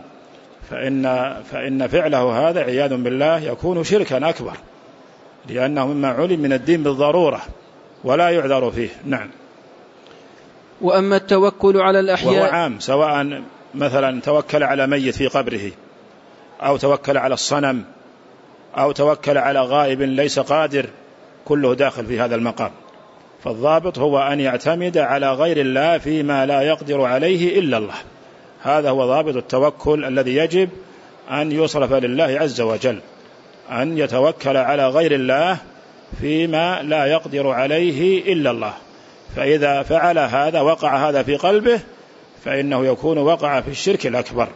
فإن فعله هذا عياذ بالله يكون شركا أكبر، لأنه مما علم من الدين بالضرورة ولا يعذر فيه. نعم. وأما التوكل على الأحياء وهو عام، سواء مثلا توكل على ميت في قبره، أو توكل على الصنم، أو توكل على غائب ليس قادر، كله داخل في هذا المقام. فالضابط هو أن يعتمد على غير الله فيما لا يقدر عليه إلا الله، هذا هو ضابط التوكل الذي يجب أن يصرف لله عز وجل، أن يتوكل على غير الله فيما لا يقدر عليه إلا الله، فإذا فعل هذا وقع هذا في قلبه فإنه يكون وقع في الشرك الأكبر،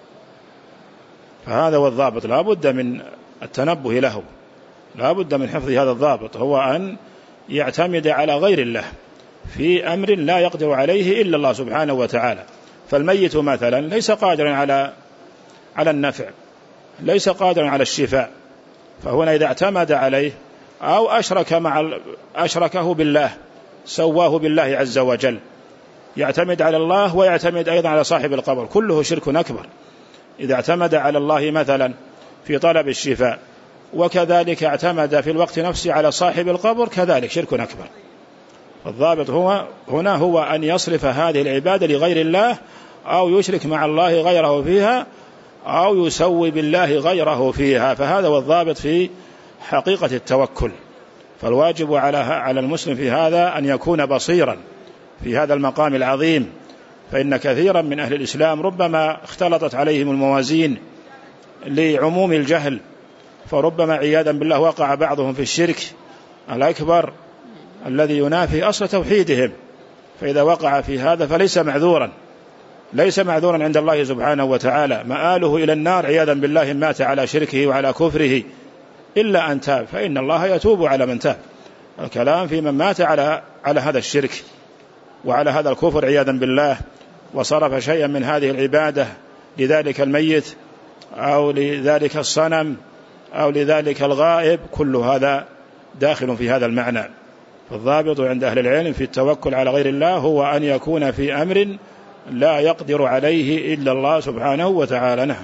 فهذا هو الضابط، لا بد من التنبه له، لا بد من حفظ هذا الضابط، هو أن يعتمد على غير الله في أمر لا يقدر عليه إلا الله سبحانه وتعالى. فالميت مثلا ليس قادرا على النفع، ليس قادرا على الشفاء، فهنا إذا اعتمد عليه أو أشركه بالله، سواه بالله عز وجل، يعتمد على الله ويعتمد أيضا على صاحب القبر، كله شرك أكبر. إذا اعتمد على الله مثلا في طلب الشفاء، وكذلك اعتمد في الوقت نفسه على صاحب القبر، كذلك شرك أكبر. الضابط هنا هو أن يصرف هذه العبادة لغير الله، أو يشرك مع الله غيره فيها، أو يسوي بالله غيره فيها. فهذا هو الضابط في حقيقة التوكل. فالواجب على المسلم في هذا أن يكون بصيرا في هذا المقام العظيم، فإن كثيرا من أهل الإسلام ربما اختلطت عليهم الموازين لعموم الجهل، فربما عياذا بالله وقع بعضهم في الشرك الأكبر الذي ينافي أصل توحيدهم، فإذا وقع في هذا فليس معذورا، ليس معذورا عند الله سبحانه وتعالى، مآله إلى النار عياذا بالله، مات على شركه وعلى كفره، إلا أن تاب فإن الله يتوب على من تاب. الكلام في من مات على هذا الشرك وعلى هذا الكفر عياذا بالله، وصرف شيئا من هذه العبادة لذلك الميت أو لذلك الصنم أو لذلك الغائب، كل هذا داخل في هذا المعنى. فالضابط عند أهل العلم في التوكل على غير الله هو أن يكون في أمر لا يقدر عليه إلا الله سبحانه وتعالى. نعم.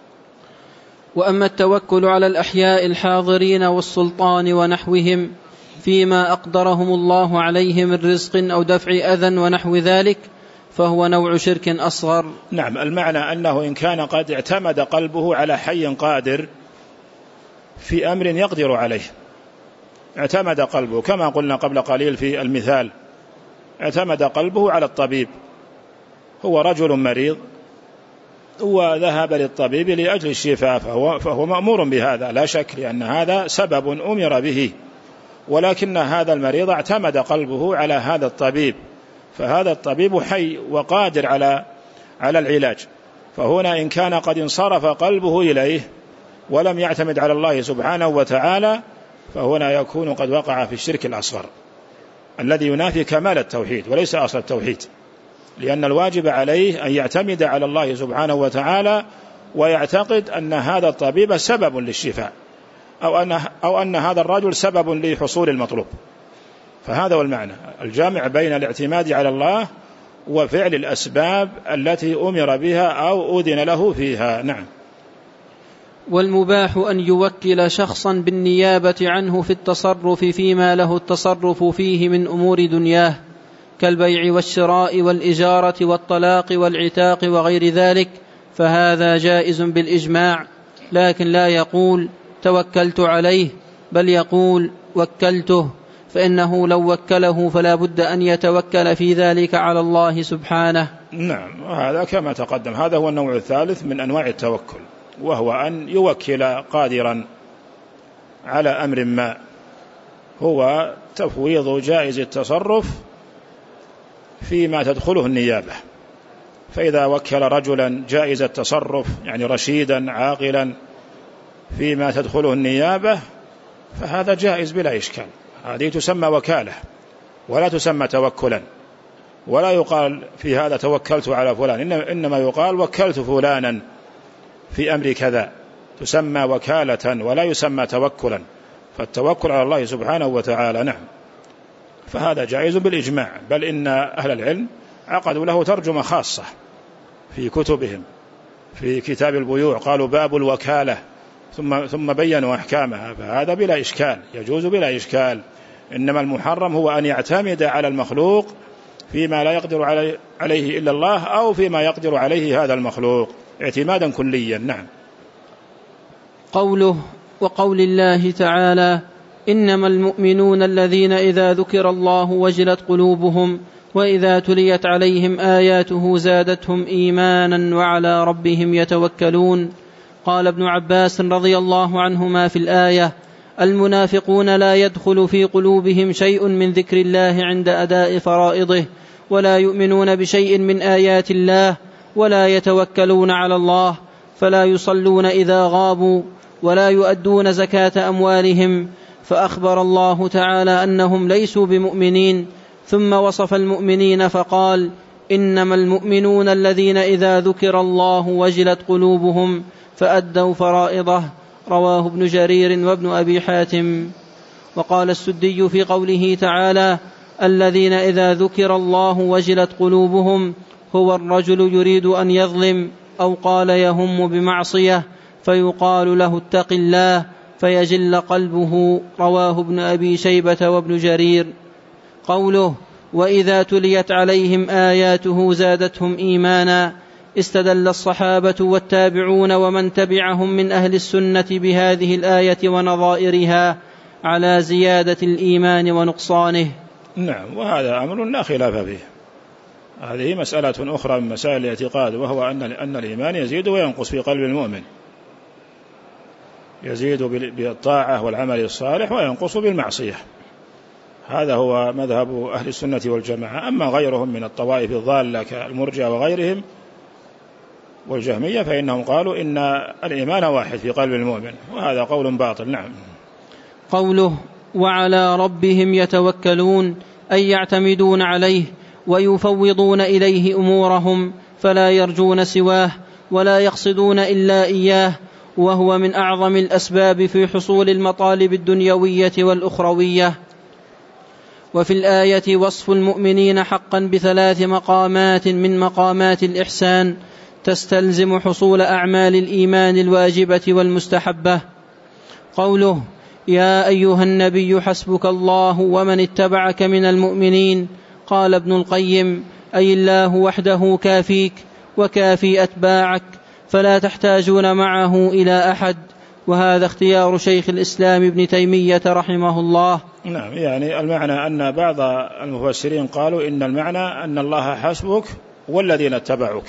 وأما التوكل على الأحياء الحاضرين والسلطان ونحوهم فيما أقدرهم الله عليه من رزق أو دفع أذى ونحو ذلك فهو نوع شرك أصغر. نعم، المعنى أنه إن كان قد اعتمد قلبه على حي قادر في أمر يقدر عليه، اعتمد قلبه كما قلنا قبل قليل في المثال، اعتمد قلبه على الطبيب، هو رجل مريض وذهب للطبيب لأجل الشفاء، فهو مأمور بهذا لا شك، لأن هذا سبب أمر به، ولكن هذا المريض اعتمد قلبه على هذا الطبيب، فهذا الطبيب حي وقادر على العلاج. فهنا إن كان قد انصرف قلبه إليه ولم يعتمد على الله سبحانه وتعالى، فهنا يكون قد وقع في الشرك الأصغر الذي ينافي كمال التوحيد وليس أصل التوحيد، لأن الواجب عليه أن يعتمد على الله سبحانه وتعالى ويعتقد أن هذا الطبيب سبب للشفاء، أو أن هذا الرجل سبب لحصول المطلوب. فهذا هو المعنى الجامع بين الاعتماد على الله وفعل الأسباب التي أمر بها أو أذن له فيها. نعم. والمباح أن يوكل شخصا بالنيابة عنه في التصرف فيما له التصرف فيه من أمور دنياه كالبيع والشراء والإجارة والطلاق والعتاق وغير ذلك، فهذا جائز بالإجماع، لكن لا يقول توكلت عليه، بل يقول وكلته، فإنه لو وكله فلا بد أن يتوكل في ذلك على الله سبحانه. نعم، هذا كما تقدم، هذا هو النوع الثالث من أنواع التوكل، وهو أن يوكل قادرا على أمر ما، هو تفويض جائز التصرف فيما تدخله النيابة. فإذا وكل رجلا جائز التصرف يعني رشيدا عاقلا فيما تدخله النيابة فهذا جائز بلا إشكال، هذه تسمى وكالة ولا تسمى توكلا، ولا يقال في هذا توكلت على فلان، إنما يقال وكلت فلانا في أمر كذا، تسمى وكالة ولا يسمى توكلا. فالتوكل على الله سبحانه وتعالى نعم، فهذا جائز بالإجماع، بل إن أهل العلم عقدوا له ترجمة خاصة في كتبهم، في كتاب البيوع قالوا باب الوكالة ثم بينوا أحكامها، فهذا بلا إشكال يجوز بلا إشكال. إنما المحرم هو أن يعتمد على المخلوق فيما لا يقدر عليه إلا الله، أو فيما يقدر عليه هذا المخلوق اعتمادا كليا. نعم. قوله وقول الله تعالى إنما المؤمنون الذين إذا ذكر الله وجلت قلوبهم وإذا تليت عليهم آياته زادتهم إيمانا وعلى ربهم يتوكلون. قال ابن عباس رضي الله عنهما في الآية المنافقون لا يدخل في قلوبهم شيء من ذكر الله عند أداء فرائضه، ولا يؤمنون بشيء من آيات الله، ولا يتوكلون على الله، فلا يصلون إذا غابوا، ولا يؤدون زكاة أموالهم، فأخبر الله تعالى أنهم ليسوا بمؤمنين، ثم وصف المؤمنين فقال إنما المؤمنون الذين إذا ذكر الله وجلت قلوبهم فأدوا فرائضه. رواه ابن جرير وابن أبي حاتم. وقال السدي في قوله تعالى الذين إذا ذكر الله وجلت قلوبهم هو الرجل يريد أن يظلم أو قال يهم بمعصية فيقال له اتق الله فيجل قلبه. رواه ابن أبي شيبة وابن جرير. قوله وإذا تليت عليهم آياته زادتهم إيمانا، استدل الصحابة والتابعون ومن تبعهم من أهل السنة بهذه الآية ونظائرها على زيادة الإيمان ونقصانه. نعم، وهذا أمر لا خلاف فيه. هذه مسألة أخرى من مسائل الاعتقاد، وهو أن الإيمان يزيد وينقص في قلب المؤمن، يزيد بالطاعة والعمل الصالح وينقص بالمعصية. هذا هو مذهب أهل السنة والجماعة. أما غيرهم من الطوائف الضالة كالمرجئة وغيرهم والجهمية فإنهم قالوا إن الإيمان واحد في قلب المؤمن، وهذا قول باطل. نعم. قوله وعلى ربهم يتوكلون أي يعتمدون عليه ويفوضون إليه أمورهم، فلا يرجون سواه ولا يقصدون إلا إياه، وهو من أعظم الأسباب في حصول المطالب الدنيوية والأخروية. وفي الآية وصف المؤمنين حقا بثلاث مقامات من مقامات الإحسان تستلزم حصول أعمال الإيمان الواجبة والمستحبة. قوله يا أيها النبي حسبك الله ومن اتبعك من المؤمنين، قال ابن القيم أي الله وحده كافيك وكافي أتباعك، فلا تحتاجون معه إلى أحد. وهذا اختيار شيخ الإسلام ابن تيمية رحمه الله. نعم، يعني المعنى أن بعض المفسرين قالوا إن المعنى أن الله حسبك والذين اتبعوك،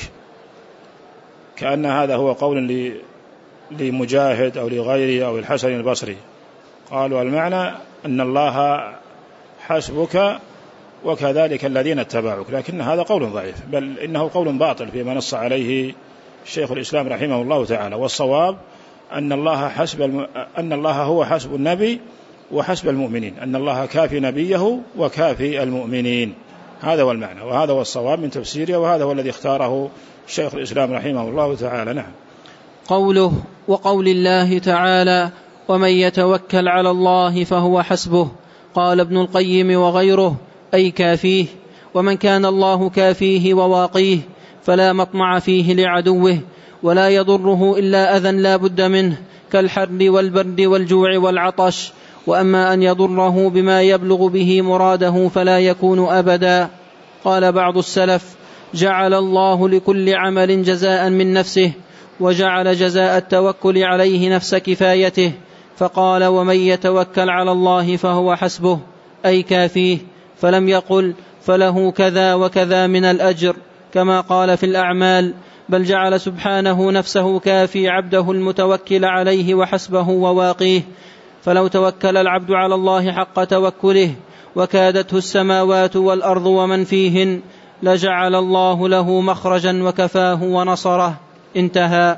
كأن هذا هو قول لمجاهد أو لغيره أو الحسن البصري. قالوا المعنى أن الله حسبك وكذلك الذين اتبعوك، لكن هذا قول ضعيف، بل إنه قول باطل فيما نص عليه شيخ الإسلام رحمه الله تعالى. والصواب أن الله هو حسب النبي وحسب المؤمنين، أن الله كافي نبيه وكافي المؤمنين، هذا هو المعنى، وهذا هو الصواب من تفسيره، وهذا هو الذي اختاره شيخ الإسلام رحمه الله تعالى. نعم. قوله وقول الله تعالى ومن يتوكل على الله فهو حسبه، قال ابن القيم وغيره أي كافيه، ومن كان الله كافيه وواقيه فلا مطمع فيه لعدوه، ولا يضره إلا أذى لا بد منه كالحر والبرد والجوع والعطش. وأما أن يضره بما يبلغ به مراده فلا يكون أبدا. قال بعض السلف جعل الله لكل عمل جزاء من نفسه، وجعل جزاء التوكل عليه نفس كفايته، فقال ومن يتوكل على الله فهو حسبه أي كافيه، فلم يقل فله كذا وكذا من الأجر كما قال في الأعمال، بل جعل سبحانه نفسه كافي عبده المتوكل عليه وحسبه وواقيه. فلو توكل العبد على الله حق توكله وكادته السماوات والأرض ومن فيهن لجعل الله له مخرجا وكفاه ونصره. انتهى.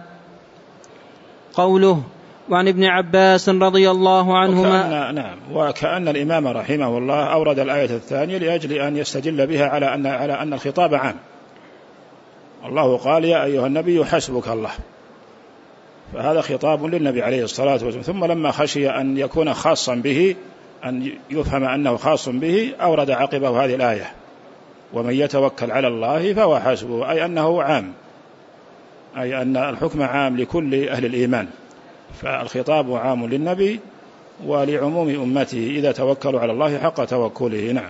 قوله وعن ابن عباس رضي الله عنهما. وكأن الإمام رحمه الله أورد الآية الثانية لأجل أن يستدل بها على أن الخطاب عام. الله قال يا أيها النبي حسبك الله، فهذا خطاب للنبي عليه الصلاة والسلام. ثم لما خشي أن يكون خاصا به، أن يفهم أنه خاص به، أورد عقبه هذه الآية ومن يتوكل على الله فهو حسبه، أي أنه عام، أي أن الحكم عام لكل أهل الإيمان، فالخطاب عام للنبي ولعموم أمته إذا توكلوا على الله حق توكله. نعم.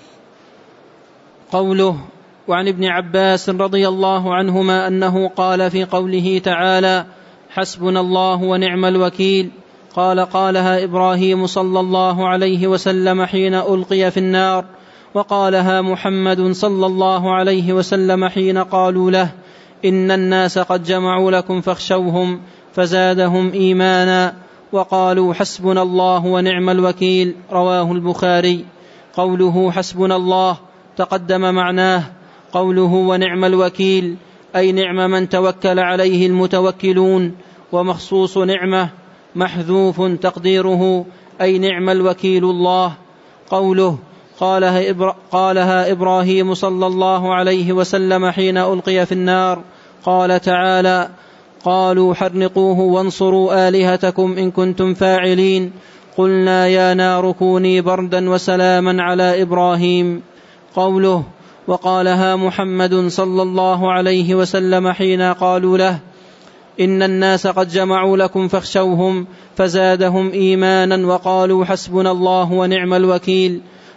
قوله وعن ابن عباس رضي الله عنهما أنه قال في قوله تعالى حسبنا الله ونعم الوكيل، قالها إبراهيم صلى الله عليه وسلم حين ألقي في النار، وقالها محمد صلى الله عليه وسلم حين قالوا له إن الناس قد جمعوا لكم فاخشوهم فزادهم إيمانا، وقالوا حسبنا الله ونعم الوكيل. رواه البخاري. قوله حسبنا الله تقدم معناه، قوله ونعم الوكيل أي نعم من توكل عليه المتوكلون، ومخصوص نعمة محذوف تقديره أي نعم الوكيل الله. قوله قالها إبراهيم صلى الله عليه وسلم حين ألقي في النار، قال تعالى قالوا حرقوه وانصروا آلهتكم إن كنتم فاعلين، قلنا يا نار كوني بردا وسلاما على إبراهيم. قوله وقالها محمد صلى الله عليه وسلم حين قالوا له إن الناس قد جمعوا لكم فاخشوهم فزادهم إيمانا وقالوا حسبنا الله ونعم الوكيل.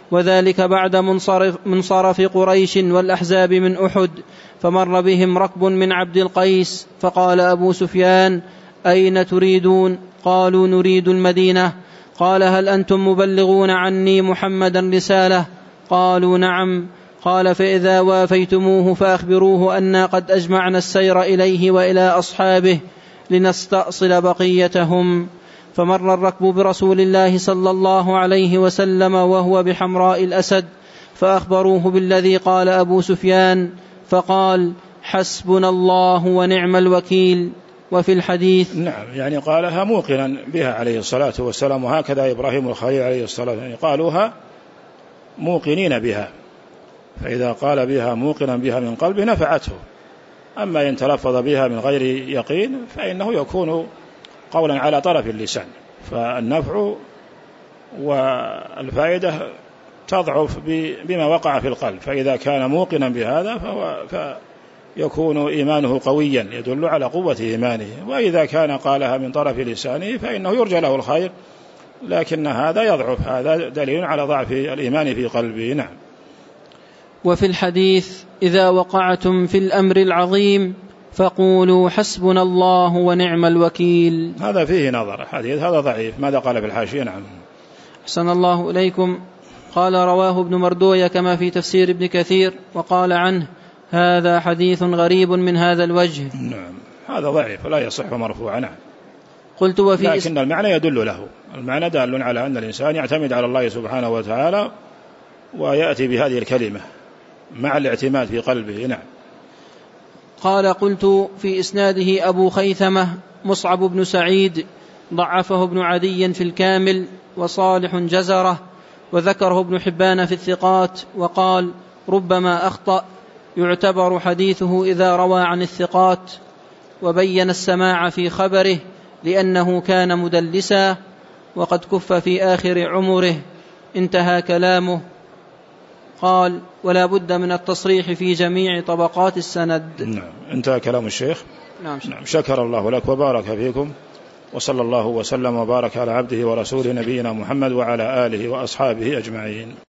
وذلك بعد منصرف قريش والأحزاب من أحد، فمر بهم ركب من عبد القيس، فقال أبو سفيان: أين تريدون؟ قالوا: نريد المدينة. قال: هل أنتم مبلغون عني محمدا رسالة؟ قالوا: نعم. قال: فإذا وافيتموه فأخبروه أنا قد أجمعنا السير إليه وإلى أصحابه لنستأصل بقيتهم. فمر الركب برسول الله صلى الله عليه وسلم وهو بحمراء الأسد، فأخبروه بالذي قال أبو سفيان، فقال: حسبنا الله ونعم الوكيل. وفي الحديث نعم، يعني قالها موقنا بها عليه الصلاة والسلام، وهكذا إبراهيم الخليل عليه الصلاة والسلام، يعني قالوها موقنين بها، فإذا قال بها موقنا بها من قلبه نفعته. أما إن تلفظ بها من غير يقين فإنه يكون قولا على طرف اللسان، فالنفع والفائدة تضعف بما وقع في القلب، فإذا كان موقنا بهذا فيكون إيمانه قويا يدل على قوة إيمانه، وإذا كان قالها من طرف لسانه فإنه يرجى له الخير، لكن هذا يضعف، هذا دليل على ضعف الإيمان في قلبه. نعم. وفي الحديث: إذا وقعتم في الأمر العظيم فقولوا حسبنا الله ونعم الوكيل. هذا فيه نظر، الحديث هذا ضعيف. ماذا قال في الحاشية؟ نعم. أحسن الله إليكم. قال: رواه ابن مردوية كما في تفسير ابن كثير، وقال عنه: هذا حديث غريب من هذا الوجه. نعم، هذا ضعيف لا يصح مرفوعا. نعم. قلت: لكن المعنى يدل له، المعنى دال على أن الإنسان يعتمد على الله سبحانه وتعالى ويأتي بهذه الكلمة مع الاعتماد في قلبه. نعم. قال: قلت: في إسناده أبو خيثمة مصعب بن سعيد، ضعفه ابن عدي في الكامل، وصالح جزرة، وذكره ابن حبان في الثقات، وقال: ربما أخطأ، يعتبر حديثه إذا روى عن الثقات. وبين السماع في خبره لأنه كان مدلسا، وقد كف في آخر عمره. انتهى كلامه. قال: ولا بد من التصريح في جميع طبقات السند. نعم، انتهى كلام الشيخ. نعم. شكر الله لك وبارك فيكم، وصلى الله وسلم وبارك على عبده ورسوله نبينا محمد وعلى آله وأصحابه أجمعين.